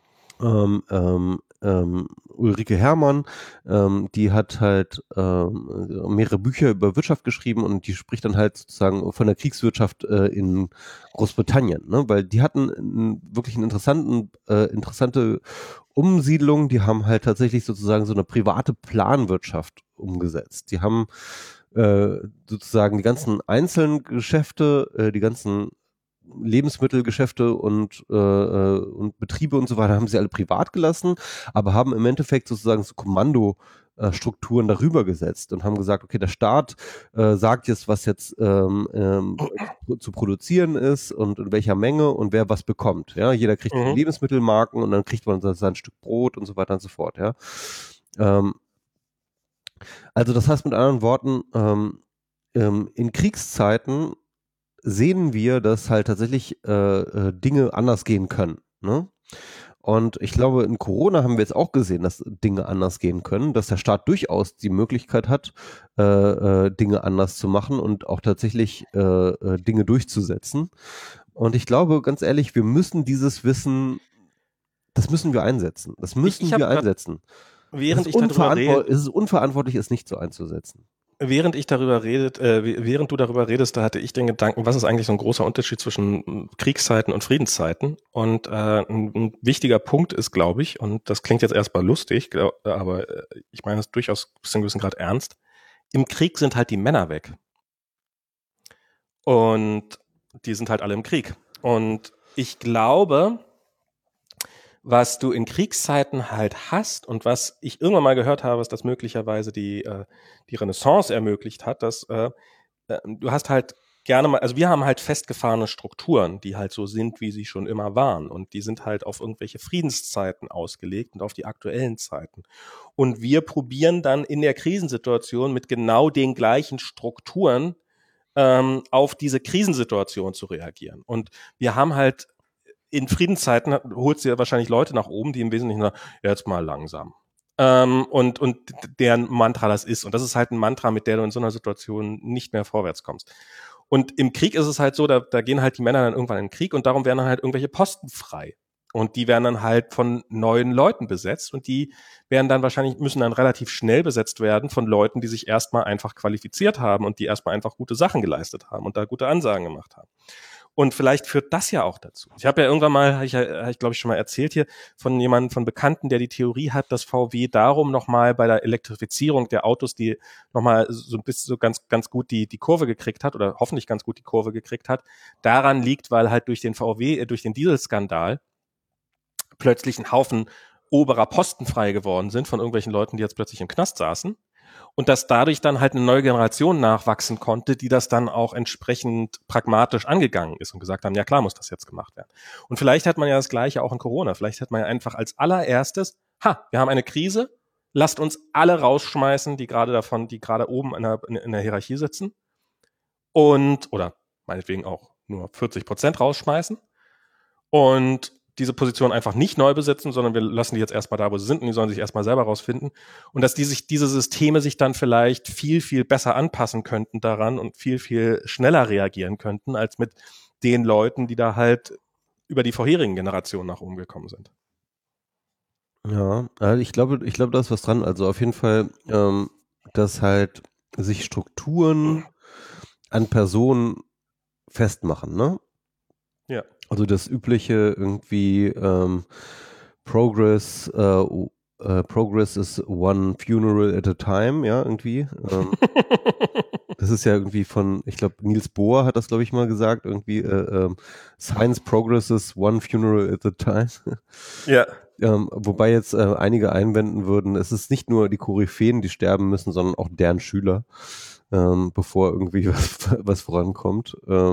A: Ulrike Herrmann, die hat halt mehrere Bücher über Wirtschaft geschrieben und die spricht dann halt sozusagen von der Kriegswirtschaft in Großbritannien, ne? Weil die hatten wirklich eine interessante Umsiedlung, die haben halt tatsächlich sozusagen so eine private Planwirtschaft umgesetzt. Die haben sozusagen die ganzen einzelnen Geschäfte, die ganzen Lebensmittelgeschäfte und Betriebe und so weiter haben sie alle privat gelassen, aber haben im Endeffekt sozusagen so Kommandostrukturen darüber gesetzt und haben gesagt, okay, der Staat sagt jetzt, was jetzt zu produzieren ist und in welcher Menge und wer was bekommt. Ja, jeder kriegt die Lebensmittelmarken und dann kriegt man sein Stück Brot und so weiter und so fort. Ja, also das heißt mit anderen Worten, in Kriegszeiten sehen wir, dass halt tatsächlich Dinge anders gehen können. Ne? Und ich glaube, in Corona haben wir jetzt auch gesehen, dass Dinge anders gehen können, dass der Staat durchaus die Möglichkeit hat, Dinge anders zu machen und auch tatsächlich Dinge durchzusetzen. Und ich glaube, ganz ehrlich, wir müssen dieses Wissen, das müssen wir einsetzen. Das müssen wir einsetzen. Es ist unverantwortlich, es nicht so einzusetzen.
B: Während du darüber redest, da hatte ich den Gedanken, was ist eigentlich so ein großer Unterschied zwischen Kriegszeiten und Friedenszeiten? Und ein wichtiger Punkt ist, glaube ich, und das klingt jetzt erstmal lustig, aber ich meine es durchaus bis zu einem gewissen Grad ernst, im Krieg sind halt die Männer weg. Und die sind halt alle im Krieg. Und ich glaube, was du in Kriegszeiten halt hast und was ich irgendwann mal gehört habe, was das möglicherweise die Renaissance ermöglicht hat, dass du hast halt gerne mal, also wir haben halt festgefahrene Strukturen, die halt so sind, wie sie schon immer waren und die sind halt auf irgendwelche Friedenszeiten ausgelegt und auf die aktuellen Zeiten. Und wir probieren dann in der Krisensituation mit genau den gleichen Strukturen auf diese Krisensituation zu reagieren. Und wir haben halt in Friedenszeiten holst du ja wahrscheinlich Leute nach oben, die im Wesentlichen sagen, jetzt mal langsam. Und deren Mantra das ist. Und das ist halt ein Mantra, mit der du in so einer Situation nicht mehr vorwärts kommst. Und im Krieg ist es halt so, da gehen halt die Männer dann irgendwann in den Krieg und darum werden dann halt irgendwelche Posten frei. Und die werden dann halt von neuen Leuten besetzt und die müssen dann relativ schnell besetzt werden von Leuten, die sich erstmal einfach qualifiziert haben und die erstmal einfach gute Sachen geleistet haben und da gute Ansagen gemacht haben. Und vielleicht führt das ja auch dazu. Ich habe ja irgendwann mal, habe ich glaube ich schon mal erzählt hier, von jemandem, von Bekannten, der die Theorie hat, dass VW darum nochmal bei der Elektrifizierung der Autos, die nochmal so ein bisschen so ganz gut die Kurve gekriegt hat oder hoffentlich ganz gut die Kurve gekriegt hat, daran liegt, weil halt durch den Dieselskandal plötzlich ein Haufen oberer Posten frei geworden sind von irgendwelchen Leuten, die jetzt plötzlich im Knast saßen. Und dass dadurch dann halt eine neue Generation nachwachsen konnte, die das dann auch entsprechend pragmatisch angegangen ist und gesagt haben, ja klar muss das jetzt gemacht werden. Und vielleicht hat man ja das Gleiche auch in Corona. Vielleicht hat man ja einfach als allererstes, wir haben eine Krise, lasst uns alle rausschmeißen, die gerade oben in der Hierarchie sitzen oder meinetwegen auch nur 40% rausschmeißen und diese Position einfach nicht neu besetzen, sondern wir lassen die jetzt erstmal da, wo sie sind und die sollen sich erstmal selber rausfinden und dass diese Systeme sich dann vielleicht viel, viel besser anpassen könnten daran und viel, viel schneller reagieren könnten, als mit den Leuten, die da halt über die vorherigen Generationen nach oben gekommen sind.
A: Ja, also ich glaube, da ist was dran. Also auf jeden Fall, dass halt sich Strukturen an Personen festmachen, ne?
B: Ja.
A: Also das übliche irgendwie Progress is one funeral at a time, ja, irgendwie. Das ist ja irgendwie von, ich glaube, Niels Bohr hat das, glaube ich, mal gesagt, irgendwie Science progresses one funeral at a time.
B: Ja.
A: Wobei jetzt einige einwenden würden, es ist nicht nur die Koryphäen, die sterben müssen, sondern auch deren Schüler, bevor irgendwie was vorankommt.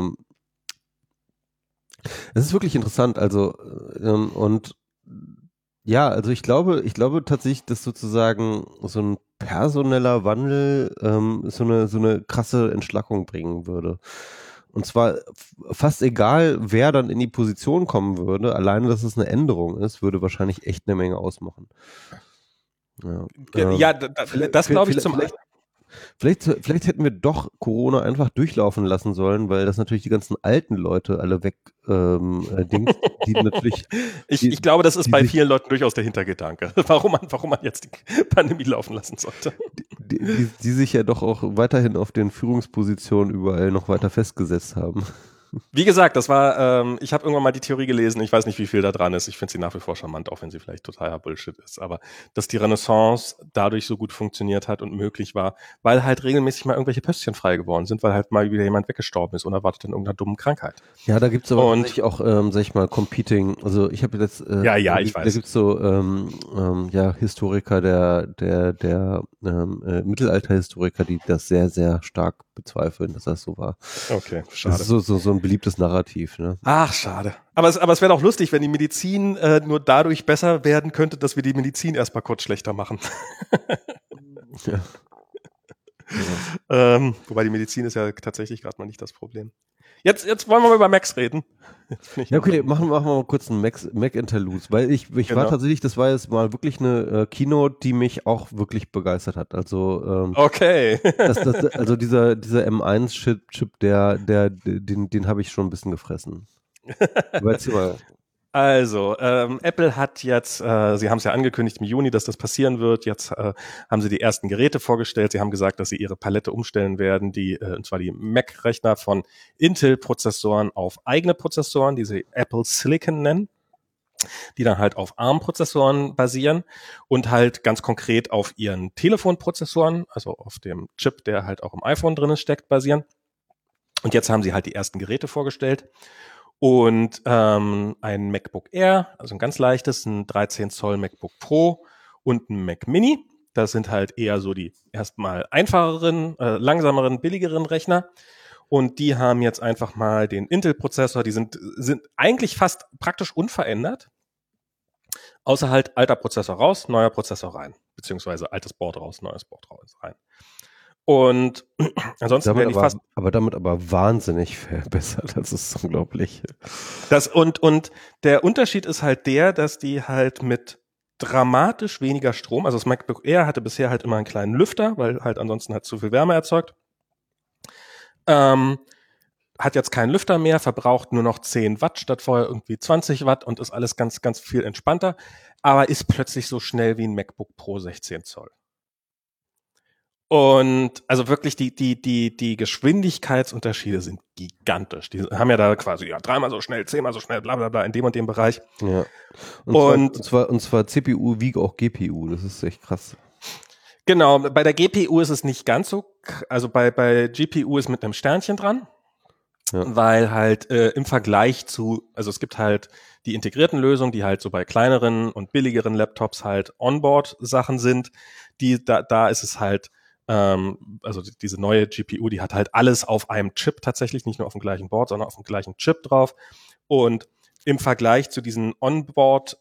A: Es ist wirklich interessant, also und ja, also ich glaube tatsächlich, dass sozusagen so ein personeller Wandel so eine krasse Entschlackung bringen würde. Und zwar fast egal, wer dann in die Position kommen würde, alleine, dass es eine Änderung ist, würde wahrscheinlich echt eine Menge ausmachen. Ja,
B: Ja, das glaube ich zum einen.
A: Vielleicht hätten wir doch Corona einfach durchlaufen lassen sollen, weil das natürlich die ganzen alten Leute alle weg Dings, die natürlich.
B: Ich glaube, das ist bei vielen Leuten durchaus der Hintergedanke, warum man jetzt die Pandemie laufen lassen sollte.
A: Die sich ja doch auch weiterhin auf den Führungspositionen überall noch weiter festgesetzt haben.
B: Wie gesagt, das war, ich habe irgendwann mal die Theorie gelesen, ich weiß nicht, wie viel da dran ist, ich finde sie nach wie vor charmant, auch wenn sie vielleicht totaler Bullshit ist, aber dass die Renaissance dadurch so gut funktioniert hat und möglich war, weil halt regelmäßig mal irgendwelche Pöstchen frei geworden sind, weil halt mal wieder jemand weggestorben ist, unerwartet in irgendeiner dummen Krankheit.
A: Ja, da gibt's aber tatsächlich auch, sag ich mal, Competing, also ich habe jetzt,
B: ich weiß.
A: Da gibt's so, Historiker der Mittelalterhistoriker, die das sehr, sehr stark bezweifeln, dass das so war.
B: Okay, schade.
A: Das ist so ein beliebtes Narrativ, ne?
B: Ach, schade. Aber es wäre doch lustig, wenn die Medizin nur dadurch besser werden könnte, dass wir die Medizin erstmal kurz schlechter machen.
A: Ja.
B: Wobei die Medizin ist ja tatsächlich gerade mal nicht das Problem. Jetzt wollen wir mal über Macs reden.
A: Ja, okay, machen wir mal kurz einen Mac-Interlude, weil ich war tatsächlich, das war jetzt mal wirklich eine Keynote, die mich auch wirklich begeistert hat. Also
B: okay.
A: Also dieser M1-Chip, den habe ich schon ein bisschen gefressen.
B: Also, Apple hat jetzt, sie haben es ja angekündigt im Juni, dass das passieren wird. Jetzt haben sie die ersten Geräte vorgestellt. Sie haben gesagt, dass sie ihre Palette umstellen werden, und zwar die Mac-Rechner von Intel-Prozessoren auf eigene Prozessoren, die sie Apple Silicon nennen, die dann halt auf ARM-Prozessoren basieren und halt ganz konkret auf ihren Telefonprozessoren, also auf dem Chip, der halt auch im iPhone drin steckt, basieren. Und jetzt haben sie halt die ersten Geräte vorgestellt. Und ein MacBook Air, also ein ganz leichtes, ein 13 Zoll MacBook Pro und ein Mac Mini. Das sind halt eher so die erstmal einfacheren, langsameren, billigeren Rechner. Und die haben jetzt einfach mal den Intel-Prozessor, die sind eigentlich fast praktisch unverändert. Außer halt alter Prozessor raus, neuer Prozessor rein. Beziehungsweise altes Board raus, neues Board rein. Und ansonsten werden die fast.
A: Aber damit wahnsinnig verbessert. Das ist unglaublich.
B: Und der Unterschied ist halt dass die halt mit dramatisch weniger Strom, also das MacBook Air hatte bisher halt immer einen kleinen Lüfter, weil halt ansonsten halt zu viel Wärme erzeugt. Hat jetzt keinen Lüfter mehr, verbraucht nur noch 10 Watt statt vorher irgendwie 20 Watt und ist alles ganz, ganz viel entspannter, aber ist plötzlich so schnell wie ein MacBook Pro 16 Zoll. Und also wirklich die Geschwindigkeitsunterschiede sind gigantisch. Die haben ja da quasi 3-mal so schnell, 10-mal so schnell, bla bla bla in dem und dem Bereich.
A: Ja. Und zwar CPU wie auch GPU, das ist echt krass.
B: Genau, bei der GPU ist es nicht ganz so, also bei GPU ist mit einem Sternchen dran, weil halt im Vergleich also es gibt halt die integrierten Lösungen, die halt so bei kleineren und billigeren Laptops halt Onboard-Sachen sind, da ist es halt also diese neue GPU, die hat halt alles auf einem Chip tatsächlich, nicht nur auf dem gleichen Board, sondern auf dem gleichen Chip drauf. Und im Vergleich zu diesen Onboard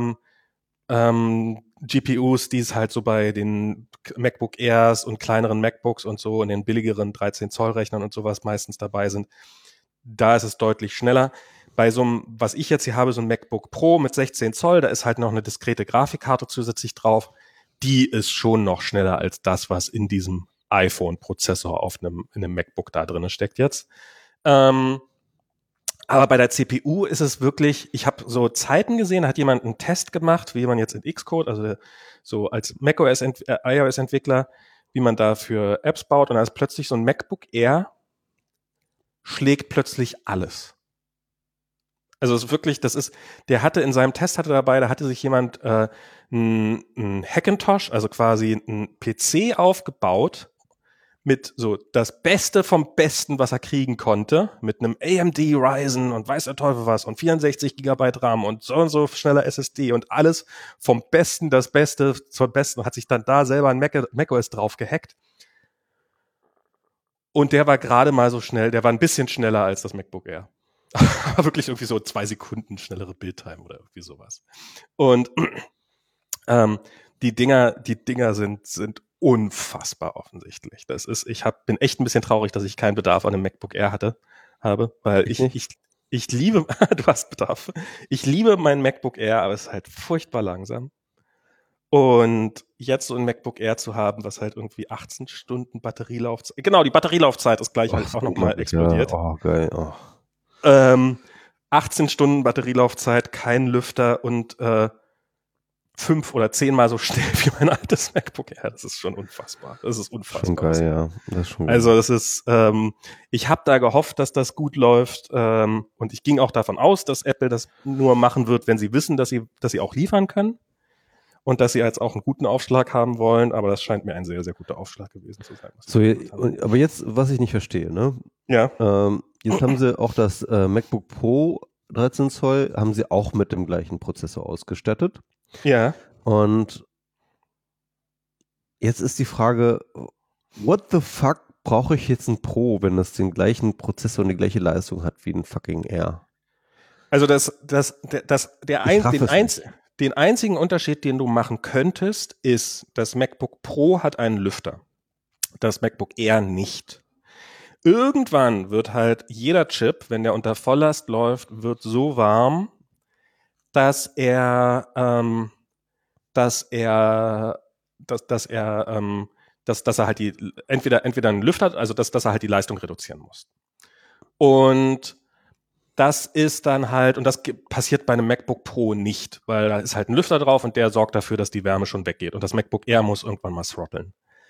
B: GPUs, die es halt so bei den MacBook Airs und kleineren MacBooks und so und den billigeren 13 Zoll Rechnern und sowas meistens dabei sind, da ist es deutlich schneller. Bei so einem, was ich jetzt hier habe, so ein MacBook Pro mit 16 Zoll, da ist halt noch eine diskrete Grafikkarte zusätzlich drauf. Die ist schon noch schneller als das, was in diesem iPhone-Prozessor in einem MacBook da drin steckt jetzt. Aber bei der CPU ist es wirklich, ich habe so Zeiten gesehen, da hat jemand einen Test gemacht, wie man jetzt in Xcode, also so als iOS-Entwickler, wie man da für Apps baut und da ist plötzlich so ein MacBook Air schlägt plötzlich alles. Also es ist wirklich, der hatte in seinem Test da hatte sich jemand ein Hackintosh, also quasi ein PC aufgebaut mit so das Beste vom Besten, was er kriegen konnte, mit einem AMD Ryzen und weiß der Teufel was und 64 Gigabyte RAM und so schneller SSD und alles vom Besten, das Beste zur Besten und hat sich dann da selber ein macOS drauf gehackt. Und der war gerade mal so schnell, der war ein bisschen schneller als das MacBook Air. Aber wirklich irgendwie so 2 Sekunden schnellere Build-Time oder irgendwie sowas. Und die Dinger sind unfassbar offensichtlich. Bin echt ein bisschen traurig, dass ich keinen Bedarf an einem MacBook Air habe, weil ich liebe, du hast Bedarf. Ich liebe mein MacBook Air, aber es ist halt furchtbar langsam. Und jetzt so ein MacBook Air zu haben, was halt irgendwie 18 Stunden Batterielaufzeit, genau, die Batterielaufzeit ist gleich halt auch nochmal explodiert.
A: Ja. Oh, geil. Oh.
B: 18 Stunden Batterielaufzeit, kein Lüfter und 5 oder 10 Mal so schnell wie mein altes MacBook Air. Das ist schon unfassbar. Das ist unfassbar.
A: Schon geil, ja. Das ist schon
B: also das ist, ich habe da gehofft, dass das gut läuft und ich ging auch davon aus, dass Apple das nur machen wird, wenn sie wissen, dass sie auch liefern können und dass sie jetzt auch einen guten Aufschlag haben wollen, aber das scheint mir ein sehr, sehr guter Aufschlag gewesen zu sein.
A: So, aber jetzt, was ich nicht verstehe, ne?
B: Ja.
A: Jetzt haben sie auch das MacBook Pro 13 Zoll, haben sie auch mit dem gleichen Prozessor ausgestattet.
B: Ja.
A: Und jetzt ist die Frage, what the fuck brauche ich jetzt ein Pro, wenn das den gleichen Prozessor und die gleiche Leistung hat wie ein fucking Air?
B: Also den einzigen Unterschied, den du machen könntest, ist, das MacBook Pro hat einen Lüfter. Das MacBook Air nicht. Irgendwann wird halt jeder Chip, wenn der unter Volllast läuft, wird so warm, dass er halt entweder einen Lüfter, also dass er halt die Leistung reduzieren muss. Und das ist dann halt, und das passiert bei einem MacBook Pro nicht, weil da ist halt ein Lüfter drauf und der sorgt dafür, dass die Wärme schon weggeht. Und das MacBook Air muss irgendwann mal throtteln.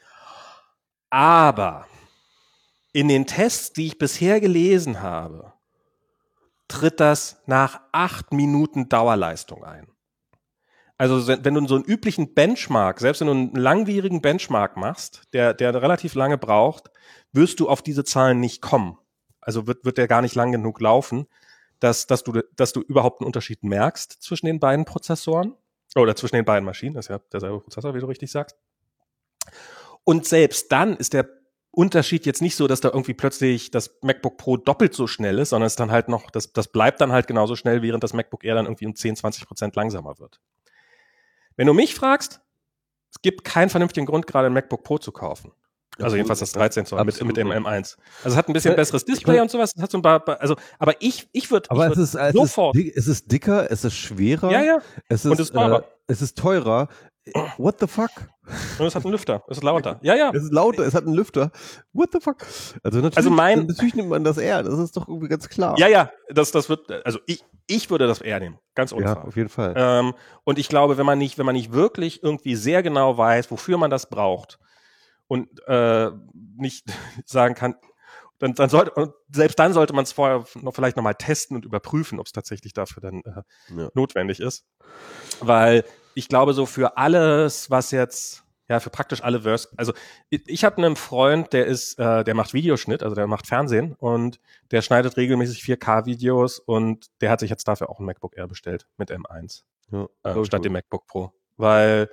B: Aber in den Tests, die ich bisher gelesen habe, tritt das nach 8 Minuten Dauerleistung ein. Also wenn du so einen üblichen Benchmark, selbst wenn du einen langwierigen Benchmark machst, der relativ lange braucht, wirst du auf diese Zahlen nicht kommen. Also wird der gar nicht lang genug laufen, dass du überhaupt einen Unterschied merkst zwischen den beiden Prozessoren oder zwischen den beiden Maschinen. Das ist ja derselbe Prozessor, wie du richtig sagst. Und selbst dann ist der Unterschied jetzt nicht so, dass da irgendwie plötzlich das MacBook Pro doppelt so schnell ist, sondern es dann halt noch, das bleibt dann halt genauso schnell, während das MacBook Air dann irgendwie um 10-20% langsamer wird. Wenn du mich fragst, es gibt keinen vernünftigen Grund, gerade ein MacBook Pro zu kaufen. Also jedenfalls das 13 Zoll mit dem M1. Also es hat ein bisschen besseres Display und sowas. Es hat so ein paar, also, aber ich würde
A: sofort. Es ist dicker, es ist schwerer.
B: Ja.
A: Es ist teurer. Es ist teurer. What the fuck?
B: Und es hat einen Lüfter. Es ist lauter. Ja.
A: Es ist lauter, es hat einen Lüfter. What the fuck? Also natürlich nimmt man das Air. Das ist doch irgendwie ganz klar.
B: Ja. Das wird, also ich würde das Air nehmen. Ganz unfair.
A: Ja, auf jeden Fall.
B: Und ich glaube, wenn man nicht wirklich irgendwie sehr genau weiß, wofür man das braucht, und nicht sagen kann, dann sollte man es vorher vielleicht nochmal testen und überprüfen, ob es tatsächlich dafür dann notwendig ist. Weil ich glaube, so für alles, was jetzt, für praktisch alle also ich habe einen Freund, der macht Videoschnitt, also der macht Fernsehen und der schneidet regelmäßig 4K-Videos und der hat sich jetzt dafür auch ein MacBook Air bestellt mit M1 statt dem MacBook Pro. Weil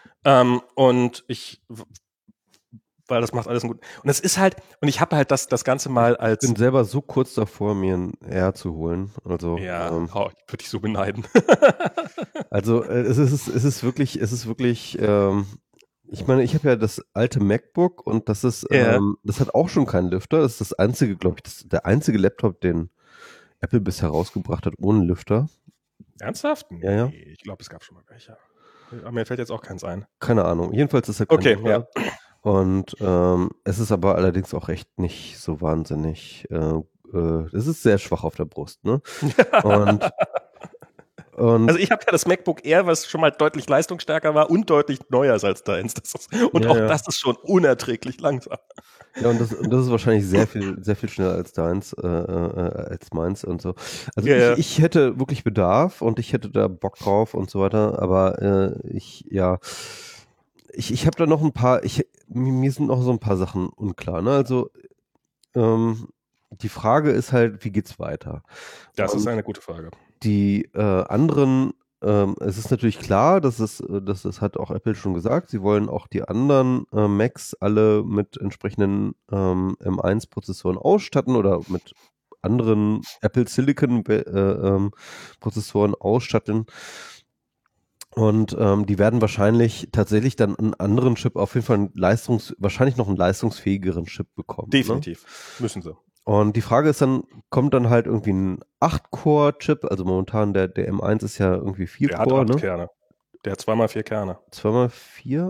B: weil das macht alles gut. Und es ist halt, und ich habe halt das Ganze mal als...
A: Ich bin selber so kurz davor, mir ein Air zu holen. Also,
B: würde ich so beneiden.
A: Also es ist wirklich, ich meine, ich habe ja das alte MacBook und das hat auch schon keinen Lüfter. Das ist das einzige, glaube ich, der einzige Laptop, den Apple bisher rausgebracht hat, ohne Lüfter.
B: Ernsthaft? Nee,
A: Ja.
B: Ich glaube, es gab schon mal welche. Aber mir fällt jetzt auch keins ein.
A: Keine Ahnung. Jedenfalls ist er kein Lüfter.
B: Ja.
A: Und es ist aber allerdings auch echt nicht so wahnsinnig. Es ist sehr schwach auf der Brust, ne? Und
B: also ich habe ja das MacBook Air, was schon mal deutlich leistungsstärker war und deutlich neuer als deins. Das ist schon unerträglich langsam.
A: Ja, und das ist wahrscheinlich sehr viel schneller als deins, als meins und so. Also ich hätte wirklich Bedarf und ich hätte da Bock drauf und so weiter, aber ich habe da noch ein paar, mir sind noch so ein paar Sachen unklar, ne? Also die Frage ist halt, wie geht's weiter?
B: Das ist eine gute Frage.
A: Die anderen, es ist natürlich klar, das hat auch Apple schon gesagt, sie wollen auch die anderen Macs alle mit entsprechenden M1-Prozessoren ausstatten oder mit anderen Apple Silicon Prozessoren ausstatten. Und die werden wahrscheinlich tatsächlich dann einen anderen Chip, auf jeden Fall wahrscheinlich noch einen leistungsfähigeren Chip bekommen.
B: Definitiv. Ne? Müssen sie.
A: Und die Frage ist dann, kommt dann halt irgendwie ein 8-Core-Chip, also momentan der M1 ist ja irgendwie 4-Core,
B: der hat 8 Kerne. Der hat 2x4 Kerne.
A: 2x4?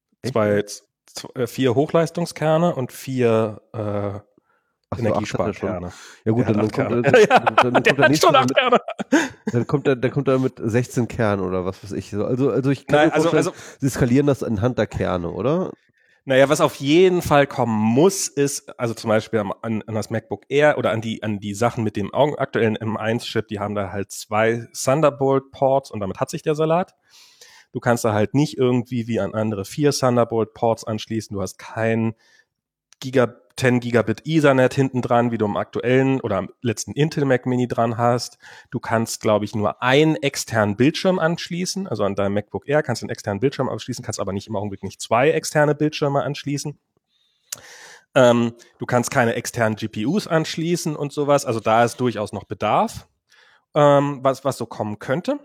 B: 4 Hochleistungskerne und 4 Energiesparkerne.
A: Ja gut, dann kommt er mit 16 Kernen oder was weiß ich. Also ich kann mir vorstellen, sie skalieren das anhand der Kerne, oder?
B: Naja, was auf jeden Fall kommen muss, ist, also zum Beispiel an das MacBook Air oder an die Sachen mit dem aktuellen M1-Chip, die haben da halt 2 Thunderbolt-Ports und damit hat sich der Salat. Du kannst da halt nicht irgendwie wie an andere 4 Thunderbolt-Ports anschließen. Du hast kein 10 Gigabit Ethernet hinten dran, wie du am aktuellen oder am letzten Intel Mac Mini dran hast. Du kannst, glaube ich, nur einen externen Bildschirm anschließen. Also an deinem MacBook Air kannst du einen externen Bildschirm anschließen, kannst aber nicht im Augenblick nicht 2 externe Bildschirme anschließen. Du kannst keine externen GPUs anschließen und sowas. Also da ist durchaus noch Bedarf, was so kommen könnte.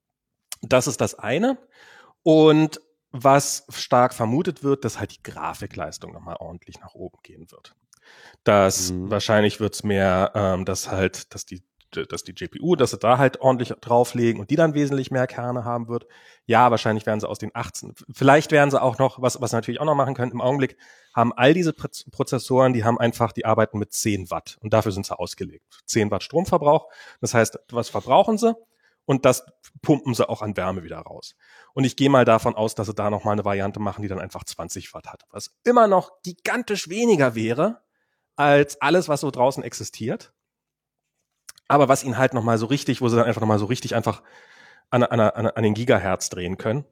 B: Das ist das eine. Und was stark vermutet wird, dass halt die Grafikleistung nochmal ordentlich nach oben gehen wird. Wahrscheinlich wird es mehr, dass die GPU, dass sie da halt ordentlich drauflegen und die dann wesentlich mehr Kerne haben wird. Ja, wahrscheinlich werden sie aus den 18. Vielleicht werden sie auch noch, was natürlich auch noch machen können, im Augenblick haben all diese Prozessoren, die arbeiten mit 10 Watt und dafür sind sie ausgelegt. 10 Watt Stromverbrauch. Das heißt, was verbrauchen sie? Und das pumpen sie auch an Wärme wieder raus. Und ich gehe mal davon aus, dass sie da nochmal eine Variante machen, die dann einfach 20 Watt hat. Was immer noch gigantisch weniger wäre, als alles, was so draußen existiert. Aber was ihnen halt nochmal so richtig, wo sie dann einfach nochmal so richtig einfach an den Gigahertz drehen können.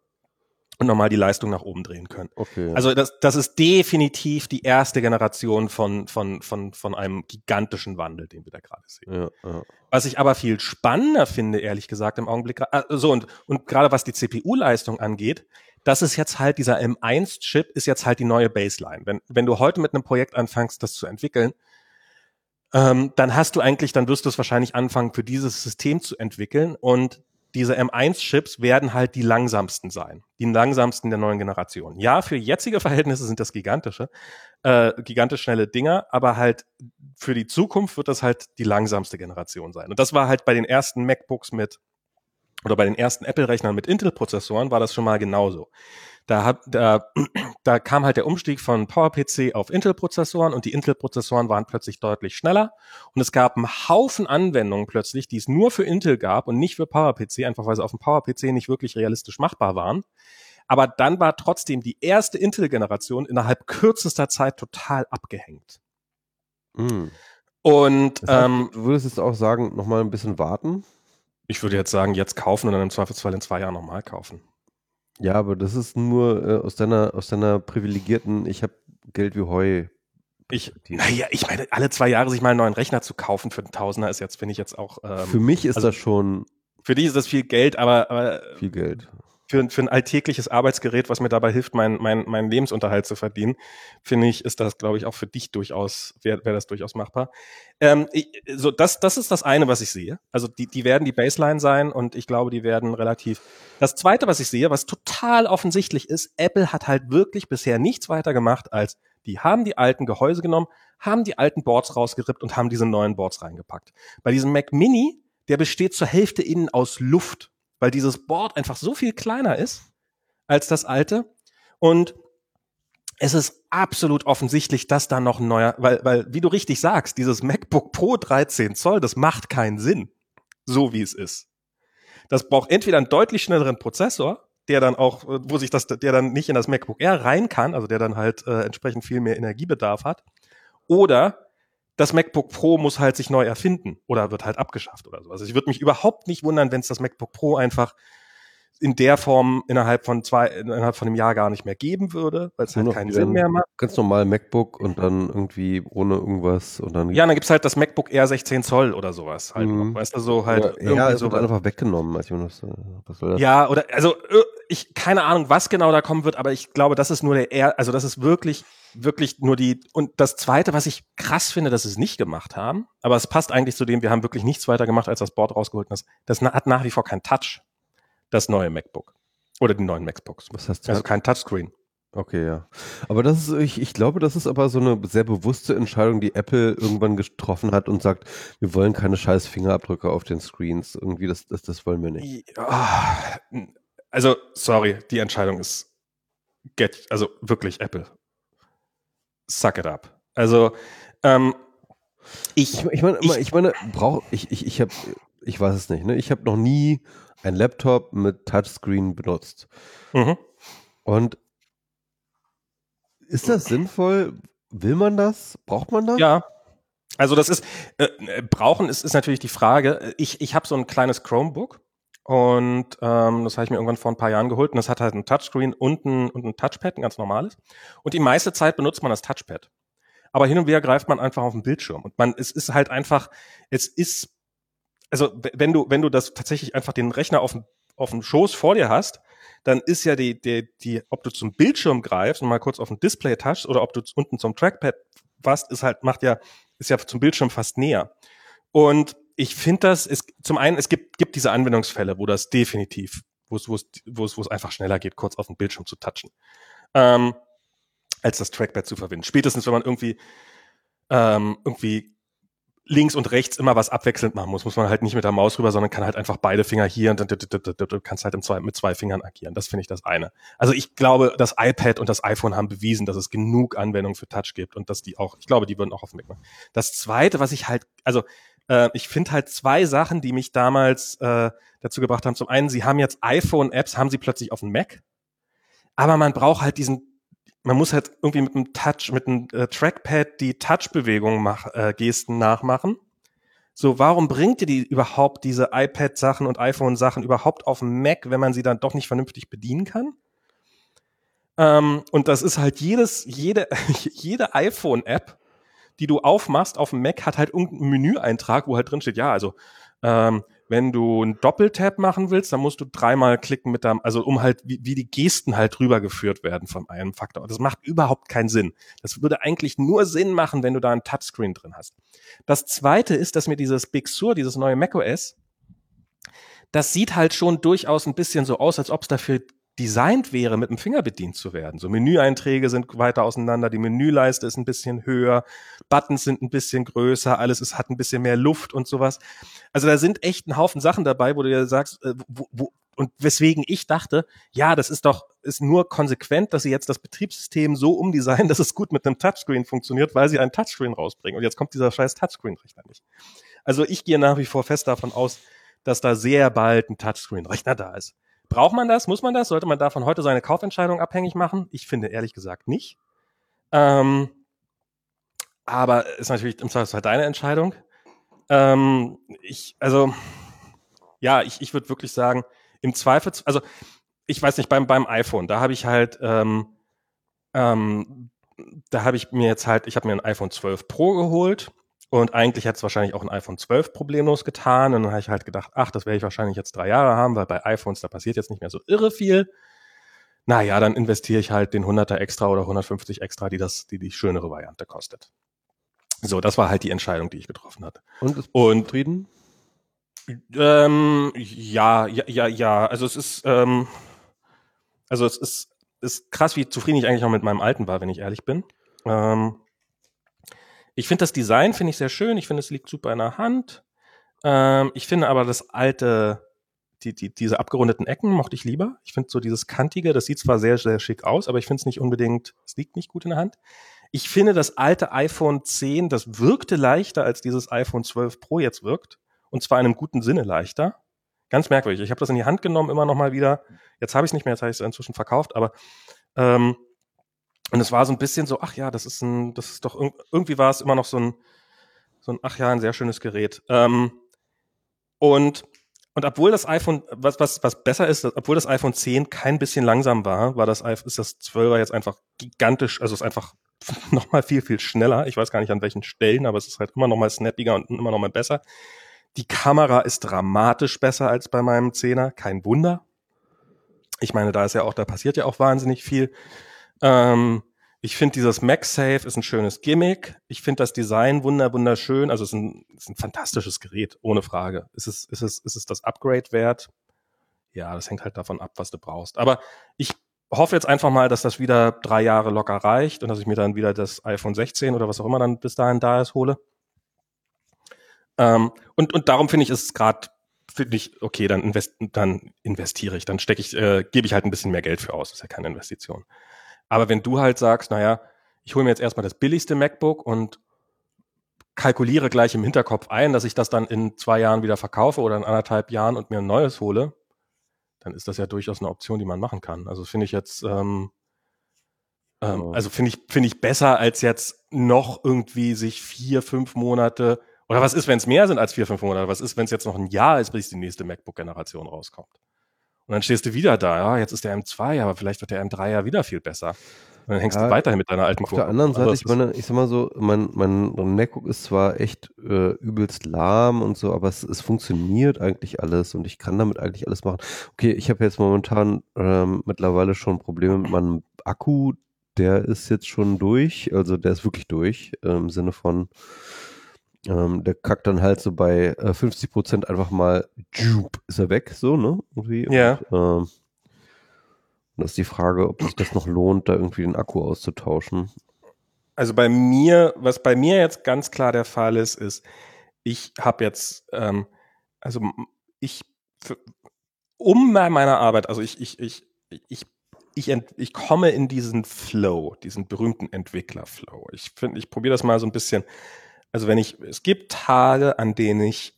B: Und nochmal die Leistung nach oben drehen können.
A: Okay.
B: Also das ist definitiv die erste Generation von einem gigantischen Wandel, den wir da gerade sehen.
A: Ja.
B: Was ich aber viel spannender finde, ehrlich gesagt, im Augenblick, und gerade was die CPU-Leistung angeht, das ist jetzt halt, dieser M1-Chip ist jetzt halt die neue Baseline. Wenn du heute mit einem Projekt anfängst, das zu entwickeln, dann wirst du es wahrscheinlich anfangen, für dieses System zu entwickeln und diese M1-Chips werden halt die langsamsten sein. Die langsamsten der neuen Generation. Ja, für jetzige Verhältnisse sind das gigantisch schnelle Dinger, aber halt für die Zukunft wird das halt die langsamste Generation sein. Und das war halt bei den ersten MacBooks oder bei den ersten Apple-Rechnern mit Intel-Prozessoren war das schon mal genauso. Da kam halt der Umstieg von PowerPC auf Intel-Prozessoren und die Intel-Prozessoren waren plötzlich deutlich schneller und es gab einen Haufen Anwendungen plötzlich, die es nur für Intel gab und nicht für PowerPC, einfach weil sie auf dem PowerPC nicht wirklich realistisch machbar waren. Aber dann war trotzdem die erste Intel-Generation innerhalb kürzester Zeit total abgehängt. Und
A: das heißt, du würdest jetzt auch sagen, nochmal ein bisschen warten?
B: Ich würde jetzt sagen, jetzt kaufen und dann im Zweifelsfall in 2 Jahren nochmal kaufen.
A: Ja, aber das ist nur aus deiner privilegierten, ich habe Geld wie Heu.
B: Ich meine, alle 2 Jahre sich mal einen neuen Rechner zu kaufen für einen Tausender ist jetzt, finde ich jetzt auch.
A: Für mich ist das schon.
B: Für dich ist das viel Geld, aber
A: viel Geld.
B: Für ein alltägliches Arbeitsgerät, was mir dabei hilft, meinen Lebensunterhalt zu verdienen, finde ich, ist das, glaube ich, auch für dich durchaus, wäre das durchaus machbar. Das ist das eine, was ich sehe. Also die werden die Baseline sein und ich glaube, die werden relativ. Das zweite, was ich sehe, was total offensichtlich ist, Apple hat halt wirklich bisher nichts weiter gemacht, als die haben die alten Gehäuse genommen, haben die alten Boards rausgerippt und haben diese neuen Boards reingepackt. Bei diesem Mac Mini, der besteht zur Hälfte innen aus Luft, weil dieses Board einfach so viel kleiner ist als das alte. Und es ist absolut offensichtlich, dass da noch ein neuer, weil wie du richtig sagst, dieses MacBook Pro 13 Zoll, das macht keinen Sinn, so wie es ist. Das braucht entweder einen deutlich schnelleren Prozessor, der dann auch, der dann nicht in das MacBook Air rein kann, also der dann halt entsprechend viel mehr Energiebedarf hat. Oder das MacBook Pro muss halt sich neu erfinden oder wird halt abgeschafft oder so. Also ich würde mich überhaupt nicht wundern, wenn es das MacBook Pro einfach in der Form innerhalb von einem Jahr gar nicht mehr geben würde, weil es halt keinen Sinn mehr macht.
A: Ganz normal MacBook und dann irgendwie ohne irgendwas und dann.
B: Ja, dann gibt's halt das MacBook Air 16 Zoll oder sowas halt noch. Weißt du, so halt
A: ja, irgendwie so. Wird einfach weggenommen. Also, was soll das?
B: Ja, oder, also, keine Ahnung, was genau da kommen wird, aber ich glaube, das ist nur also das ist wirklich nur und das Zweite, was ich krass finde, dass sie es nicht gemacht haben, aber es passt eigentlich zu dem, wir haben wirklich nichts weiter gemacht, als das Board rausgeholt und das hat nach wie vor kein Touch. Das neue MacBook. Oder die neuen MacBooks.
A: Was heißt das?
B: Also kein Touchscreen.
A: Okay, ja. Aber das ist, ich glaube, das ist aber so eine sehr bewusste Entscheidung, die Apple irgendwann getroffen hat und sagt, wir wollen keine scheiß Fingerabdrücke auf den Screens. Irgendwie, das wollen wir nicht.
B: Also, sorry, die Entscheidung ist also wirklich Apple. Suck it up. Also,
A: ich weiß es nicht, ne? Ich habe noch nie ein Laptop mit Touchscreen benutzt. Und ist das sinnvoll? Will man das? Braucht man das?
B: Ja. Also das ist, brauchen ist natürlich die Frage. Ich habe so ein kleines Chromebook und das habe ich mir irgendwann vor ein paar Jahren geholt und das hat halt ein Touchscreen und ein Touchpad, ein ganz normales. Und die meiste Zeit benutzt man das Touchpad. Aber hin und wieder greift man einfach auf den Bildschirm und es ist halt einfach, also wenn du das tatsächlich einfach den Rechner auf dem Schoß vor dir hast, dann ist ja ob du zum Bildschirm greifst und mal kurz auf ein Display touchst oder ob du unten zum Trackpad was ist ja zum Bildschirm fast näher. Und ich finde zum einen, es gibt diese Anwendungsfälle, wo das definitiv, wo es einfach schneller geht, kurz auf den Bildschirm zu touchen, als das Trackpad zu verwenden. Spätestens, wenn man irgendwie links und rechts immer was abwechselnd machen muss man halt nicht mit der Maus rüber, sondern kann halt einfach beide Finger hier und dann du kannst halt mit zwei Fingern agieren. Das finde ich das eine. Also ich glaube, das iPad und das iPhone haben bewiesen, dass es genug Anwendungen für Touch gibt und dass ich glaube, die würden auch auf den Mac machen. Das Zweite, was ich halt, ich finde halt zwei Sachen, die mich damals dazu gebracht haben. Zum einen, sie haben jetzt iPhone-Apps, haben sie plötzlich auf dem Mac, aber man braucht halt man muss halt irgendwie mit dem Trackpad die Touch-Bewegungen Gesten nachmachen. So, warum bringt ihr überhaupt diese iPad-Sachen und iPhone-Sachen überhaupt auf dem Mac, wenn man sie dann doch nicht vernünftig bedienen kann? Und das ist halt jede iPhone-App, die du aufmachst auf dem Mac, hat halt irgendeinen Menüeintrag, wo halt drin steht, ja, also wenn du einen Doppeltap machen willst, dann musst du dreimal klicken also um halt, wie die Gesten halt rübergeführt werden von einem Faktor. Das macht überhaupt keinen Sinn. Das würde eigentlich nur Sinn machen, wenn du da ein Touchscreen drin hast. Das Zweite ist, dass mir dieses Big Sur, dieses neue macOS, das sieht halt schon durchaus ein bisschen so aus, als ob es dafür designt wäre, mit dem Finger bedient zu werden. So Menüeinträge sind weiter auseinander, die Menüleiste ist ein bisschen höher, Buttons sind ein bisschen größer, alles hat ein bisschen mehr Luft und sowas. Also da sind echt ein Haufen Sachen dabei, wo du dir sagst, und weswegen ich dachte, ja, das ist nur konsequent, dass sie jetzt das Betriebssystem so umdesignen, dass es gut mit einem Touchscreen funktioniert, weil sie einen Touchscreen rausbringen. Und jetzt kommt dieser scheiß Touchscreen-Rechner nicht. Also ich gehe nach wie vor fest davon aus, dass da sehr bald ein Touchscreen-Rechner da ist. Braucht man das? Muss man das? Sollte man davon heute seine Kaufentscheidung abhängig machen? Ich finde ehrlich gesagt nicht. Aber ist natürlich im Zweifelsfall deine Entscheidung. Ich würde wirklich sagen, im Zweifel, also ich weiß nicht, beim iPhone, da habe ich halt, ich habe mir ein iPhone 12 Pro geholt. Und eigentlich hätte es wahrscheinlich auch ein iPhone 12 problemlos getan. Und dann habe ich halt gedacht, das werde ich wahrscheinlich jetzt 3 Jahre haben, weil bei iPhones, da passiert jetzt nicht mehr so irre viel. Naja, dann investiere ich halt den 100er extra oder 150 extra, die schönere Variante kostet. So, das war halt die Entscheidung, die ich getroffen hatte.
A: Und bist du zufrieden?
B: Ja. Also es ist krass, wie zufrieden ich eigentlich noch mit meinem alten war, wenn ich ehrlich bin. Ich finde das Design sehr schön. Ich finde, es liegt super in der Hand. Ich finde aber das alte, diese abgerundeten Ecken mochte ich lieber. Ich finde so dieses kantige, das sieht zwar sehr, sehr schick aus, aber ich finde es nicht unbedingt, es liegt nicht gut in der Hand. Ich finde das alte iPhone 10, das wirkte leichter, als dieses iPhone 12 Pro jetzt wirkt. Und zwar in einem guten Sinne leichter. Ganz merkwürdig. Ich habe das in die Hand genommen, immer noch mal wieder. Jetzt habe ich es nicht mehr, jetzt habe ich es inzwischen verkauft, aber und es war so ein bisschen so, ach ja, das ist doch, irgendwie war es immer noch so ein, ach ja, ein sehr schönes Gerät. Und obwohl das iPhone, was besser ist, obwohl das iPhone 10 kein bisschen langsam war, ist das 12er jetzt einfach gigantisch, also ist einfach nochmal viel, viel schneller. Ich weiß gar nicht an welchen Stellen, aber es ist halt immer noch mal snappiger und immer noch mal besser. Die Kamera ist dramatisch besser als bei meinem 10er, kein Wunder. Ich meine, da passiert ja auch wahnsinnig viel. Ich finde, dieses MagSafe ist ein schönes Gimmick. Ich finde das Design wunderschön. Also es ist ein fantastisches Gerät, ohne Frage. Ist es das Upgrade wert? Ja, das hängt halt davon ab, was du brauchst. Aber ich hoffe jetzt einfach mal, dass das wieder 3 Jahre locker reicht und dass ich mir dann wieder das iPhone 16 oder was auch immer dann bis dahin da ist, hole. Und darum finde ich, ist es gerade, okay, dann investiere ich, dann gebe ich halt ein bisschen mehr Geld für aus. Das ist ja keine Investition. Aber wenn du halt sagst, naja, ich hole mir jetzt erstmal das billigste MacBook und kalkuliere gleich im Hinterkopf ein, dass ich das dann in 2 Jahren wieder verkaufe oder in 1,5 Jahren und mir ein neues hole, dann ist das ja durchaus eine Option, die man machen kann. Also finde ich jetzt, also finde ich besser, als jetzt noch irgendwie sich 4-5 Monate, oder was ist, wenn es mehr sind als 4-5 Monate? Was ist, wenn es jetzt noch ein Jahr ist, bis die nächste MacBook-Generation rauskommt? Und dann stehst du wieder da, ja, jetzt ist der M2, aber vielleicht wird der M3 ja wieder viel besser. Und dann hängst du weiterhin mit deiner alten
A: Kurve. Auf der anderen Seite, ich sag mal so, mein MacBook ist zwar echt übelst lahm und so, aber es funktioniert eigentlich alles und ich kann damit eigentlich alles machen. Okay, ich habe jetzt momentan mittlerweile schon Probleme mit meinem Akku, der ist jetzt schon durch, also der ist wirklich durch, im Sinne von der kackt dann halt so bei 50% einfach mal, ist er weg, so, ne? Irgendwie.
B: Ja.
A: Und das ist die Frage, ob sich das noch lohnt, da irgendwie den Akku auszutauschen.
B: Also was bei mir jetzt ganz klar der Fall ist, ich habe jetzt, um bei meiner Arbeit, also ich komme in diesen Flow, diesen berühmten Entwickler-Flow. Ich probiere das mal so ein bisschen. Also es gibt Tage, an denen ich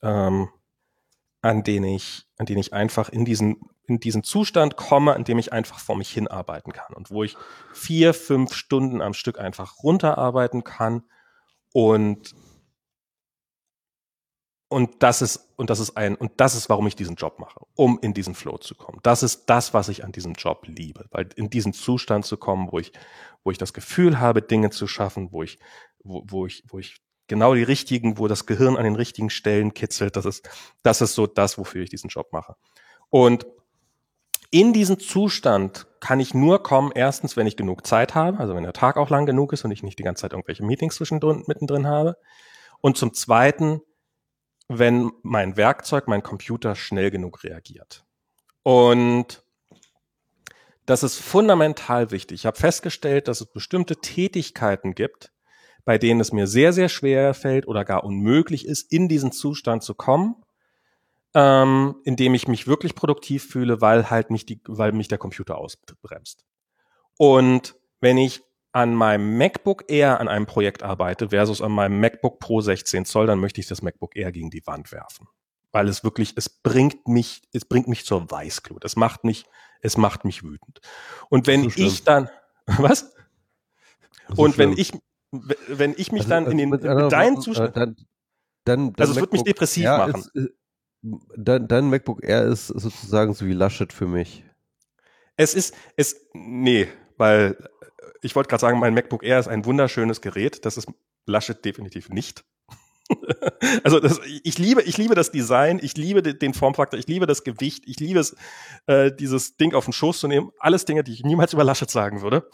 B: einfach in diesen Zustand komme, an dem ich einfach vor mich hinarbeiten kann und wo ich 4-5 Stunden am Stück einfach runterarbeiten kann und das ist, warum ich diesen Job mache, um in diesen Flow zu kommen. Das ist das, was ich an diesem Job liebe, weil in diesen Zustand zu kommen, wo ich das Gefühl habe, Dinge zu schaffen, wo ich genau wo das Gehirn an den richtigen Stellen kitzelt, das ist so das, wofür ich diesen Job mache. Und in diesen Zustand kann ich nur kommen, erstens, wenn ich genug Zeit habe, also wenn der Tag auch lang genug ist und ich nicht die ganze Zeit irgendwelche Meetings mittendrin habe. Und zum Zweiten, wenn mein Werkzeug, mein Computer schnell genug reagiert. Und das ist fundamental wichtig. Ich habe festgestellt, dass es bestimmte Tätigkeiten gibt, bei denen es mir sehr, sehr schwer fällt oder gar unmöglich ist, in diesen Zustand zu kommen, in dem ich mich wirklich produktiv fühle, weil mich der Computer ausbremst. Und wenn ich an meinem MacBook Air an einem Projekt arbeite versus an meinem MacBook Pro 16 Zoll, dann möchte ich das MacBook Air gegen die Wand werfen. Weil es bringt mich zur Weißglut. Es macht mich wütend. Und wenn ich dann, was? Und wenn ich mich dann in deinen Zustand, also es wird mich depressiv machen.
A: Dein MacBook Air ist sozusagen so wie Laschet für mich.
B: Nee, weil ich wollte gerade sagen, mein MacBook Air ist ein wunderschönes Gerät. Das ist Laschet definitiv nicht. Also ich liebe das Design, ich liebe den Formfaktor, ich liebe das Gewicht, ich liebe es, dieses Ding auf den Schoß zu nehmen. Alles Dinge, die ich niemals über Laschet sagen würde.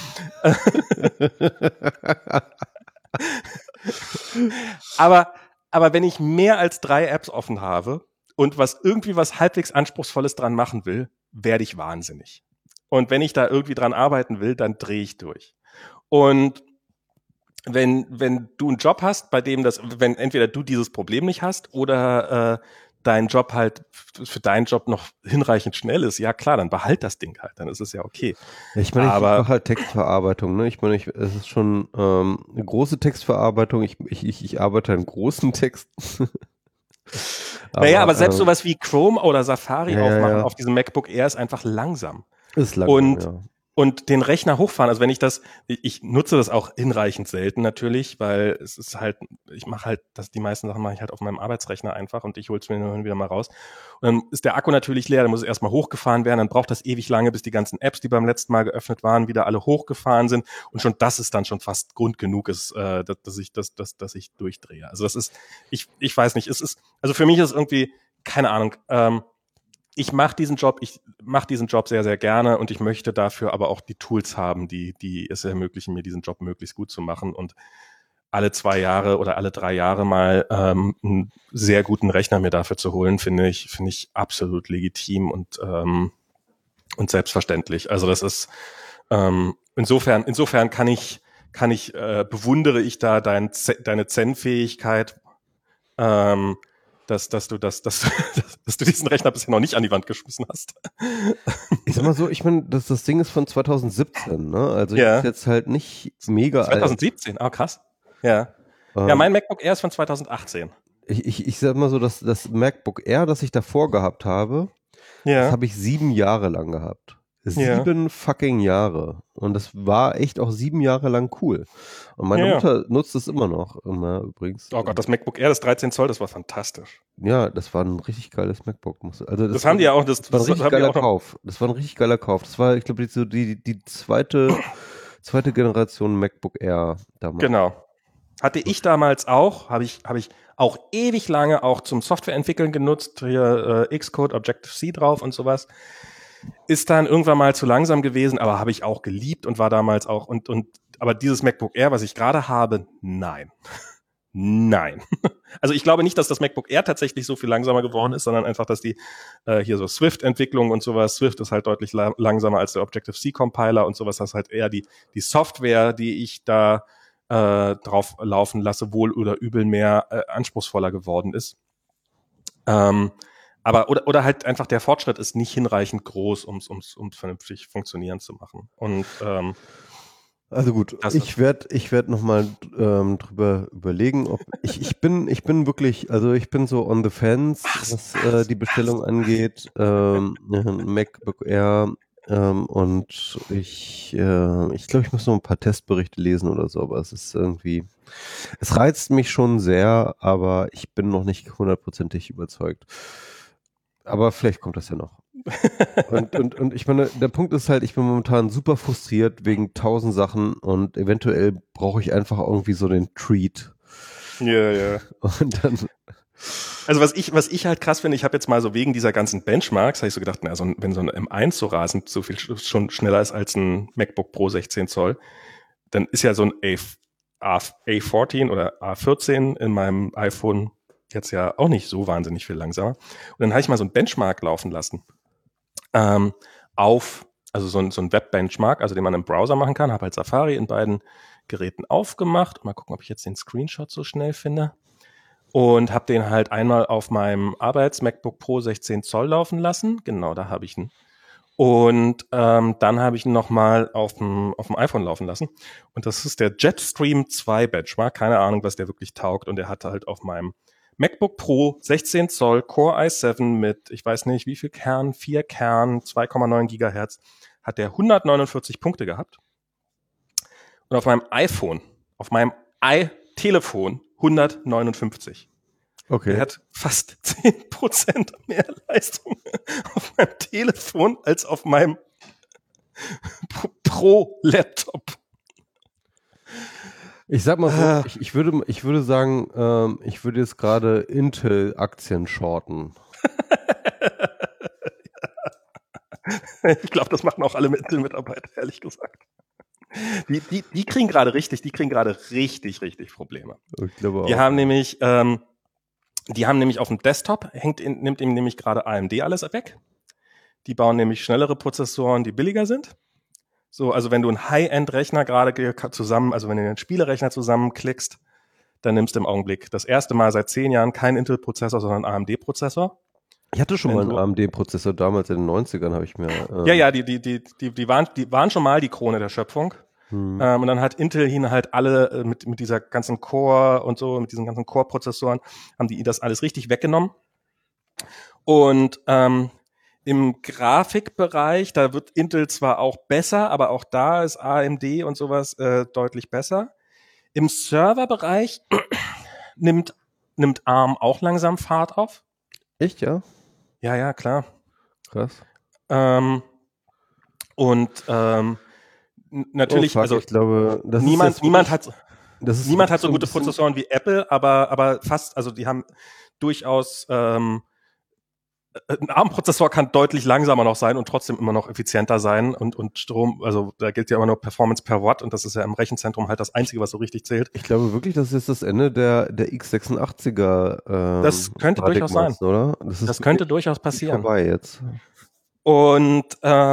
B: Aber wenn ich mehr als 3 Apps offen habe und was halbwegs Anspruchsvolles dran machen will, werde ich wahnsinnig. Und wenn ich da irgendwie dran arbeiten will, dann drehe ich durch. Und wenn du einen Job hast, bei dem wenn entweder du dieses Problem nicht hast oder dein Job halt für deinen Job noch hinreichend schnell ist, ja klar, dann behalt das Ding halt, dann ist es ja okay.
A: Ich meine, ich mache halt Textverarbeitung, ne? Ich meine, es ist schon eine große Textverarbeitung. Ich arbeite an großen Texten.
B: Aber selbst sowas wie Chrome oder Safari aufmachen auf diesem MacBook Air ist einfach langsam.
A: Ist langsam,
B: Und den Rechner hochfahren, also wenn ich nutze das auch hinreichend selten natürlich, weil es ist halt, ich mache halt, die meisten Sachen mache ich halt auf meinem Arbeitsrechner einfach und ich hole es mir nur wieder mal raus. Und dann ist der Akku natürlich leer, dann muss es erstmal hochgefahren werden, dann braucht das ewig lange, bis die ganzen Apps, die beim letzten Mal geöffnet waren, wieder alle hochgefahren sind und schon das ist dann schon fast Grund genug ist, dass ich durchdrehe. Also das ist, ich weiß nicht, also für mich ist es irgendwie, keine Ahnung, ich mache diesen Job sehr, sehr gerne und ich möchte dafür aber auch die Tools haben, die es ermöglichen, mir diesen Job möglichst gut zu machen und alle 2 Jahre oder alle 3 Jahre mal einen sehr guten Rechner mir dafür zu holen, finde ich absolut legitim und selbstverständlich. Also das ist insofern bewundere ich da deine Zen-Fähigkeit, dass du diesen Rechner bisher noch nicht an die Wand geschmissen hast.
A: Ich sag mal so, ich meine, das Ding ist von 2017, ne? Also ist jetzt halt nicht mega
B: 2017, krass. Ja. Mein MacBook Air ist von 2018.
A: Ich sag mal so, das MacBook Air, das ich davor gehabt habe, das habe ich 7 Jahre lang gehabt. 7 fucking Jahre. Und das war echt auch 7 Jahre lang cool. Und meine Mutter nutzt es immer noch, übrigens.
B: Oh Gott, das MacBook Air, das 13 Zoll, das war fantastisch.
A: Ja, das war ein richtig geiles MacBook. Also
B: das haben die ja auch.
A: Das war ein richtig geiler Kauf. Das war ein richtig geiler Kauf. Das war, ich glaube, die zweite Generation MacBook Air damals.
B: Genau. Hatte ich damals auch, habe ich auch ewig lange auch zum Softwareentwickeln genutzt, hier Xcode, Objective-C drauf und sowas. Ist dann irgendwann mal zu langsam gewesen, aber habe ich auch geliebt und war damals auch aber dieses MacBook Air, was ich gerade habe, nein. Nein. Also ich glaube nicht, dass das MacBook Air tatsächlich so viel langsamer geworden ist, sondern einfach, dass die hier so Swift-Entwicklung und sowas, Swift ist halt deutlich langsamer als der Objective-C-Compiler und sowas, das ist halt eher die Software, die ich da drauf laufen lasse, wohl oder übel mehr anspruchsvoller geworden ist. Aber oder halt einfach der Fortschritt ist nicht hinreichend groß, um vernünftig funktionieren zu machen. Und
A: also gut, ich werd noch mal drüber überlegen, ob ich bin wirklich, also ich bin so on the fence, was die Bestellung angeht, MacBook Air und ich glaube, ich muss noch ein paar Testberichte lesen oder so, aber es reizt mich schon sehr, aber ich bin noch nicht 100%ig überzeugt. Aber vielleicht kommt das ja noch. Und ich meine, der Punkt ist halt, ich bin momentan super frustriert wegen 1000 Sachen und eventuell brauche ich einfach irgendwie so den Treat.
B: Ja.
A: Und dann.
B: Also was ich halt krass finde, ich habe jetzt mal so wegen dieser ganzen Benchmarks, habe ich so gedacht, wenn so ein M1 so rasend so viel schon schneller ist als ein MacBook Pro 16 Zoll, dann ist ja so ein A14 oder A14 in meinem iPhone jetzt ja auch nicht so wahnsinnig viel langsamer. Und dann habe ich mal so ein Benchmark laufen lassen. Also so ein Web-Benchmark, also den man im Browser machen kann, habe halt Safari in beiden Geräten aufgemacht. Mal gucken, ob ich jetzt den Screenshot so schnell finde. Und habe den halt einmal auf meinem Arbeits-MacBook Pro 16 Zoll laufen lassen. Genau, da habe ich ihn. Und dann habe ich ihn nochmal auf dem iPhone laufen lassen. Und das ist der Jetstream 2 Benchmark. Keine Ahnung, was der wirklich taugt. Und der hatte halt auf meinem MacBook Pro 16 Zoll Core i7 mit, ich weiß nicht wie viel Kern, 4 Kern, 2,9 Gigahertz, hat der 149 Punkte gehabt. Und auf meinem iPhone, auf meinem iTelefon 159.
A: Okay.
B: Der hat fast 10% mehr Leistung auf meinem Telefon als auf meinem Pro-Laptop.
A: Ich sag mal so, ich würde sagen, ich würde jetzt gerade Intel-Aktien shorten.
B: Ich glaube, das machen auch alle Intel-Mitarbeiter, ehrlich gesagt. Die kriegen gerade richtig Probleme.
A: Ich glaube auch.
B: Die haben nämlich auf dem Desktop, nimmt ihm nämlich gerade AMD alles weg. Die bauen nämlich schnellere Prozessoren, die billiger sind. So, also wenn du einen High-End-Rechner gerade zusammen, also wenn du einen Spielerechner zusammenklickst, dann nimmst du im Augenblick das erste Mal seit 10 Jahren keinen Intel-Prozessor, sondern einen AMD-Prozessor.
A: Ich hatte schon mal einen AMD-Prozessor damals in den 90ern, habe ich mir.
B: Die waren schon mal die Krone der Schöpfung. Und dann hat Intel ihn halt alle mit dieser ganzen Core und so, mit diesen ganzen Core-Prozessoren, haben die das alles richtig weggenommen. Und im Grafikbereich, da wird Intel zwar auch besser, aber auch da ist AMD und sowas deutlich besser. Im Serverbereich nimmt ARM auch langsam Fahrt auf.
A: Echt, ja?
B: Ja, klar.
A: Krass.
B: Natürlich, also
A: ich glaube,
B: niemand hat so gute
A: bisschen
B: Prozessoren wie Apple, aber fast, also die haben durchaus ein ARM-Prozessor kann deutlich langsamer noch sein und trotzdem immer noch effizienter sein und Strom, also da gilt ja immer nur Performance per Watt und das ist ja im Rechenzentrum halt das Einzige, was so richtig zählt.
A: Ich glaube wirklich, das ist das Ende der x86er
B: Das könnte durchaus sein.
A: Oder?
B: Das könnte durchaus passieren.
A: Vorbei jetzt.
B: Und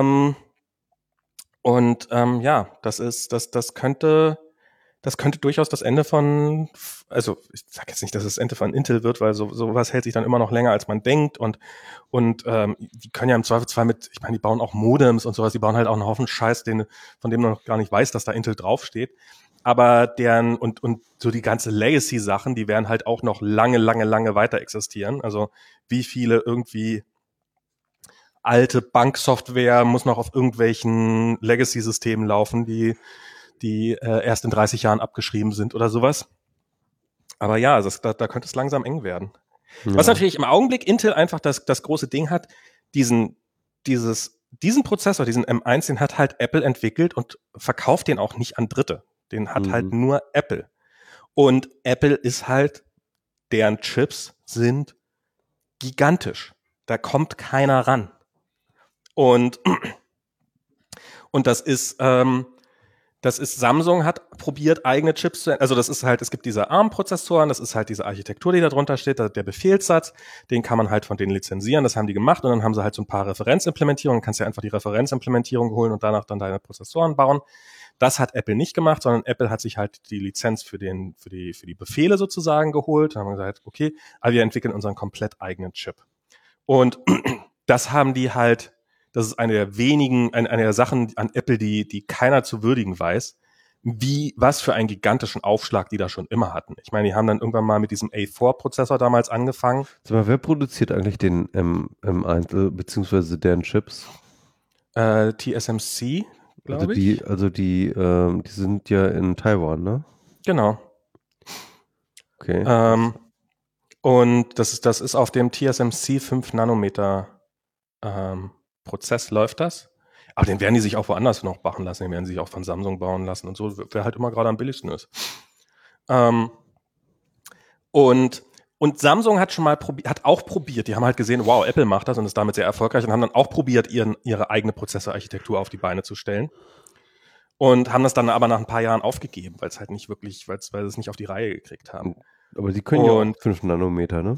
B: ja, das könnte durchaus das Ende von, also ich sage jetzt nicht, dass es das Ende von Intel wird, weil sowas hält sich dann immer noch länger, als man denkt und die können ja im Zweifelsfall ich meine, die bauen auch Modems und sowas, die bauen halt auch einen Haufen Scheiß, von dem man noch gar nicht weiß, dass da Intel draufsteht. Aber deren und so die ganze Legacy-Sachen, die werden halt auch noch lange weiter existieren. Also wie viele irgendwie alte Banksoftware muss noch auf irgendwelchen Legacy-Systemen laufen, die erst in 30 Jahren abgeschrieben sind oder sowas. Aber ja, da könnte es langsam eng werden. Ja. Was natürlich im Augenblick Intel einfach das große Ding hat, diesen Prozessor, diesen M1, den hat halt Apple entwickelt und verkauft den auch nicht an Dritte. Den hat halt nur Apple. Und Apple ist halt, deren Chips sind gigantisch. Da kommt keiner ran. Und das ist Samsung hat probiert, eigene Chips zu, also das ist halt, es gibt diese ARM-Prozessoren, das ist halt diese Architektur, die da drunter steht, der Befehlssatz, den kann man halt von denen lizenzieren, das haben die gemacht und dann haben sie halt so ein paar Referenzimplementierungen, kannst ja einfach die Referenzimplementierung holen und danach dann deine Prozessoren bauen. Das hat Apple nicht gemacht, sondern Apple hat sich halt die Lizenz für die Befehle sozusagen geholt, da haben wir gesagt, okay, aber wir entwickeln unseren komplett eigenen Chip. Und das haben die halt, das ist eine der Sachen an Apple, die keiner zu würdigen weiß, was für einen gigantischen Aufschlag die da schon immer hatten. Ich meine, die haben dann irgendwann mal mit diesem A4-Prozessor damals angefangen.
A: Sag mal, wer produziert eigentlich den M1, beziehungsweise deren Chips?
B: TSMC, glaube ich.
A: Die sind ja in Taiwan, ne?
B: Genau.
A: Okay.
B: Und das ist auf dem TSMC 5 Nanometer Prozess läuft das. Aber den werden die sich auch woanders noch machen lassen. Den werden sie sich auch von Samsung bauen lassen und so, wer halt immer gerade am billigsten ist. Und Samsung hat schon mal probiert, die haben halt gesehen, wow, Apple macht das und ist damit sehr erfolgreich und haben dann auch probiert, ihre eigene Prozessorarchitektur auf die Beine zu stellen. Und haben das dann aber nach ein paar Jahren aufgegeben, weil es halt nicht wirklich, weil sie es nicht auf die Reihe gekriegt haben.
A: Aber sie können ja auch 5 Nanometer, ne?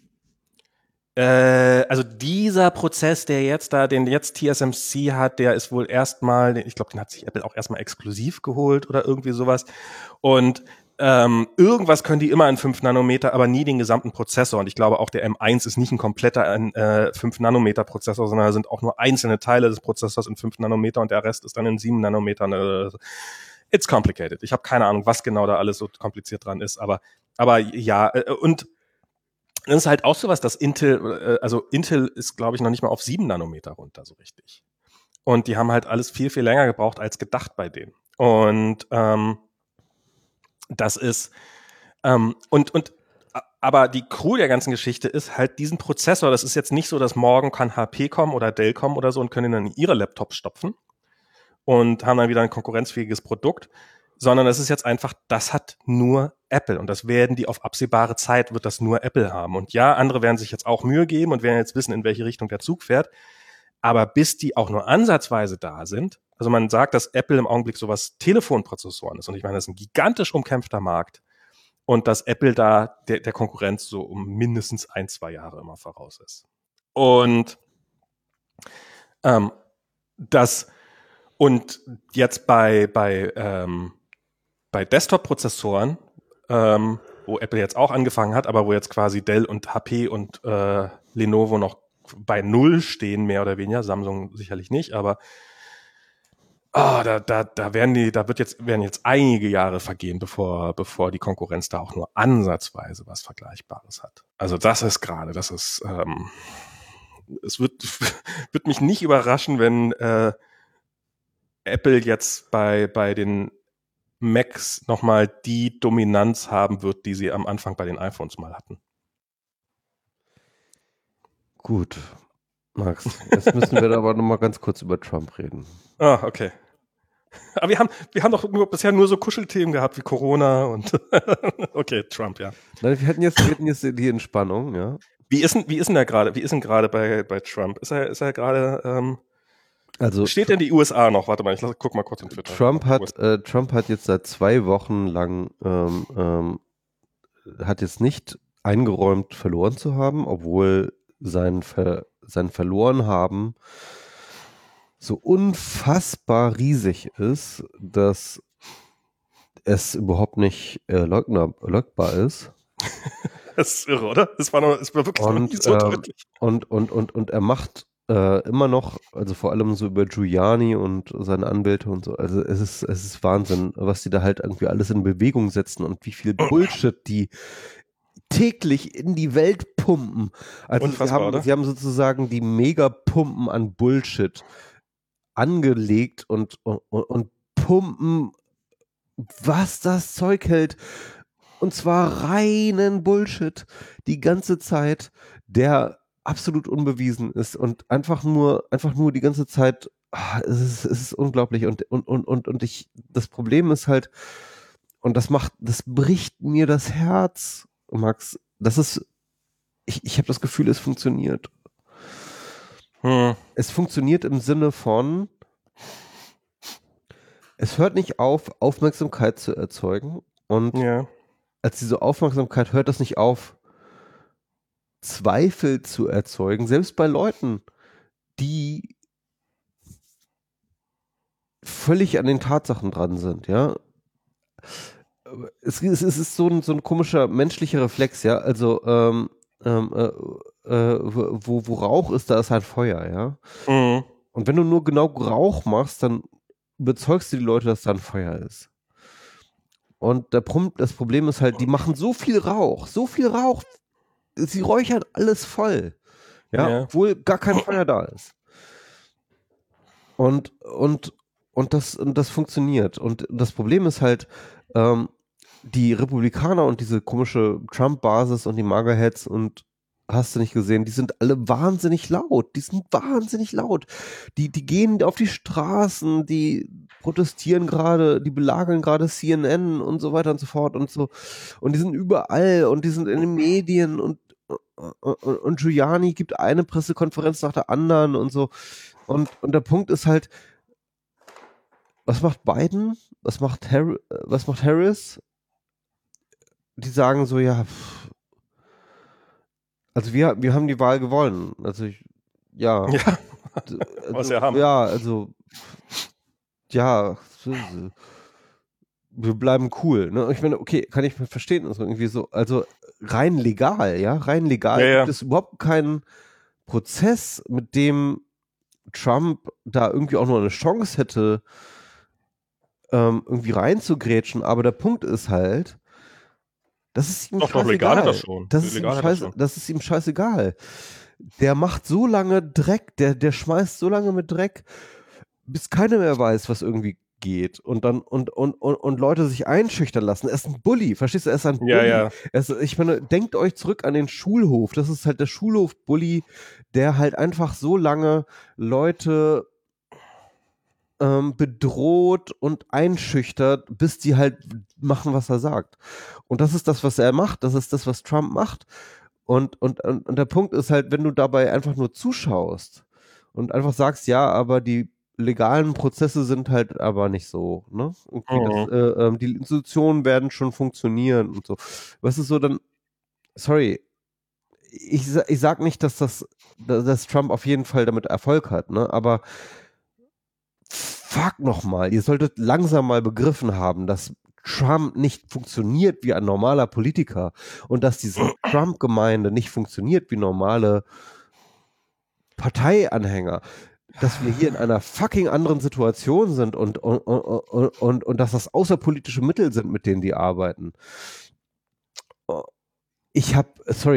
B: Also dieser Prozess, den jetzt TSMC hat, der ist wohl erstmal, ich glaube, den hat sich Apple auch erstmal exklusiv geholt oder irgendwie sowas. Und irgendwas können die immer in 5 Nanometer, aber nie den gesamten Prozessor. Und ich glaube auch der M1 ist nicht ein kompletter 5 Nanometer Prozessor, sondern da sind auch nur einzelne Teile des Prozessors in 5 Nanometer und der Rest ist dann in 7 Nanometern. It's complicated. Ich habe keine Ahnung, was genau da alles so kompliziert dran ist, aber ja, und das ist halt auch sowas, dass Intel ist, glaube ich, noch nicht mal auf 7 Nanometer runter, so richtig. Und die haben halt alles viel, viel länger gebraucht als gedacht bei denen. Und das ist aber die Crew der ganzen Geschichte ist halt diesen Prozessor, das ist jetzt nicht so, dass morgen kann HP kommen oder Dell kommen oder so und können ihn dann in ihre Laptops stopfen und haben dann wieder ein konkurrenzfähiges Produkt, sondern es ist jetzt einfach, das hat nur Apple und das werden die auf absehbare Zeit, wird das nur Apple haben. Und ja, andere werden sich jetzt auch Mühe geben und werden jetzt wissen, in welche Richtung der Zug fährt, aber bis die auch nur ansatzweise da sind, also man sagt, dass Apple im Augenblick sowas Telefonprozessoren ist und ich meine, das ist ein gigantisch umkämpfter Markt und dass Apple da der Konkurrenz so um mindestens 1-2 Jahre immer voraus ist. Und jetzt bei Desktop-Prozessoren, wo Apple jetzt auch angefangen hat, aber wo jetzt quasi Dell und HP und Lenovo noch bei Null stehen, mehr oder weniger, Samsung sicherlich nicht, aber Da werden jetzt einige Jahre vergehen, bevor die Konkurrenz da auch nur ansatzweise was Vergleichbares hat. Also es wird mich nicht überraschen, wenn Apple jetzt bei den Macs nochmal die Dominanz haben wird, die sie am Anfang bei den iPhones mal hatten.
A: Gut, Max, jetzt müssen wir aber nochmal ganz kurz über Trump reden.
B: Ah, okay. Aber wir haben doch bisher nur so Kuschelthemen gehabt wie Corona und okay, Trump, ja.
A: Nein, wir hatten jetzt die Entspannung, ja.
B: Wie ist denn er gerade? Wie ist denn gerade bei Trump? Ist er gerade steht denn die USA noch? Warte mal, guck mal kurz in Twitter.
A: Trump hat jetzt seit 2 Wochen lang hat jetzt nicht eingeräumt, verloren zu haben, obwohl sein Verlorenhaben so unfassbar riesig ist, dass es überhaupt nicht leugbar ist.
B: Das ist irre, oder? Das war wirklich noch nicht so deutlich.
A: Und er macht immer noch, also vor allem so über Giuliani und seine Anwälte und so, also es ist Wahnsinn, was die da halt irgendwie alles in Bewegung setzen und wie viel Bullshit die täglich in die Welt pumpen. Also sie haben sozusagen die Megapumpen an Bullshit angelegt und pumpen, was das Zeug hält. Und zwar reinen Bullshit die ganze Zeit, der absolut unbewiesen ist und einfach nur die ganze Zeit, es ist unglaublich und das Problem ist halt, und das bricht mir das Herz, Max, ich habe das Gefühl, es funktioniert. Es funktioniert im Sinne von, es hört nicht auf, Aufmerksamkeit zu erzeugen und als diese Aufmerksamkeit hört das nicht auf, Zweifel zu erzeugen, selbst bei Leuten, die völlig an den Tatsachen dran sind, ja. Es ist so ein komischer menschlicher Reflex, ja, also wo Rauch ist, da ist halt Feuer, ja. Und wenn du nur genau Rauch machst, dann überzeugst du die Leute, dass da ein Feuer ist. Und das Problem ist halt, die machen so viel Rauch, sie räuchern alles voll, ja, obwohl gar kein Feuer da ist. Und das funktioniert. Und das Problem ist halt, die Republikaner und diese komische Trump-Basis und die MAGA-Heads und hast du nicht gesehen, die sind alle wahnsinnig laut. Die gehen auf die Straßen, die protestieren gerade, die belagern gerade CNN und so weiter und so fort und so. Und die sind überall und die sind in den Medien und Giuliani gibt eine Pressekonferenz nach der anderen und so. Und der Punkt ist halt, was macht Biden? Was macht Harris? Die sagen so, ja, also wir haben die Wahl gewonnen. Also wir bleiben cool. Ne? Ich meine, okay, kann ich verstehen, also irgendwie so, also rein legal gibt es überhaupt keinen Prozess, mit dem Trump da irgendwie auch nur eine Chance hätte, irgendwie reinzugrätschen. Aber der Punkt ist halt, das ist ihm scheißegal. Das ist ihm scheißegal. Der macht so lange Dreck, der schmeißt so lange mit Dreck, bis keiner mehr weiß, was irgendwie geht und dann und Leute sich einschüchtern lassen. Er ist ein Bully, verstehst du? Er ist ein Bully.
B: Ja.
A: Ich meine, denkt euch zurück an den Schulhof. Das ist halt der Schulhof-Bully, der halt einfach so lange Leute bedroht und einschüchtert, bis die halt machen, was er sagt. Und das ist das, was er macht. Das ist das, was Trump macht. Und der Punkt ist halt, wenn du dabei einfach nur zuschaust und einfach sagst, ja, aber die legalen Prozesse sind halt aber nicht so, ne? Okay, die Institutionen werden schon funktionieren und so. Was ist so dann, sorry, ich sag nicht, dass Trump auf jeden Fall damit Erfolg hat, ne? Aber fuck nochmal, ihr solltet langsam mal begriffen haben, dass Trump nicht funktioniert wie ein normaler Politiker und dass diese Trump-Gemeinde nicht funktioniert wie normale Parteianhänger. dass wir hier in einer fucking anderen Situation sind und dass das außerpolitische Mittel sind, mit denen die arbeiten. Ich habe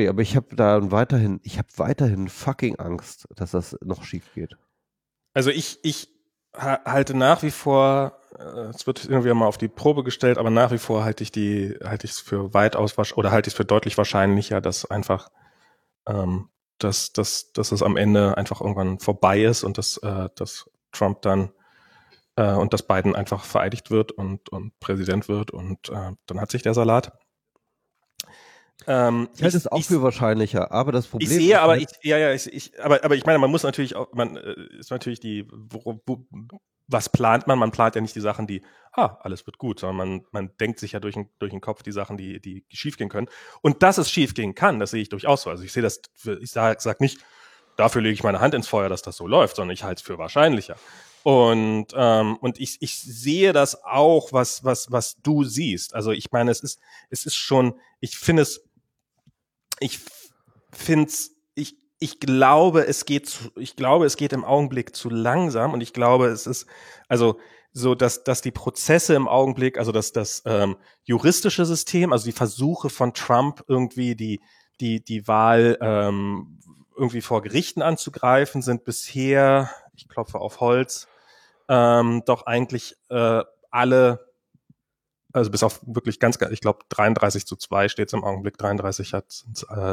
A: weiterhin fucking Angst, dass das noch schief geht.
B: Also ich halte nach wie vor, es wird irgendwie mal auf die Probe gestellt, aber nach wie vor halte ich es für deutlich wahrscheinlicher, dass einfach, dass es am Ende einfach irgendwann vorbei ist und dass Trump dann und dass Biden einfach vereidigt wird und Präsident wird und dann hat sich der Salat.
A: Ich halte es auch für wahrscheinlicher, aber das Problem
B: ist. Aber ich meine, man muss natürlich auch, ist natürlich was plant man? Man plant ja nicht die Sachen, die, alles wird gut, sondern man denkt sich ja durch den Kopf die Sachen, die schiefgehen können. Und dass es schiefgehen kann, das sehe ich durchaus so. Also ich sag nicht, dafür lege ich meine Hand ins Feuer, dass das so läuft, sondern ich halte es für wahrscheinlicher. Und ich sehe das auch, was du siehst. Also ich meine, es ist schon, ich glaube, es geht im Augenblick zu langsam und ich glaube, es ist also so, dass die Prozesse im Augenblick, also das juristische System, also die Versuche von Trump irgendwie die Wahl irgendwie vor Gerichten anzugreifen, sind bisher, ich klopfe auf Holz, doch eigentlich alle, also bis auf wirklich ganz, ich glaube 33:2 steht es im Augenblick, 33 hat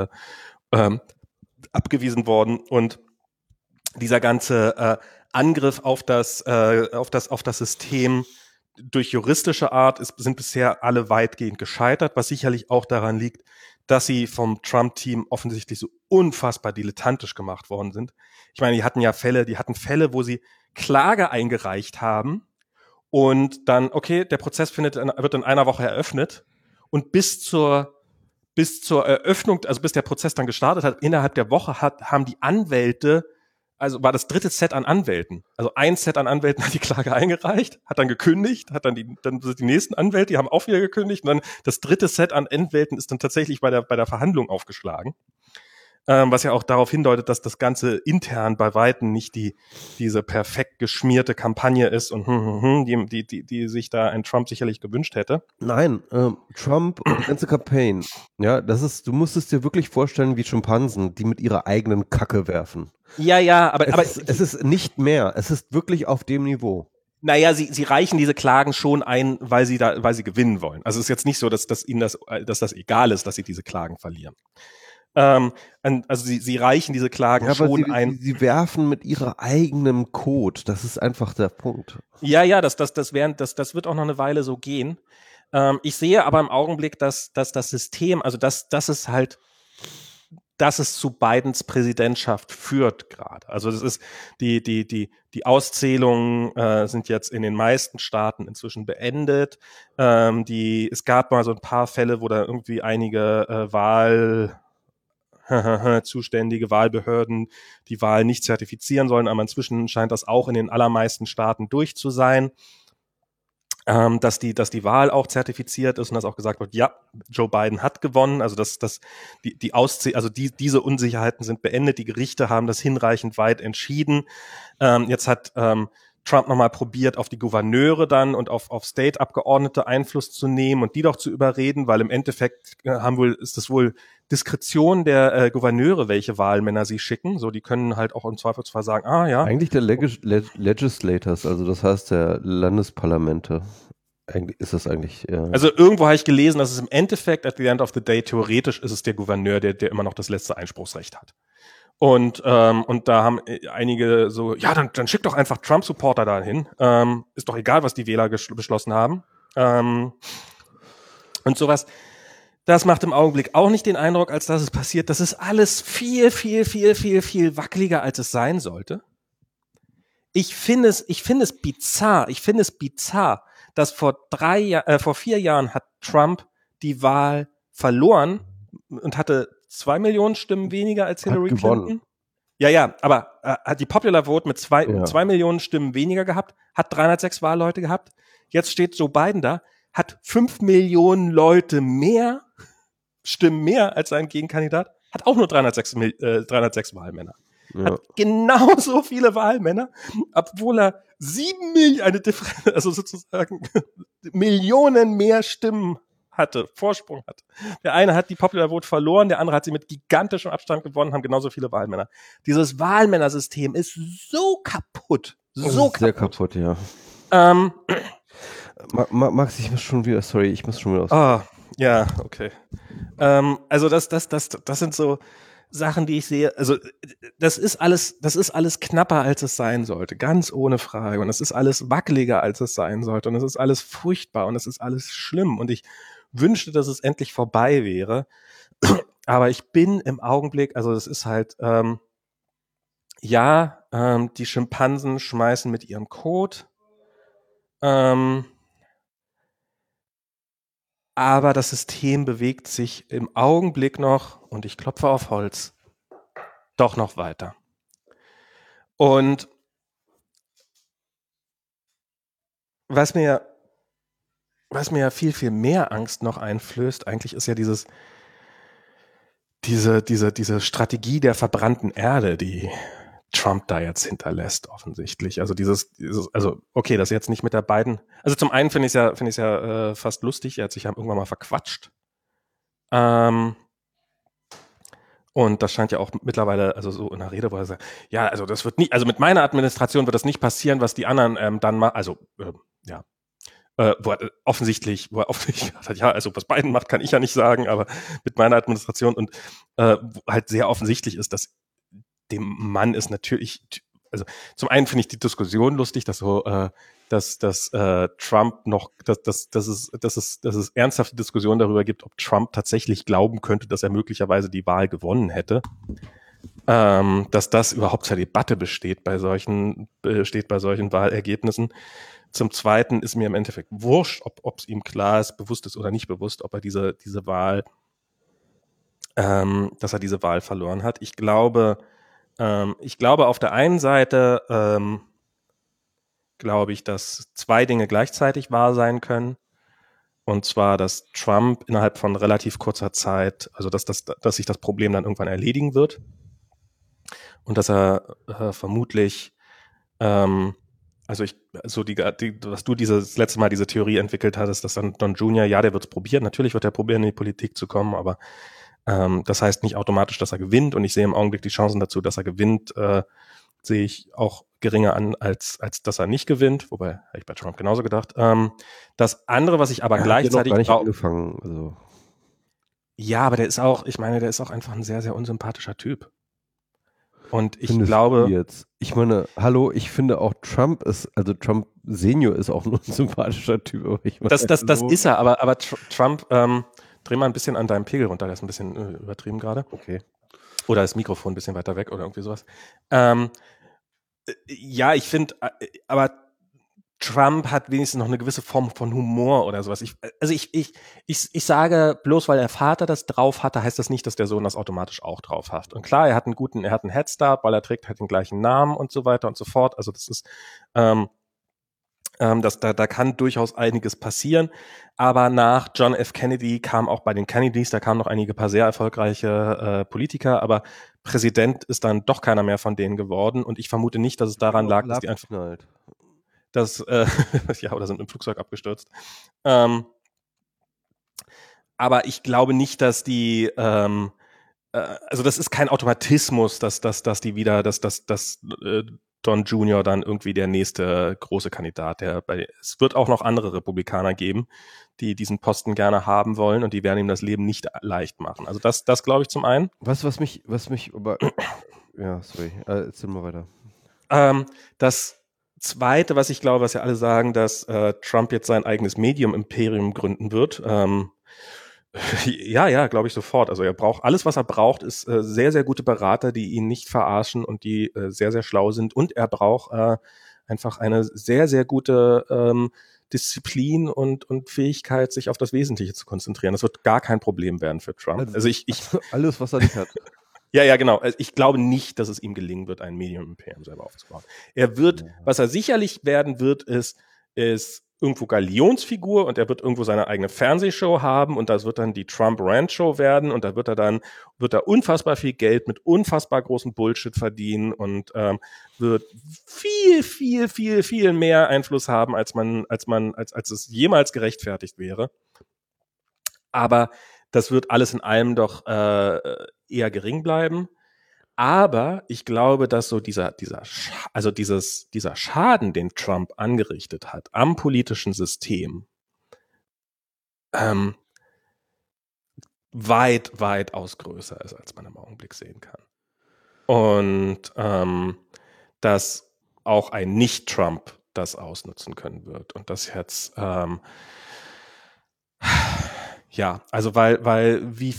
B: abgewiesen worden und dieser ganze Angriff auf das System durch juristische Art sind bisher alle weitgehend gescheitert, was sicherlich auch daran liegt, dass sie vom Trump-Team offensichtlich so unfassbar dilettantisch gemacht worden sind. Ich meine, die hatten Fälle, wo sie Klage eingereicht haben und dann, okay, der Prozess wird in einer Woche eröffnet und bis zur Eröffnung, also bis der Prozess dann gestartet hat, innerhalb der Woche haben die Anwälte, also war das dritte Set an Anwälten. Also ein Set an Anwälten hat die Klage eingereicht, hat dann gekündigt, dann sind die nächsten Anwälte, die haben auch wieder gekündigt und dann das dritte Set an Anwälten ist dann tatsächlich bei der Verhandlung aufgeschlagen. Was ja auch darauf hindeutet, dass das Ganze intern bei Weitem nicht diese perfekt geschmierte Kampagne ist und die sich da ein Trump sicherlich gewünscht hätte.
A: Nein, Trump und die ganze Campaign, ja, du musst es dir wirklich vorstellen wie Schimpansen, die mit ihrer eigenen Kacke werfen.
B: Ja, aber
A: es ist nicht mehr, es ist wirklich auf dem Niveau.
B: Naja, sie reichen diese Klagen schon ein, weil sie gewinnen wollen. Also es ist jetzt nicht so, dass ihnen das egal ist, dass sie diese Klagen verlieren. Also sie reichen diese Klagen schon ein.
A: Sie werfen mit ihrer eigenen Code. Das ist einfach der Punkt.
B: Ja, das wird auch noch eine Weile so gehen. Ich sehe aber im Augenblick, dass das System, also dass es zu Bidens Präsidentschaft führt gerade. Also das ist die Auszählungen sind jetzt in den meisten Staaten inzwischen beendet. Es gab mal so ein paar Fälle, wo da irgendwie einige zuständige Wahlbehörden die Wahl nicht zertifizieren sollen, aber inzwischen scheint das auch in den allermeisten Staaten durch zu sein, dass die Wahl auch zertifiziert ist und dass auch gesagt wird, ja, Joe Biden hat gewonnen, also diese Unsicherheiten sind beendet, die Gerichte haben das hinreichend weit entschieden. Jetzt hat Trump nochmal probiert, auf die Gouverneure dann und auf State-Abgeordnete Einfluss zu nehmen und die doch zu überreden, weil im Endeffekt ist es wohl Diskretion der Gouverneure, welche Wahlmänner sie schicken. So, die können halt auch im Zweifelsfall sagen, ja.
A: Eigentlich der Legislators, also das heißt der Landesparlamente. Eigentlich ist das eigentlich.
B: Also irgendwo habe ich gelesen, dass es im Endeffekt at the end of the day theoretisch ist es der Gouverneur, der immer noch das letzte Einspruchsrecht hat. Und da haben einige so, ja, dann schick doch einfach Trump-Supporter da hin. Ist doch egal, was die Wähler beschlossen haben. Und sowas. Das macht im Augenblick auch nicht den Eindruck, als dass es passiert. Das ist alles viel, viel, viel, viel, viel wackeliger, als es sein sollte. Ich finde es bizarr. Ich finde es bizarr, dass vor 4 Jahren hat Trump die Wahl verloren und hatte 2 Millionen Stimmen weniger als Hillary Clinton. Ja, aber hat die Popular Vote mit 2 Millionen Stimmen weniger gehabt, hat 306 Wahlleute gehabt. Jetzt steht Joe Biden da, hat 5 Millionen Leute mehr, Stimmen mehr als sein Gegenkandidat, hat auch nur 306 Wahlmänner. hat genauso viele Wahlmänner, obwohl er 7 Millionen, eine Differenz, also sozusagen Millionen mehr Stimmen hatte, Vorsprung hatte. Der eine hat die Popular Vote verloren, der andere hat sie mit gigantischem Abstand gewonnen, haben genauso viele Wahlmänner. Dieses Wahlmännersystem ist so kaputt. So kaputt.
A: Sehr kaputt, ja. Max, ich muss schon wieder aus.
B: Ah, ja, okay. Also das sind so Sachen, die ich sehe. Also das ist alles knapper, als es sein sollte, ganz ohne Frage. Und es ist alles wackeliger, als es sein sollte. Und es ist alles furchtbar und es ist alles schlimm. Und ich wünschte, dass es endlich vorbei wäre. Aber ich bin im Augenblick, also das ist halt, die Schimpansen schmeißen mit ihrem Kot. Aber das System bewegt sich im Augenblick noch, und ich klopfe auf Holz, doch noch weiter. Und was mir viel, viel mehr Angst noch einflößt, eigentlich ist ja diese Strategie der verbrannten Erde, die Trump da jetzt hinterlässt, offensichtlich. Also okay, das jetzt nicht mit der beiden. Also zum einen finde ich es ja fast lustig, er hat sich ja irgendwann mal verquatscht. Und das scheint ja auch mittlerweile, also so in der Rede, wo er sagt, ja, also das wird nicht, also mit meiner Administration wird das nicht passieren, was die anderen dann machen, also wo er offensichtlich gesagt hat, ja, also was Biden macht, kann ich ja nicht sagen, aber mit meiner Administration und halt sehr offensichtlich ist, dass dem Mann ist natürlich, also zum einen finde ich die Diskussion lustig, dass so, dass Trump noch, dass es ernsthafte Diskussionen darüber gibt, ob Trump tatsächlich glauben könnte, dass er möglicherweise die Wahl gewonnen hätte. Dass das überhaupt zur Debatte besteht bei solchen Wahlergebnissen. Zum Zweiten ist mir im Endeffekt wurscht, ob es ihm klar ist, bewusst ist oder nicht bewusst, ob er diese Wahl, dass er diese Wahl verloren hat. Ich glaube auf der einen Seite, glaube ich, dass 2 Dinge gleichzeitig wahr sein können. Und zwar, dass Trump innerhalb von relativ kurzer Zeit, also dass sich das Problem dann irgendwann erledigen wird. Und dass er vermutlich, was du das letzte Mal diese Theorie entwickelt hattest, dass dann Don Jr., ja, der wird es probieren. Natürlich wird er probieren, in die Politik zu kommen, aber das heißt nicht automatisch, dass er gewinnt. Und ich sehe im Augenblick die Chancen dazu, dass er gewinnt, sehe ich auch geringer an, als dass er nicht gewinnt. Wobei, habe ich bei Trump genauso gedacht. Das andere, was ich aber gleichzeitig
A: noch gar nicht angefangen. Also.
B: Ja, aber der ist auch einfach ein sehr, sehr unsympathischer Typ. Und ich
A: Findest
B: glaube.
A: Du jetzt? Ich meine, hallo, ich finde auch Trump Senior ist auch ein unsympathischer Typ. Aber ich meine,
B: das ist er, aber Trump, dreh mal ein bisschen an deinem Pegel runter, der ist ein bisschen übertrieben gerade.
A: Okay.
B: Oder das Mikrofon ein bisschen weiter weg oder irgendwie sowas. Ja, ich finde, aber Trump hat wenigstens noch eine gewisse Form von Humor oder sowas. Ich sage, bloß weil der Vater das drauf hatte, heißt das nicht, dass der Sohn das automatisch auch drauf hat. Und klar, er hat einen Headstart, weil er trägt halt den gleichen Namen und so weiter und so fort. Also das ist, da kann durchaus einiges passieren. Aber nach John F. Kennedy kam auch bei den Kennedys, da kamen noch ein paar sehr erfolgreiche Politiker, aber Präsident ist dann doch keiner mehr von denen geworden. Und ich vermute nicht, dass es daran lag, dass die einfach oder sind im Flugzeug abgestürzt. Aber ich glaube nicht, dass die, also das ist kein Automatismus, dass Don Jr. dann irgendwie der nächste große Kandidat. Es wird auch noch andere Republikaner geben, die diesen Posten gerne haben wollen und die werden ihm das Leben nicht leicht machen. Also das glaube ich zum einen.
A: Was mich aber, ja, sorry, erzähl mal weiter.
B: Das Zweite, was ich glaube, was ja alle sagen, dass Trump jetzt sein eigenes Medium-Imperium gründen wird. Ja, glaube ich sofort. Also alles, was er braucht, ist sehr, sehr gute Berater, die ihn nicht verarschen und die sehr, sehr schlau sind. Und er braucht einfach eine sehr, sehr gute Disziplin und Fähigkeit, sich auf das Wesentliche zu konzentrieren. Das wird gar kein Problem werden für Trump. Also
A: alles, was er nicht hat.
B: Ja, genau. Also ich glaube nicht, dass es ihm gelingen wird, ein Medium-Imperium selber aufzubauen. Was er sicherlich werden wird, ist irgendwo Galionsfigur und er wird irgendwo seine eigene Fernsehshow haben und das wird dann die Trump-Rant-Show werden und da wird er unfassbar viel Geld mit unfassbar großem Bullshit verdienen und wird viel mehr Einfluss haben, als es jemals gerechtfertigt wäre. Aber das wird alles in allem doch eher gering bleiben. Aber ich glaube, dass so dieser Schaden, den Trump angerichtet hat am politischen System, weitaus größer ist, als man im Augenblick sehen kann. Und dass auch ein Nicht-Trump das ausnutzen können wird. Und das jetzt, also weil wie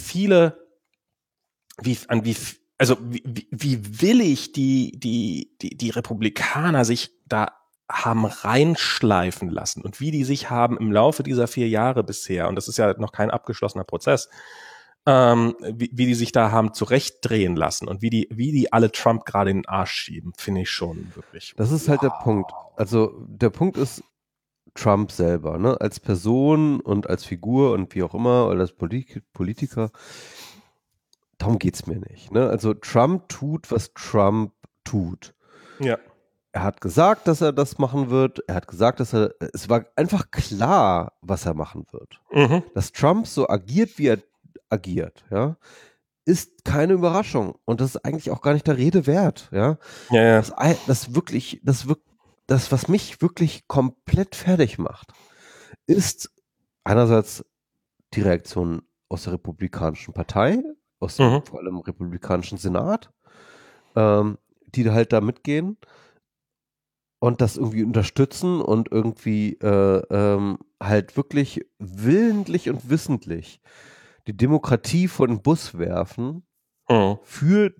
B: willig die Republikaner sich da haben reinschleifen lassen und wie die sich haben im Laufe dieser 4 Jahre bisher, und das ist ja noch kein abgeschlossener Prozess, wie die sich da haben zurechtdrehen lassen und wie die alle Trump gerade in den Arsch schieben, finde ich schon wirklich.
A: Das ist halt der Punkt. Also der Punkt ist Trump selber, ne? Als Person und als Figur und wie auch immer, oder als Politiker. Darum geht's mir nicht. Ne? Also Trump tut, was Trump tut.
B: Ja.
A: Er hat gesagt, dass er das machen wird. Er hat gesagt, es war einfach klar, was er machen wird.
B: Mhm.
A: Dass Trump so agiert, wie er agiert, ja, ist keine Überraschung. Und das ist eigentlich auch gar nicht der Rede wert, ja.
B: Ja.
A: Das, was mich wirklich komplett fertig macht, ist einerseits die Reaktion aus der Republikanischen Partei, aus dem vor allem republikanischen Senat, die halt da mitgehen und das irgendwie unterstützen und irgendwie halt wirklich willentlich und wissentlich die Demokratie vor den Bus werfen für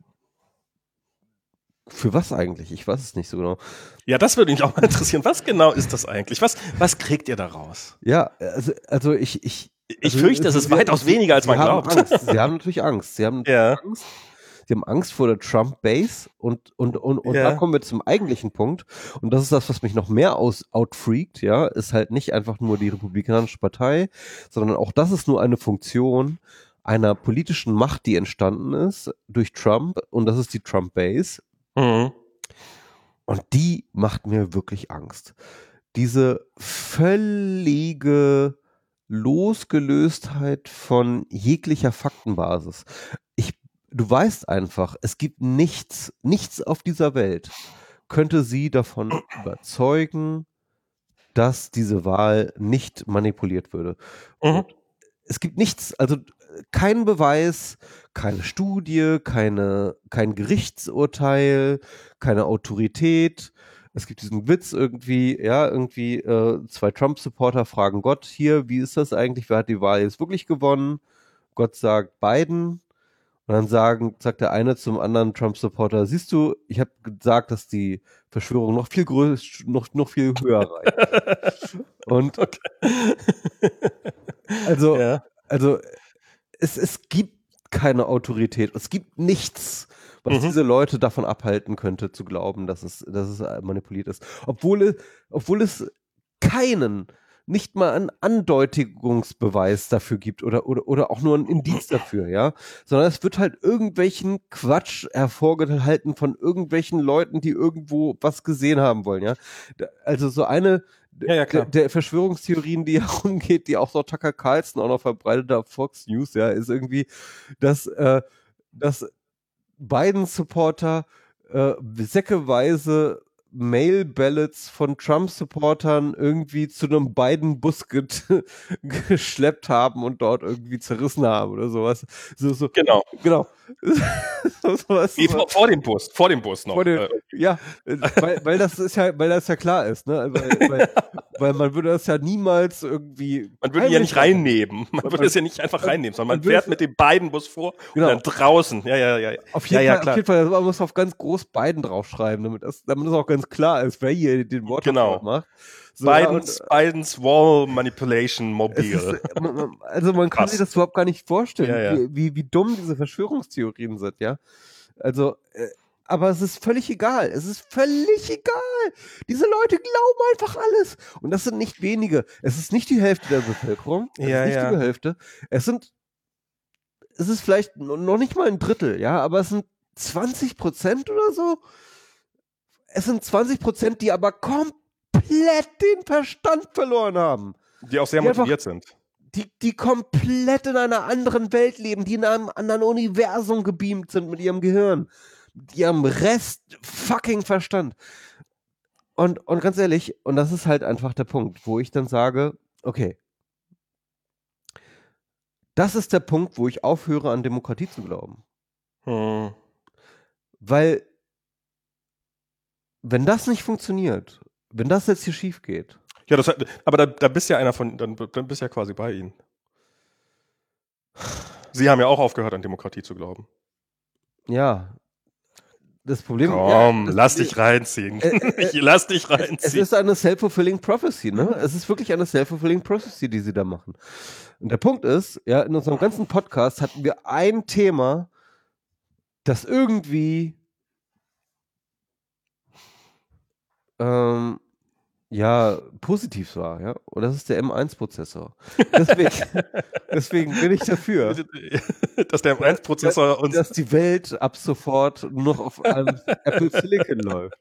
A: was eigentlich? Ich weiß es nicht so genau.
B: Ja, das würde mich auch mal interessieren. Was genau ist das eigentlich? Was kriegt ihr daraus?
A: Ja, also ich
B: fürchte, es ist weitaus weniger, als man glaubt.
A: Sie haben natürlich Angst. Sie haben Angst. Sie haben Angst vor der Trump-Base und da kommen wir zum eigentlichen Punkt. Und das ist das, was mich noch mehr outfreakt, ja, ist halt nicht einfach nur die Republikanische Partei, sondern auch das ist nur eine Funktion einer politischen Macht, die entstanden ist durch Trump, und das ist die Trump-Base. Und die macht mir wirklich Angst. Diese völlige Losgelöstheit von jeglicher Faktenbasis. Du weißt einfach, es gibt nichts auf dieser Welt könnte sie davon überzeugen, dass diese Wahl nicht manipuliert würde. Und es gibt nichts, also kein Beweis, keine Studie, kein Gerichtsurteil, keine Autorität. Es gibt diesen Witz irgendwie, zwei Trump-Supporter fragen Gott hier, wie ist das eigentlich, wer hat die Wahl jetzt wirklich gewonnen? Gott sagt Biden. Und dann sagt der eine zum anderen Trump-Supporter, siehst du, ich habe gesagt, dass die Verschwörung noch viel größer, noch viel höher reicht. Und also es gibt keine Autorität, es gibt nichts, was diese Leute davon abhalten könnte, zu glauben, dass es manipuliert ist. Obwohl es keinen, nicht mal einen Andeutungsbeweis dafür gibt oder auch nur ein Indiz dafür, ja, sondern es wird halt irgendwelchen Quatsch hervorgehalten von irgendwelchen Leuten, die irgendwo was gesehen haben wollen, ja. Also so eine der Verschwörungstheorien, die herumgeht, die auch so Tucker Carlson auch noch verbreitet auf Fox News, ja, ist irgendwie, dass Biden-Supporter säckeweise Mail-Ballots von Trump-Supportern irgendwie zu einem Biden-Bus geschleppt haben und dort irgendwie zerrissen haben oder sowas. So. Genau.
B: Sowas, vor dem Bus noch.
A: Weil das ja klar ist, ne? Weil man würde das ja niemals irgendwie.
B: Man würde ihn ja nicht reinnehmen. Man würde es ja nicht einfach reinnehmen, sondern man fährt mit dem Biden-Bus vor und dann draußen. Ja.
A: Auf jeden Fall, man muss auf ganz groß Biden draufschreiben, damit es auch ganz klar ist, wer hier den Wortlaut macht.
B: So, Bidens Wall Manipulation Mobil.
A: Also man kann sich das überhaupt gar nicht vorstellen, wie dumm diese Verschwörungstheorien sind, ja. Also aber es ist völlig egal. Es ist völlig egal. Diese Leute glauben einfach alles. Und das sind nicht wenige. Es ist nicht die Hälfte der Bevölkerung. Es ist nicht die Hälfte. Es ist vielleicht noch nicht mal ein Drittel, ja, aber es sind 20% oder so. Es sind 20%, die aber komplett den Verstand verloren haben.
B: Die auch sehr motiviert sind.
A: Die komplett in einer anderen Welt leben, die in einem anderen Universum gebeamt sind mit ihrem Gehirn. Die haben Rest fucking Verstand. Und ganz ehrlich, und das ist halt einfach der Punkt, wo ich dann sage, okay, das ist der Punkt, wo ich aufhöre, an Demokratie zu glauben. Weil, wenn das nicht funktioniert, wenn das jetzt hier schief geht.
B: Ja, aber da bist ja einer von, dann bist ja quasi bei ihnen. Sie haben ja auch aufgehört, an Demokratie zu glauben.
A: Ja. Das Problem
B: ist. Lass dich reinziehen. Lass dich reinziehen.
A: Es ist eine self-fulfilling prophecy, ne? Es ist wirklich eine self-fulfilling prophecy, die sie da machen. Und der Punkt ist, ja, in unserem ganzen Podcast hatten wir ein Thema, das irgendwie positiv war, ja. Und das ist der M1-Prozessor. Deswegen bin ich dafür.
B: Dass der M1-Prozessor uns.
A: Dass die Welt ab sofort nur noch auf einem Apple Silicon läuft.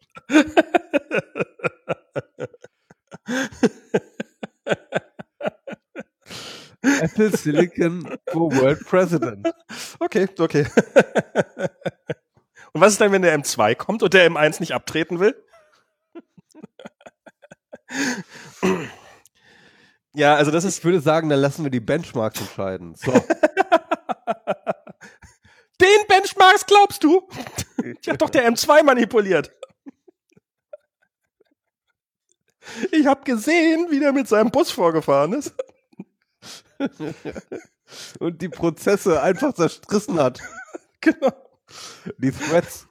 A: Apple Silicon for World President.
B: Okay. Und was ist dann, wenn der M2 kommt und der M1 nicht abtreten will? Ja, also das ist.
A: Ich würde sagen, dann lassen wir die Benchmarks entscheiden. So.
B: Den Benchmarks glaubst du? Ich hab doch der M2 manipuliert. Ich hab gesehen, wie der mit seinem Bus vorgefahren ist.
A: Und die Prozesse einfach zerstrissen hat.
B: Genau.
A: Die Threads.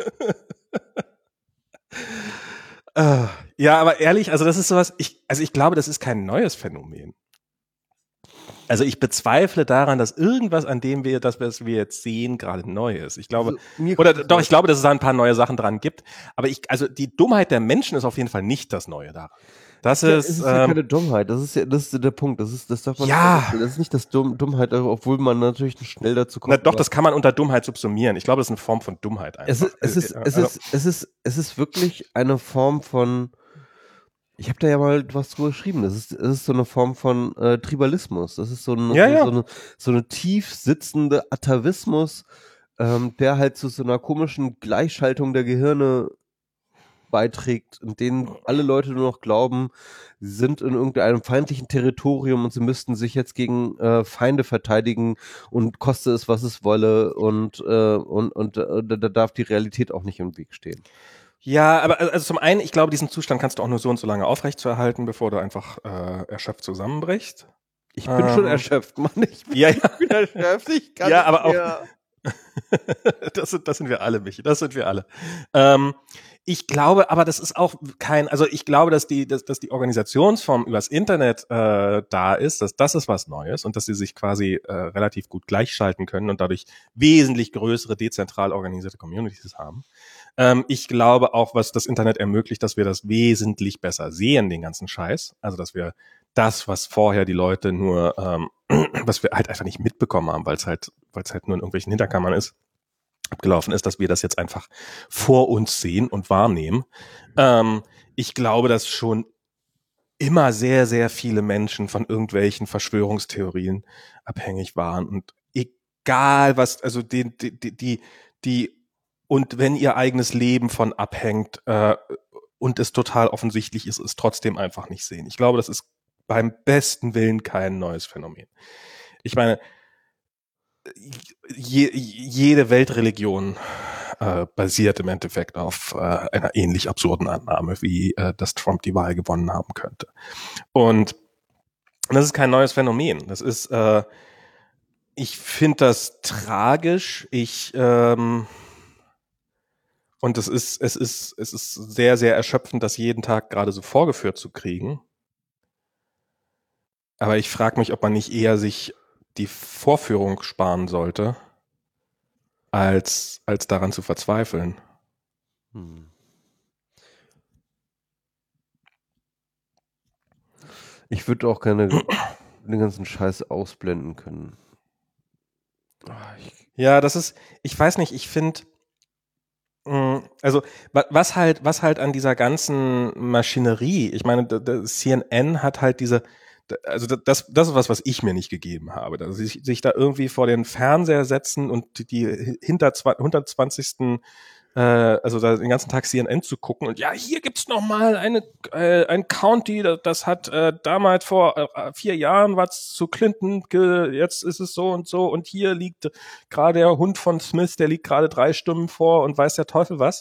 B: Ja, aber ehrlich, also das ist sowas, ich glaube, das ist kein neues Phänomen. Also ich bezweifle daran, dass irgendwas, an dem was wir jetzt sehen, gerade neu ist. Ich glaube, ich glaube, dass es da ein paar neue Sachen dran gibt. Aber die Dummheit der Menschen ist auf jeden Fall nicht das Neue daran. Das ist
A: ja keine Dummheit. Das ist der Punkt. Das darf man nicht. Das ist nicht das Dummheit, obwohl man natürlich schnell dazu kommt.
B: Na, doch, das kann man unter Dummheit subsumieren. Ich glaube, das ist eine Form von Dummheit einfach.
A: Es ist wirklich eine Form von. Ich habe da ja mal was drüber geschrieben. Es ist so eine Form von Tribalismus. Das ist so eine tief sitzende Atavismus, der halt zu so einer komischen Gleichschaltung der Gehirne beiträgt, in denen alle Leute nur noch glauben, sie sind in irgendeinem feindlichen Territorium und sie müssten sich jetzt gegen Feinde verteidigen und koste es, was es wolle und da darf die Realität auch nicht im Weg stehen.
B: Ja, aber also zum einen, ich glaube, diesen Zustand kannst du auch nur so und so lange aufrechtzuerhalten, bevor du einfach erschöpft zusammenbrichst.
A: Ich bin schon erschöpft, Mann. Ich bin erschöpft. Ich kann
B: ja, aber auch. Das sind wir alle, Michi. Das sind wir alle. Ich glaube, aber das ist auch ich glaube, dass die Organisationsform übers Internet da ist, dass das ist was Neues und dass sie sich quasi relativ gut gleichschalten können und dadurch wesentlich größere dezentral organisierte Communities haben. Ich glaube auch, was das Internet ermöglicht, dass wir das wesentlich besser sehen, den ganzen Scheiß. Also, dass wir das, was vorher die Leute nur, was wir halt einfach nicht mitbekommen haben, weil es halt nur in irgendwelchen Hinterkammern ist, abgelaufen ist, dass wir das jetzt einfach vor uns sehen und wahrnehmen. Ich glaube, dass schon immer sehr, sehr viele Menschen von irgendwelchen Verschwörungstheorien abhängig waren und egal was, also und wenn ihr eigenes Leben von abhängt und es total offensichtlich ist, es trotzdem einfach nicht sehen. Ich glaube, das ist beim besten Willen kein neues Phänomen. Ich meine, jede Weltreligion basiert im Endeffekt auf einer ähnlich absurden Annahme, wie dass Trump die Wahl gewonnen haben könnte. Und das ist kein neues Phänomen. Das ist, ich finde das tragisch. Und es ist sehr, sehr erschöpfend, das jeden Tag gerade so vorgeführt zu kriegen. Aber ich frage mich, ob man nicht eher sich die Vorführung sparen sollte, als daran zu verzweifeln.
A: Ich würde auch gerne den ganzen Scheiß ausblenden können.
B: Ja, das ist, ich weiß nicht, ich finde, also was halt an dieser ganzen Maschinerie, ich meine, CNN hat halt also das ist was ich mir nicht gegeben habe, dass sich da irgendwie vor den Fernseher setzen und die hinter 120. Also da den ganzen Tag CNN zu gucken und ja, hier gibt's noch mal ein County, das hat damals vor 4 Jahren was zu Clinton, jetzt ist es so und hier liegt gerade der Hund von Smith, der liegt gerade 3 Stimmen vor und weiß der Teufel was.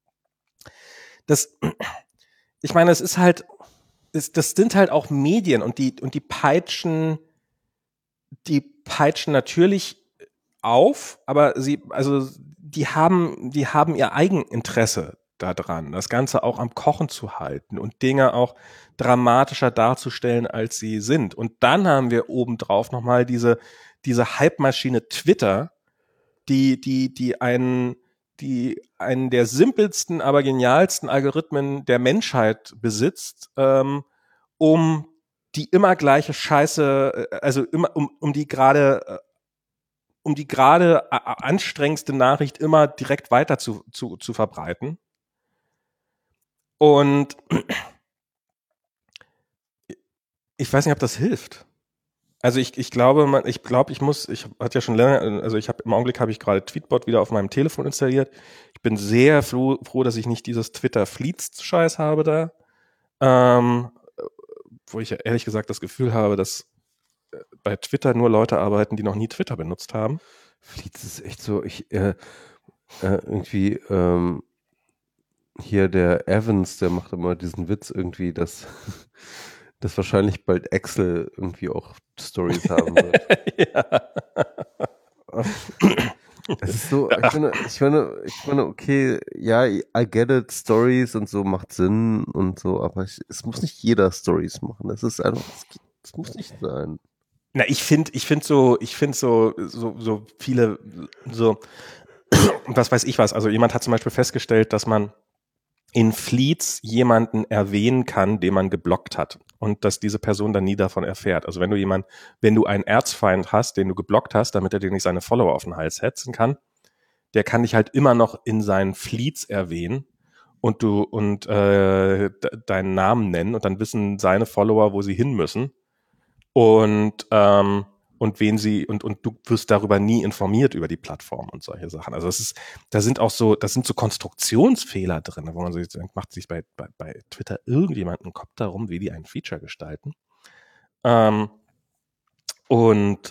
B: Ich meine, es ist halt, das sind halt auch Medien und die peitschen natürlich auf, aber die haben ihr Eigeninteresse daran, das Ganze auch am Kochen zu halten und Dinge auch dramatischer darzustellen, als sie sind. Und dann haben wir obendrauf nochmal diese Hype-Maschine Twitter, die einen der simpelsten, aber genialsten Algorithmen der Menschheit besitzt, um die immer gleiche Scheiße, also immer um die gerade anstrengendste Nachricht immer direkt weiter zu verbreiten. Und ich weiß nicht, ob das hilft. Also ich glaube, ich hatte ja schon länger, also im Augenblick habe ich gerade Tweetbot wieder auf meinem Telefon installiert. Ich bin sehr froh, dass ich nicht dieses Twitter-Fleets-Scheiß habe da. Wo ich ja ehrlich gesagt das Gefühl habe, dass bei Twitter nur Leute arbeiten, die noch nie Twitter benutzt haben.
A: Fleets ist echt so, irgendwie, hier der Evans, der macht immer diesen Witz irgendwie, dass wahrscheinlich bald Excel irgendwie auch Stories haben wird. Ja. Es ist so, ich meine, okay, ja, I get it, Stories und so macht Sinn und so, aber es muss nicht jeder Stories machen. Das ist einfach, das muss nicht sein.
B: Na, ich finde so viele, so, was weiß ich was. Also jemand hat zum Beispiel festgestellt, dass man in Fleets jemanden erwähnen kann, den man geblockt hat und dass diese Person dann nie davon erfährt. Also wenn du einen Erzfeind hast, den du geblockt hast, damit er dir nicht seine Follower auf den Hals hetzen kann, der kann dich halt immer noch in seinen Fleets erwähnen und deinen Namen nennen und dann wissen seine Follower, wo sie hin müssen und wen sie und du wirst darüber nie informiert über die Plattform und solche Sachen. Also da sind so Konstruktionsfehler drin, wo man so denkt, macht sich bei Twitter irgendjemand einen Kopf darum, wie die ein Feature gestalten. Und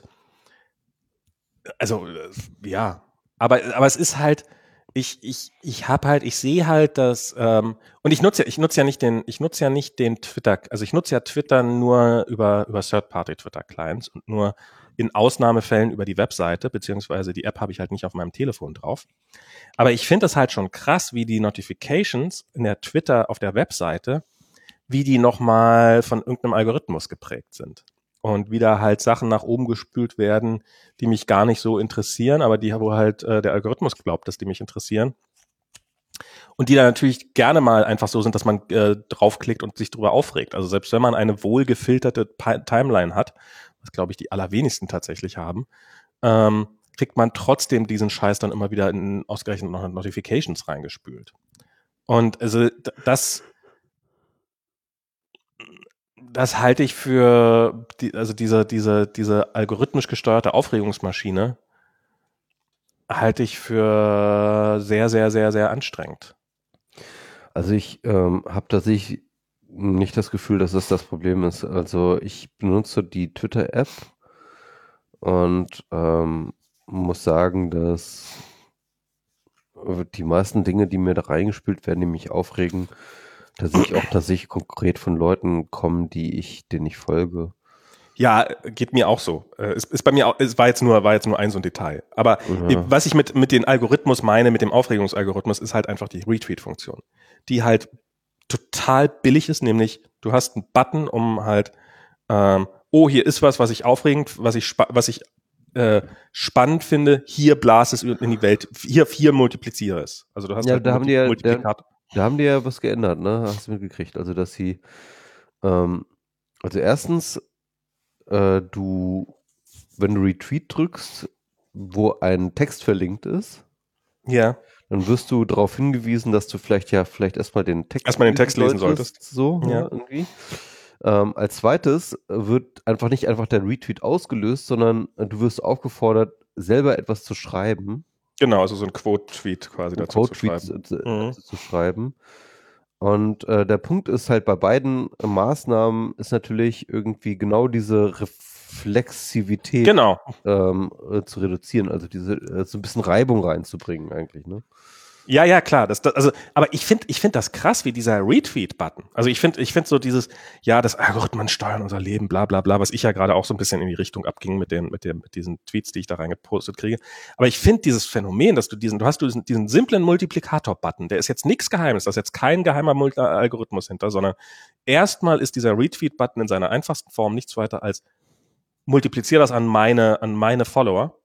B: also ja, aber es ist halt, ich sehe halt, dass und ich nutze ja nicht den Twitter, also ich nutze ja Twitter nur über Third-Party Twitter Clients und nur in Ausnahmefällen über die Webseite, beziehungsweise die App habe ich halt nicht auf meinem Telefon drauf. Aber ich finde das halt schon krass, wie die Notifications in der Twitter auf der Webseite, wie die nochmal von irgendeinem Algorithmus geprägt sind. Und wieder halt Sachen nach oben gespült werden, die mich gar nicht so interessieren, aber wo halt der Algorithmus glaubt, dass die mich interessieren. Und die dann natürlich gerne mal einfach so sind, dass man draufklickt und sich darüber aufregt. Also selbst wenn man eine wohlgefilterte Timeline hat, was glaube ich die allerwenigsten tatsächlich haben, kriegt man trotzdem diesen Scheiß dann immer wieder in ausgerechnet noch Notifications reingespült. Und also das halte ich für diese algorithmisch gesteuerte Aufregungsmaschine halte ich für sehr, sehr, sehr, sehr anstrengend.
A: Also ich habe tatsächlich nicht das Gefühl, dass das Problem ist. Also ich benutze die Twitter-App und muss sagen, dass die meisten Dinge, die mir da reingespült werden, die mich aufregen, tatsächlich konkret von Leuten kommen, denen ich folge.
B: Ja, geht mir auch so. Ist bei mir auch, es war jetzt nur ein so ein Detail. Aber was ich mit dem Algorithmus meine, mit dem Aufregungsalgorithmus, ist halt einfach die Retweet-Funktion, die halt total billig ist, nämlich du hast einen Button, um halt, hier ist was ich aufregend, was ich spannend finde, hier blase es in die Welt, hier multipliziere es. Also du hast halt
A: da haben die
B: Multiplikator.
A: Da haben die ja was geändert, ne? Hast du mitgekriegt? Also, dass sie, also erstens, wenn du Retweet drückst, wo ein Text verlinkt ist,
B: ja,
A: dann wirst du darauf hingewiesen, dass du vielleicht erstmal den Text
B: lesen solltest.
A: So, ja, irgendwie. Als zweites wird nicht einfach der Retweet ausgelöst, sondern du wirst aufgefordert, selber etwas zu schreiben.
B: Genau, also so ein Quote-Tweet quasi dazu zu schreiben.
A: Zu schreiben. Und der Punkt ist halt bei beiden Maßnahmen ist natürlich irgendwie genau diese Reflexivität zu reduzieren, also diese so ein bisschen Reibung reinzubringen eigentlich, ne?
B: Ja, klar. Aber ich finde das krass, wie dieser Retweet-Button. Also ich finde so dieses, ja, das Algorithmen steuern unser Leben, bla bla bla, was ich ja gerade auch so ein bisschen in die Richtung abging mit diesen Tweets, die ich da reingepostet kriege. Aber ich finde dieses Phänomen, dass du hast diesen simplen Multiplikator-Button, der ist jetzt nichts Geheimes, da ist jetzt kein geheimer Algorithmus hinter, sondern erstmal ist dieser Retweet-Button in seiner einfachsten Form nichts weiter als multipliziere das an meine Follower.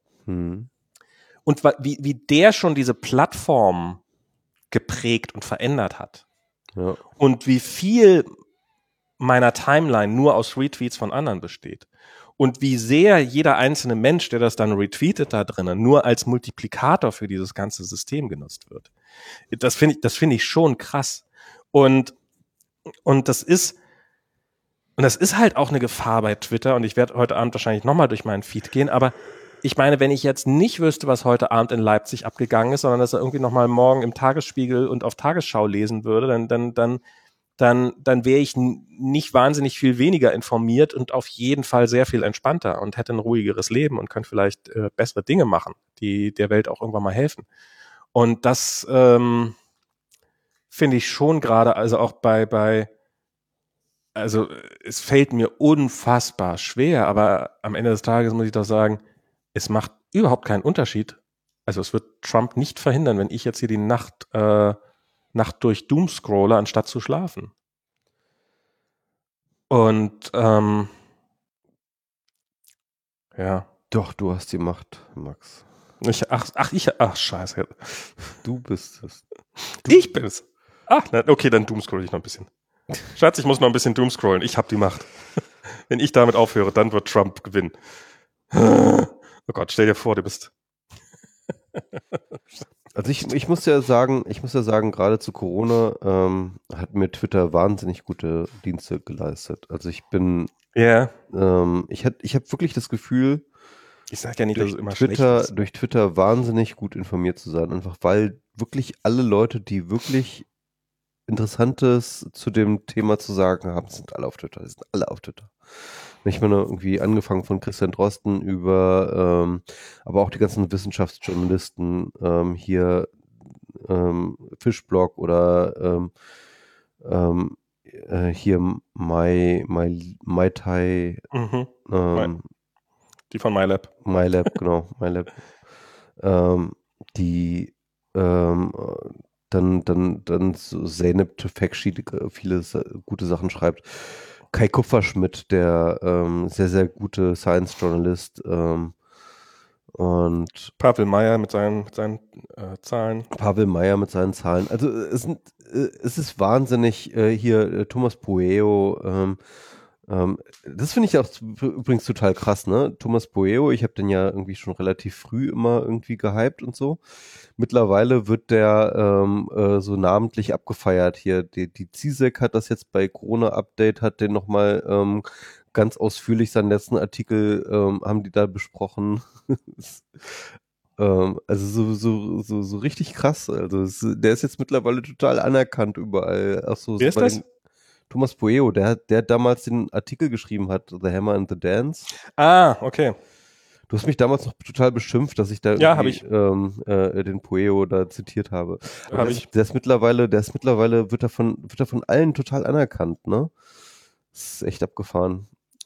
B: Und wie der schon diese Plattform geprägt und verändert hat.
A: Ja.
B: Und wie viel meiner Timeline nur aus Retweets von anderen besteht. Und wie sehr jeder einzelne Mensch, der das dann retweetet da drinnen, nur als Multiplikator für dieses ganze System genutzt wird. Das finde ich schon krass. Und das ist halt auch eine Gefahr bei Twitter. Und ich werde heute Abend wahrscheinlich nochmal durch meinen Feed gehen, aber ich meine, wenn ich jetzt nicht wüsste, was heute Abend in Leipzig abgegangen ist, sondern dass er irgendwie nochmal morgen im Tagesspiegel und auf Tagesschau lesen würde, dann wäre ich nicht wahnsinnig viel weniger informiert und auf jeden Fall sehr viel entspannter und hätte ein ruhigeres Leben und könnte vielleicht bessere Dinge machen, die der Welt auch irgendwann mal helfen. Und das finde ich schon gerade, also auch also es fällt mir unfassbar schwer, aber am Ende des Tages muss ich doch sagen, es macht überhaupt keinen Unterschied. Also es wird Trump nicht verhindern, wenn ich jetzt hier die Nacht durch Doom scrolle, anstatt zu schlafen. Und ja.
A: Doch, du hast die Macht, Max.
B: Scheiße.
A: Du bist es.
B: Ich bin es. Okay, dann Doom scroll ich noch ein bisschen. Schatz, ich muss noch ein bisschen Doom scrollen. Ich habe die Macht. Wenn ich damit aufhöre, dann wird Trump gewinnen. Oh Gott, stell dir vor, du bist.
A: Also ich muss ja sagen, gerade zu Corona hat mir Twitter wahnsinnig gute Dienste geleistet. Also ich bin, ich habe wirklich das Gefühl,
B: ich sag ja nicht, dass es immer
A: schlecht ist, durch Twitter wahnsinnig gut informiert zu sein, einfach weil wirklich alle Leute, die wirklich Interessantes zu dem Thema zu sagen haben, sind alle auf Twitter. Ich meine, irgendwie angefangen von Christian Drosten über, aber auch die ganzen Wissenschaftsjournalisten, hier Fischblog oder hier MyTai.
B: Die von MyLab.
A: MyLab, genau, MyLab. Die dann so Zeynep Tufekci viele gute Sachen schreibt. Kai Kupferschmidt, der sehr, sehr gute Science-Journalist und
B: Pavel Meyer mit seinen Zahlen.
A: Also es ist wahnsinnig hier Thomas Pueo, das finde ich auch übrigens total krass, ne? Thomas Pueo, ich habe den ja irgendwie schon relativ früh immer irgendwie gehypt und so. Mittlerweile wird der so namentlich abgefeiert hier. Die CISEC hat das jetzt bei Corona-Update, hat den nochmal ganz ausführlich seinen letzten Artikel haben die da besprochen. Also so richtig krass. Also der ist jetzt mittlerweile total anerkannt überall. Ach so,
B: wer ist das?
A: Thomas Pueo, der damals den Artikel geschrieben hat, The Hammer and the Dance.
B: Okay.
A: Du hast mich damals noch total beschimpft, dass ich da den Pueo da zitiert habe. Der ist mittlerweile, wird er von allen total anerkannt, ne? Das ist echt abgefahren.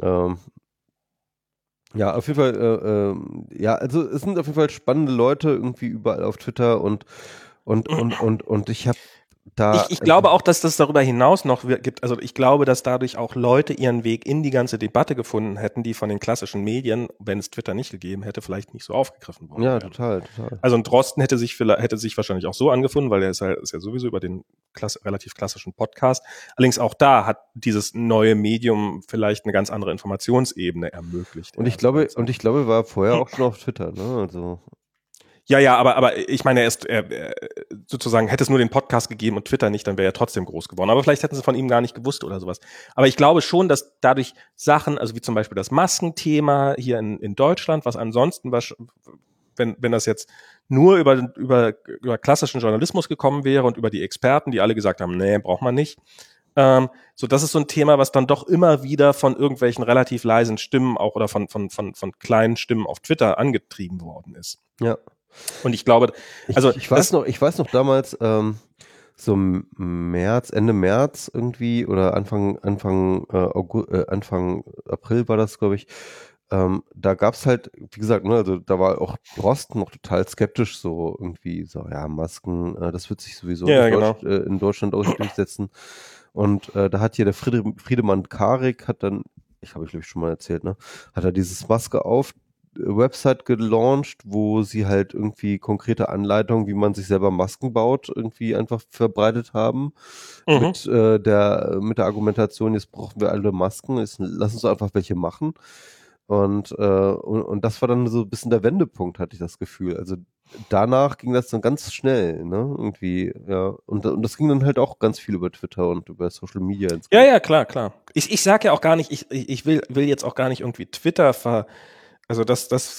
A: Ja, auf jeden Fall, also es sind auf jeden Fall spannende Leute irgendwie überall auf Twitter und ich habe
B: Ich glaube auch, dass das darüber hinaus noch gibt, also ich glaube, dass dadurch auch Leute ihren Weg in die ganze Debatte gefunden hätten, die von den klassischen Medien, wenn es Twitter nicht gegeben hätte, vielleicht nicht so aufgegriffen worden wären.
A: Total.
B: Also ein Drosten hätte sich wahrscheinlich auch so angefunden, weil er ist ja sowieso über den relativ klassischen Podcast. Allerdings auch da hat dieses neue Medium vielleicht eine ganz andere Informationsebene ermöglicht.
A: Und ich glaube, war vorher auch schon auf Twitter, ne? Also
B: ja, aber ich meine, sozusagen, hätte es nur den Podcast gegeben und Twitter nicht, dann wäre er trotzdem groß geworden. Aber vielleicht hätten sie von ihm gar nicht gewusst oder sowas. Aber ich glaube schon, dass dadurch Sachen, also wie zum Beispiel das Maskenthema hier in Deutschland, was ansonsten, wenn das jetzt nur über klassischen Journalismus gekommen wäre und über die Experten, die alle gesagt haben, nee, braucht man nicht. So, das ist so ein Thema, was dann doch immer wieder von irgendwelchen relativ leisen Stimmen auch oder von kleinen Stimmen auf Twitter angetrieben worden ist.
A: Ja.
B: Und ich glaube, also
A: ich weiß noch damals, so Ende März irgendwie oder Anfang April war das, glaube ich. Da gab's halt, wie gesagt, ne, also da war auch Drosten noch total skeptisch, so irgendwie so, ja, Masken, das wird sich sowieso in Deutschland auch nicht durchsetzen. Und da hat hier der Friedemann Karik hat dann, ich glaube ich schon mal erzählt, ne, hat er dieses Maske auf Website gelauncht, wo sie halt irgendwie konkrete Anleitungen, wie man sich selber Masken baut, irgendwie einfach verbreitet haben. Mit der Argumentation, jetzt brauchen wir alle Masken, lass uns einfach welche machen. Und das war dann so ein bisschen der Wendepunkt, hatte ich das Gefühl. Also danach ging das dann ganz schnell, ne? Irgendwie, ja. Und das ging dann halt auch ganz viel über Twitter und über Social Media.
B: Ja, klar. Ich sag ja auch gar nicht, ich will jetzt auch gar nicht irgendwie Twitter also das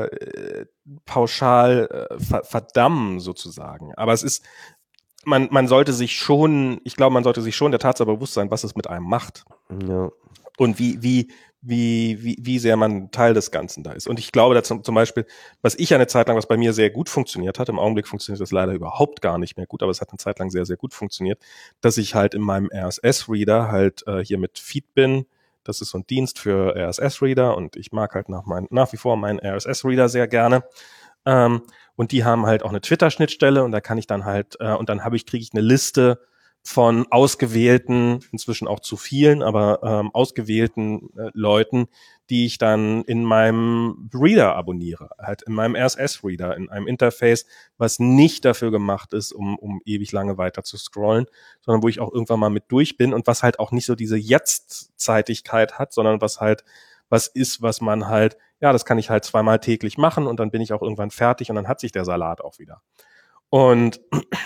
B: pauschal verdammen sozusagen. Aber es ist, man sollte sich schon der Tatsache bewusst sein, was es mit einem macht.
A: Ja.
B: Und wie sehr man Teil des Ganzen da ist. Und ich glaube, dass zum Beispiel, was bei mir sehr gut funktioniert hat, im Augenblick funktioniert das leider überhaupt gar nicht mehr gut, aber es hat eine Zeit lang sehr, sehr gut funktioniert, dass ich halt in meinem RSS-Reader halt hier mit Feedbin, das ist so ein Dienst für RSS-Reader und ich mag halt nach wie vor meinen RSS-Reader sehr gerne. Und die haben halt auch eine Twitter-Schnittstelle und da kann ich dann halt, und dann kriege ich eine Liste von ausgewählten, inzwischen auch zu vielen, aber ausgewählten Leuten, die ich dann in meinem Reader abonniere, halt in meinem RSS-Reader, in einem Interface, was nicht dafür gemacht ist, um ewig lange weiter zu scrollen, sondern wo ich auch irgendwann mal mit durch bin und was halt auch nicht so diese Jetzt-Zeitigkeit hat, sondern was ist, was man halt, ja, das kann ich halt 2-mal täglich machen und dann bin ich auch irgendwann fertig und dann hat sich der Salat auch wieder. Und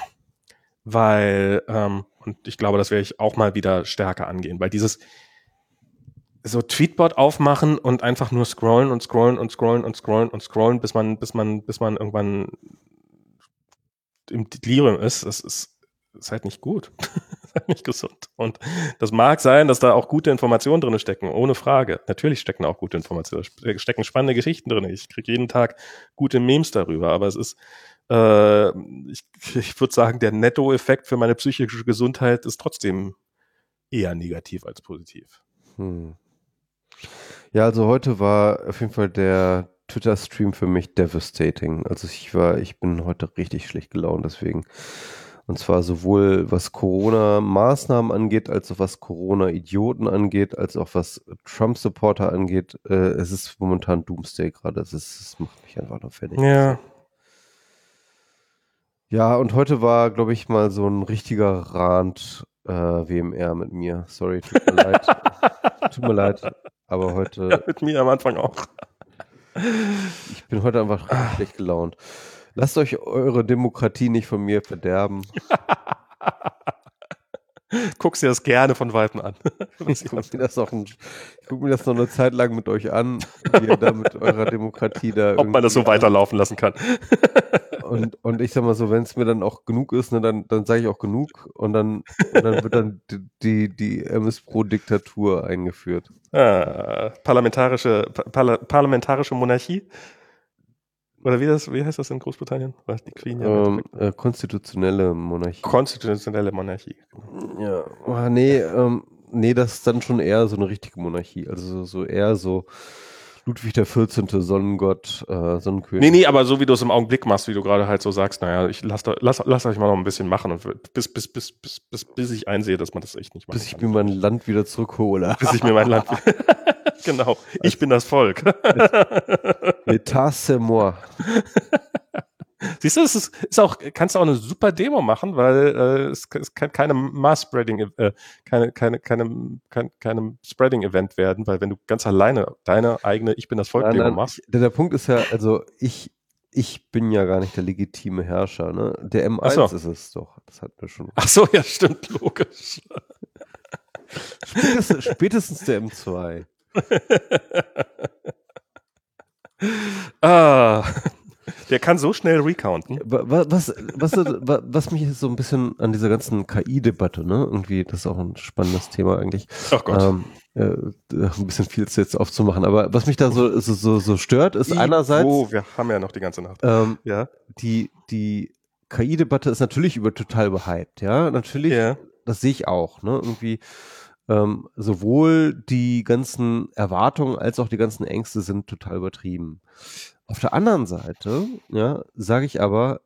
B: und ich glaube, das werde ich auch mal wieder stärker angehen, weil dieses so Tweetbot aufmachen und einfach nur scrollen, bis man irgendwann im Delirium ist, das ist halt nicht gut. Das ist halt nicht gesund. Und das mag sein, dass da auch gute Informationen drin stecken, ohne Frage. Natürlich stecken auch gute Informationen, stecken spannende Geschichten drin. Ich kriege jeden Tag gute Memes darüber, aber es ist ich würde sagen, der Nettoeffekt für meine psychische Gesundheit ist trotzdem eher negativ als positiv.
A: Ja, also heute war auf jeden Fall der Twitter-Stream für mich devastating. Also ich bin heute richtig schlecht gelaunt deswegen. Und zwar sowohl was Corona-Maßnahmen angeht, als auch was Corona-Idioten angeht, als auch was Trump-Supporter angeht. Es ist momentan Doomsday gerade. Es macht mich einfach nur fertig.
B: Ja.
A: Ja, und heute war, glaube ich, mal so ein richtiger Rant WMR mit mir. Sorry, tut mir leid. Tut mir leid, aber heute...
B: Ja, mit mir am Anfang auch.
A: Ich bin heute einfach richtig schlecht gelaunt. Lasst euch eure Demokratie nicht von mir verderben.
B: Guckst dir das gerne von Weitem an.
A: Ich gucke mir das noch eine Zeit lang mit euch an, wie ihr da mit eurer Demokratie da
B: ob man das so weiterlaufen lassen kann.
A: Und ich sag mal so, wenn es mir dann auch genug ist, ne, dann sage ich auch genug und dann wird dann die MS Pro-Diktatur eingeführt.
B: Parlamentarische Monarchie? Oder wie heißt das in Großbritannien? Die Queen
A: konstitutionelle Monarchie.
B: Konstitutionelle Monarchie.
A: Ja, nee, das ist dann schon eher so eine richtige Monarchie. Also so eher so Ludwig der 14. Sonnengott, Sonnenkönig.
B: Nee, aber so wie du es im Augenblick machst, wie du gerade halt so sagst, naja, ich lass euch mal noch ein bisschen machen und bis ich einsehe, dass man das echt nicht macht.
A: Bis ich mir mein Land wieder zurückhole.
B: Bis ich mir mein Land genau, ich bin das Volk.
A: L'état c'est moi.
B: Siehst du, kannst du auch eine super Demo machen, weil es kann keine Mass-Spreading, keine Spreading-Event werden, weil wenn du ganz alleine deine eigene Ich bin das Volk-Demo machst.
A: Der Punkt ist ja, also ich bin ja gar nicht der legitime Herrscher, ne? Der M1 ist es doch. Das hatten wir schon.
B: Ach so, ja, stimmt, logisch.
A: Spätestens der M2.
B: Der kann so schnell recounten.
A: Was mich so ein bisschen an dieser ganzen KI-Debatte, ne? Irgendwie, das ist auch ein spannendes Thema eigentlich.
B: Ach Gott.
A: Ein bisschen viel jetzt aufzumachen, aber was mich da so stört, ist einerseits.
B: Wir haben ja noch die ganze Nacht.
A: Ja. Die KI-Debatte ist natürlich total überhyped, ja. Natürlich, Das sehe ich auch, ne? Irgendwie. Sowohl die ganzen Erwartungen als auch die ganzen Ängste sind total übertrieben. Auf der anderen Seite, ja, sage ich aber,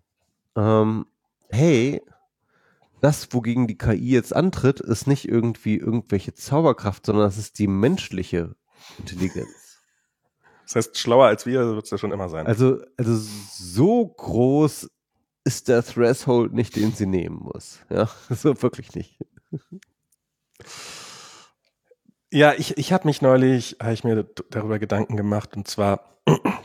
A: hey, das, wogegen die KI jetzt antritt, ist nicht irgendwie irgendwelche Zauberkraft, sondern das ist die menschliche Intelligenz.
B: Das heißt, schlauer als wir wird es ja schon immer sein.
A: Also so groß ist der Threshold nicht, den sie nehmen muss. Ja, so wirklich nicht.
B: Ja, ich habe mir neulich darüber Gedanken gemacht, und zwar,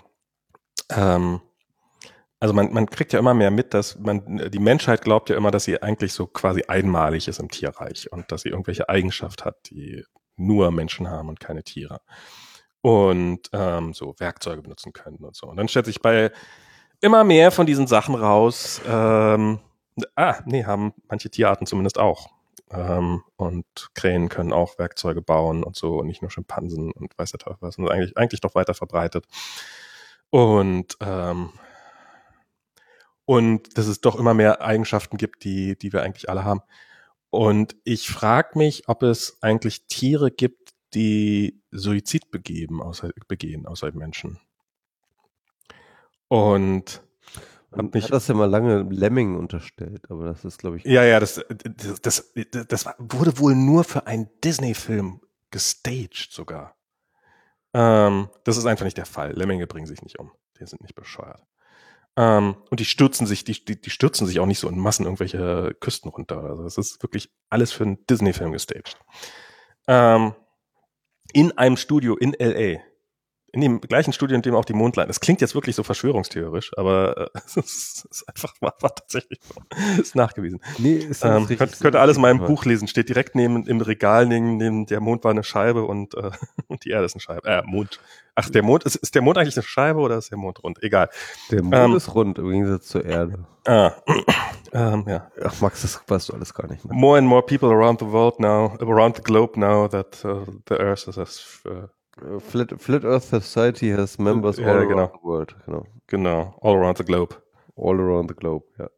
B: also man kriegt ja immer mehr mit, dass die Menschheit glaubt ja immer, dass sie eigentlich so quasi einmalig ist im Tierreich und dass sie irgendwelche Eigenschaft hat, die nur Menschen haben und keine Tiere. Und so Werkzeuge benutzen können und so. Und dann stellt sich bei immer mehr von diesen Sachen raus, haben manche Tierarten zumindest auch. Und Krähen können auch Werkzeuge bauen und so, und nicht nur Schimpansen und weiß der Teufel was. Und eigentlich doch weiter verbreitet. Und dass es doch immer mehr Eigenschaften gibt, die wir eigentlich alle haben. Und ich frage mich, ob es eigentlich Tiere gibt, die Suizid begehen, außer Menschen. Und
A: man hat das ja mal lange Lemming unterstellt, aber das ist, glaube ich...
B: Ja, das wurde wohl nur für einen Disney-Film gestaged sogar. Das ist einfach nicht der Fall. Lemminge bringen sich nicht um. Die sind nicht bescheuert. Und die stürzen sich auch nicht so in Massen irgendwelche Küsten runter. Also das ist wirklich alles für einen Disney-Film gestaged. In einem Studio in L.A., in dem gleichen Studio, in dem auch die Mondlandung. Das klingt jetzt wirklich so verschwörungstheoretisch, aber es ist einfach war tatsächlich so. Ist nachgewiesen.
A: Nee,
B: könnt alles in meinem Buch lesen. Steht direkt im Regal neben der Mond war eine Scheibe und die Erde ist eine Scheibe. Mond. Ach, der Mond, ist der Mond eigentlich eine Scheibe oder ist der Mond rund? Egal.
A: Der Mond ist rund, im Gegensatz zur Erde.
B: Ja.
A: Ach, Max, das weißt du alles gar nicht. Ne?
B: More and more people around the globe now that the Earth is
A: Flat Earth Society has members all around the world.
B: Genau, all around the globe.
A: All around the globe, ja.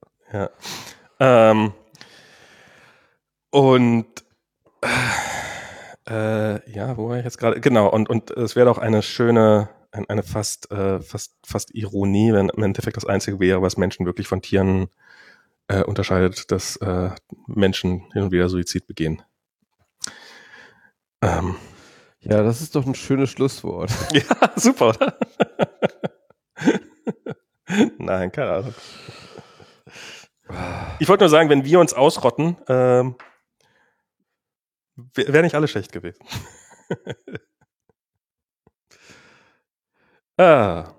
B: Wo war ich jetzt gerade? Genau, und es wäre doch eine schöne, eine fast Ironie, wenn im Endeffekt das Einzige wäre, was Menschen wirklich von Tieren unterscheidet, dass Menschen hin und wieder Suizid begehen.
A: Ja, das ist doch ein schönes Schlusswort.
B: Ja, super, oder? Nein, keine Ahnung. Ich wollte nur sagen, wenn wir uns ausrotten, wäre nicht alles schlecht gewesen. Ja.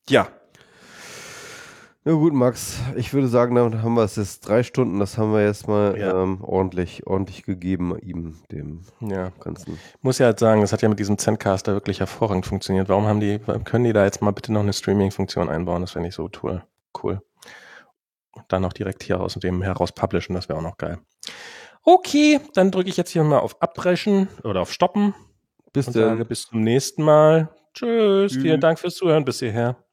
A: Na gut, Max, ich würde sagen, damit haben wir es jetzt 3 Stunden, das haben wir jetzt mal ordentlich gegeben, dem Ganzen.
B: Ich muss ja halt sagen, das hat ja mit diesem Zencaster wirklich hervorragend funktioniert. Können die da jetzt mal bitte noch eine Streaming-Funktion einbauen? Das wäre nicht so cool. Und dann auch direkt hier aus dem heraus publishen, das wäre auch noch geil. Okay, dann drücke ich jetzt hier mal auf Abbrechen oder auf Stoppen. Bis zum nächsten Mal. Tschüss. Vielen Dank fürs Zuhören bis hierher.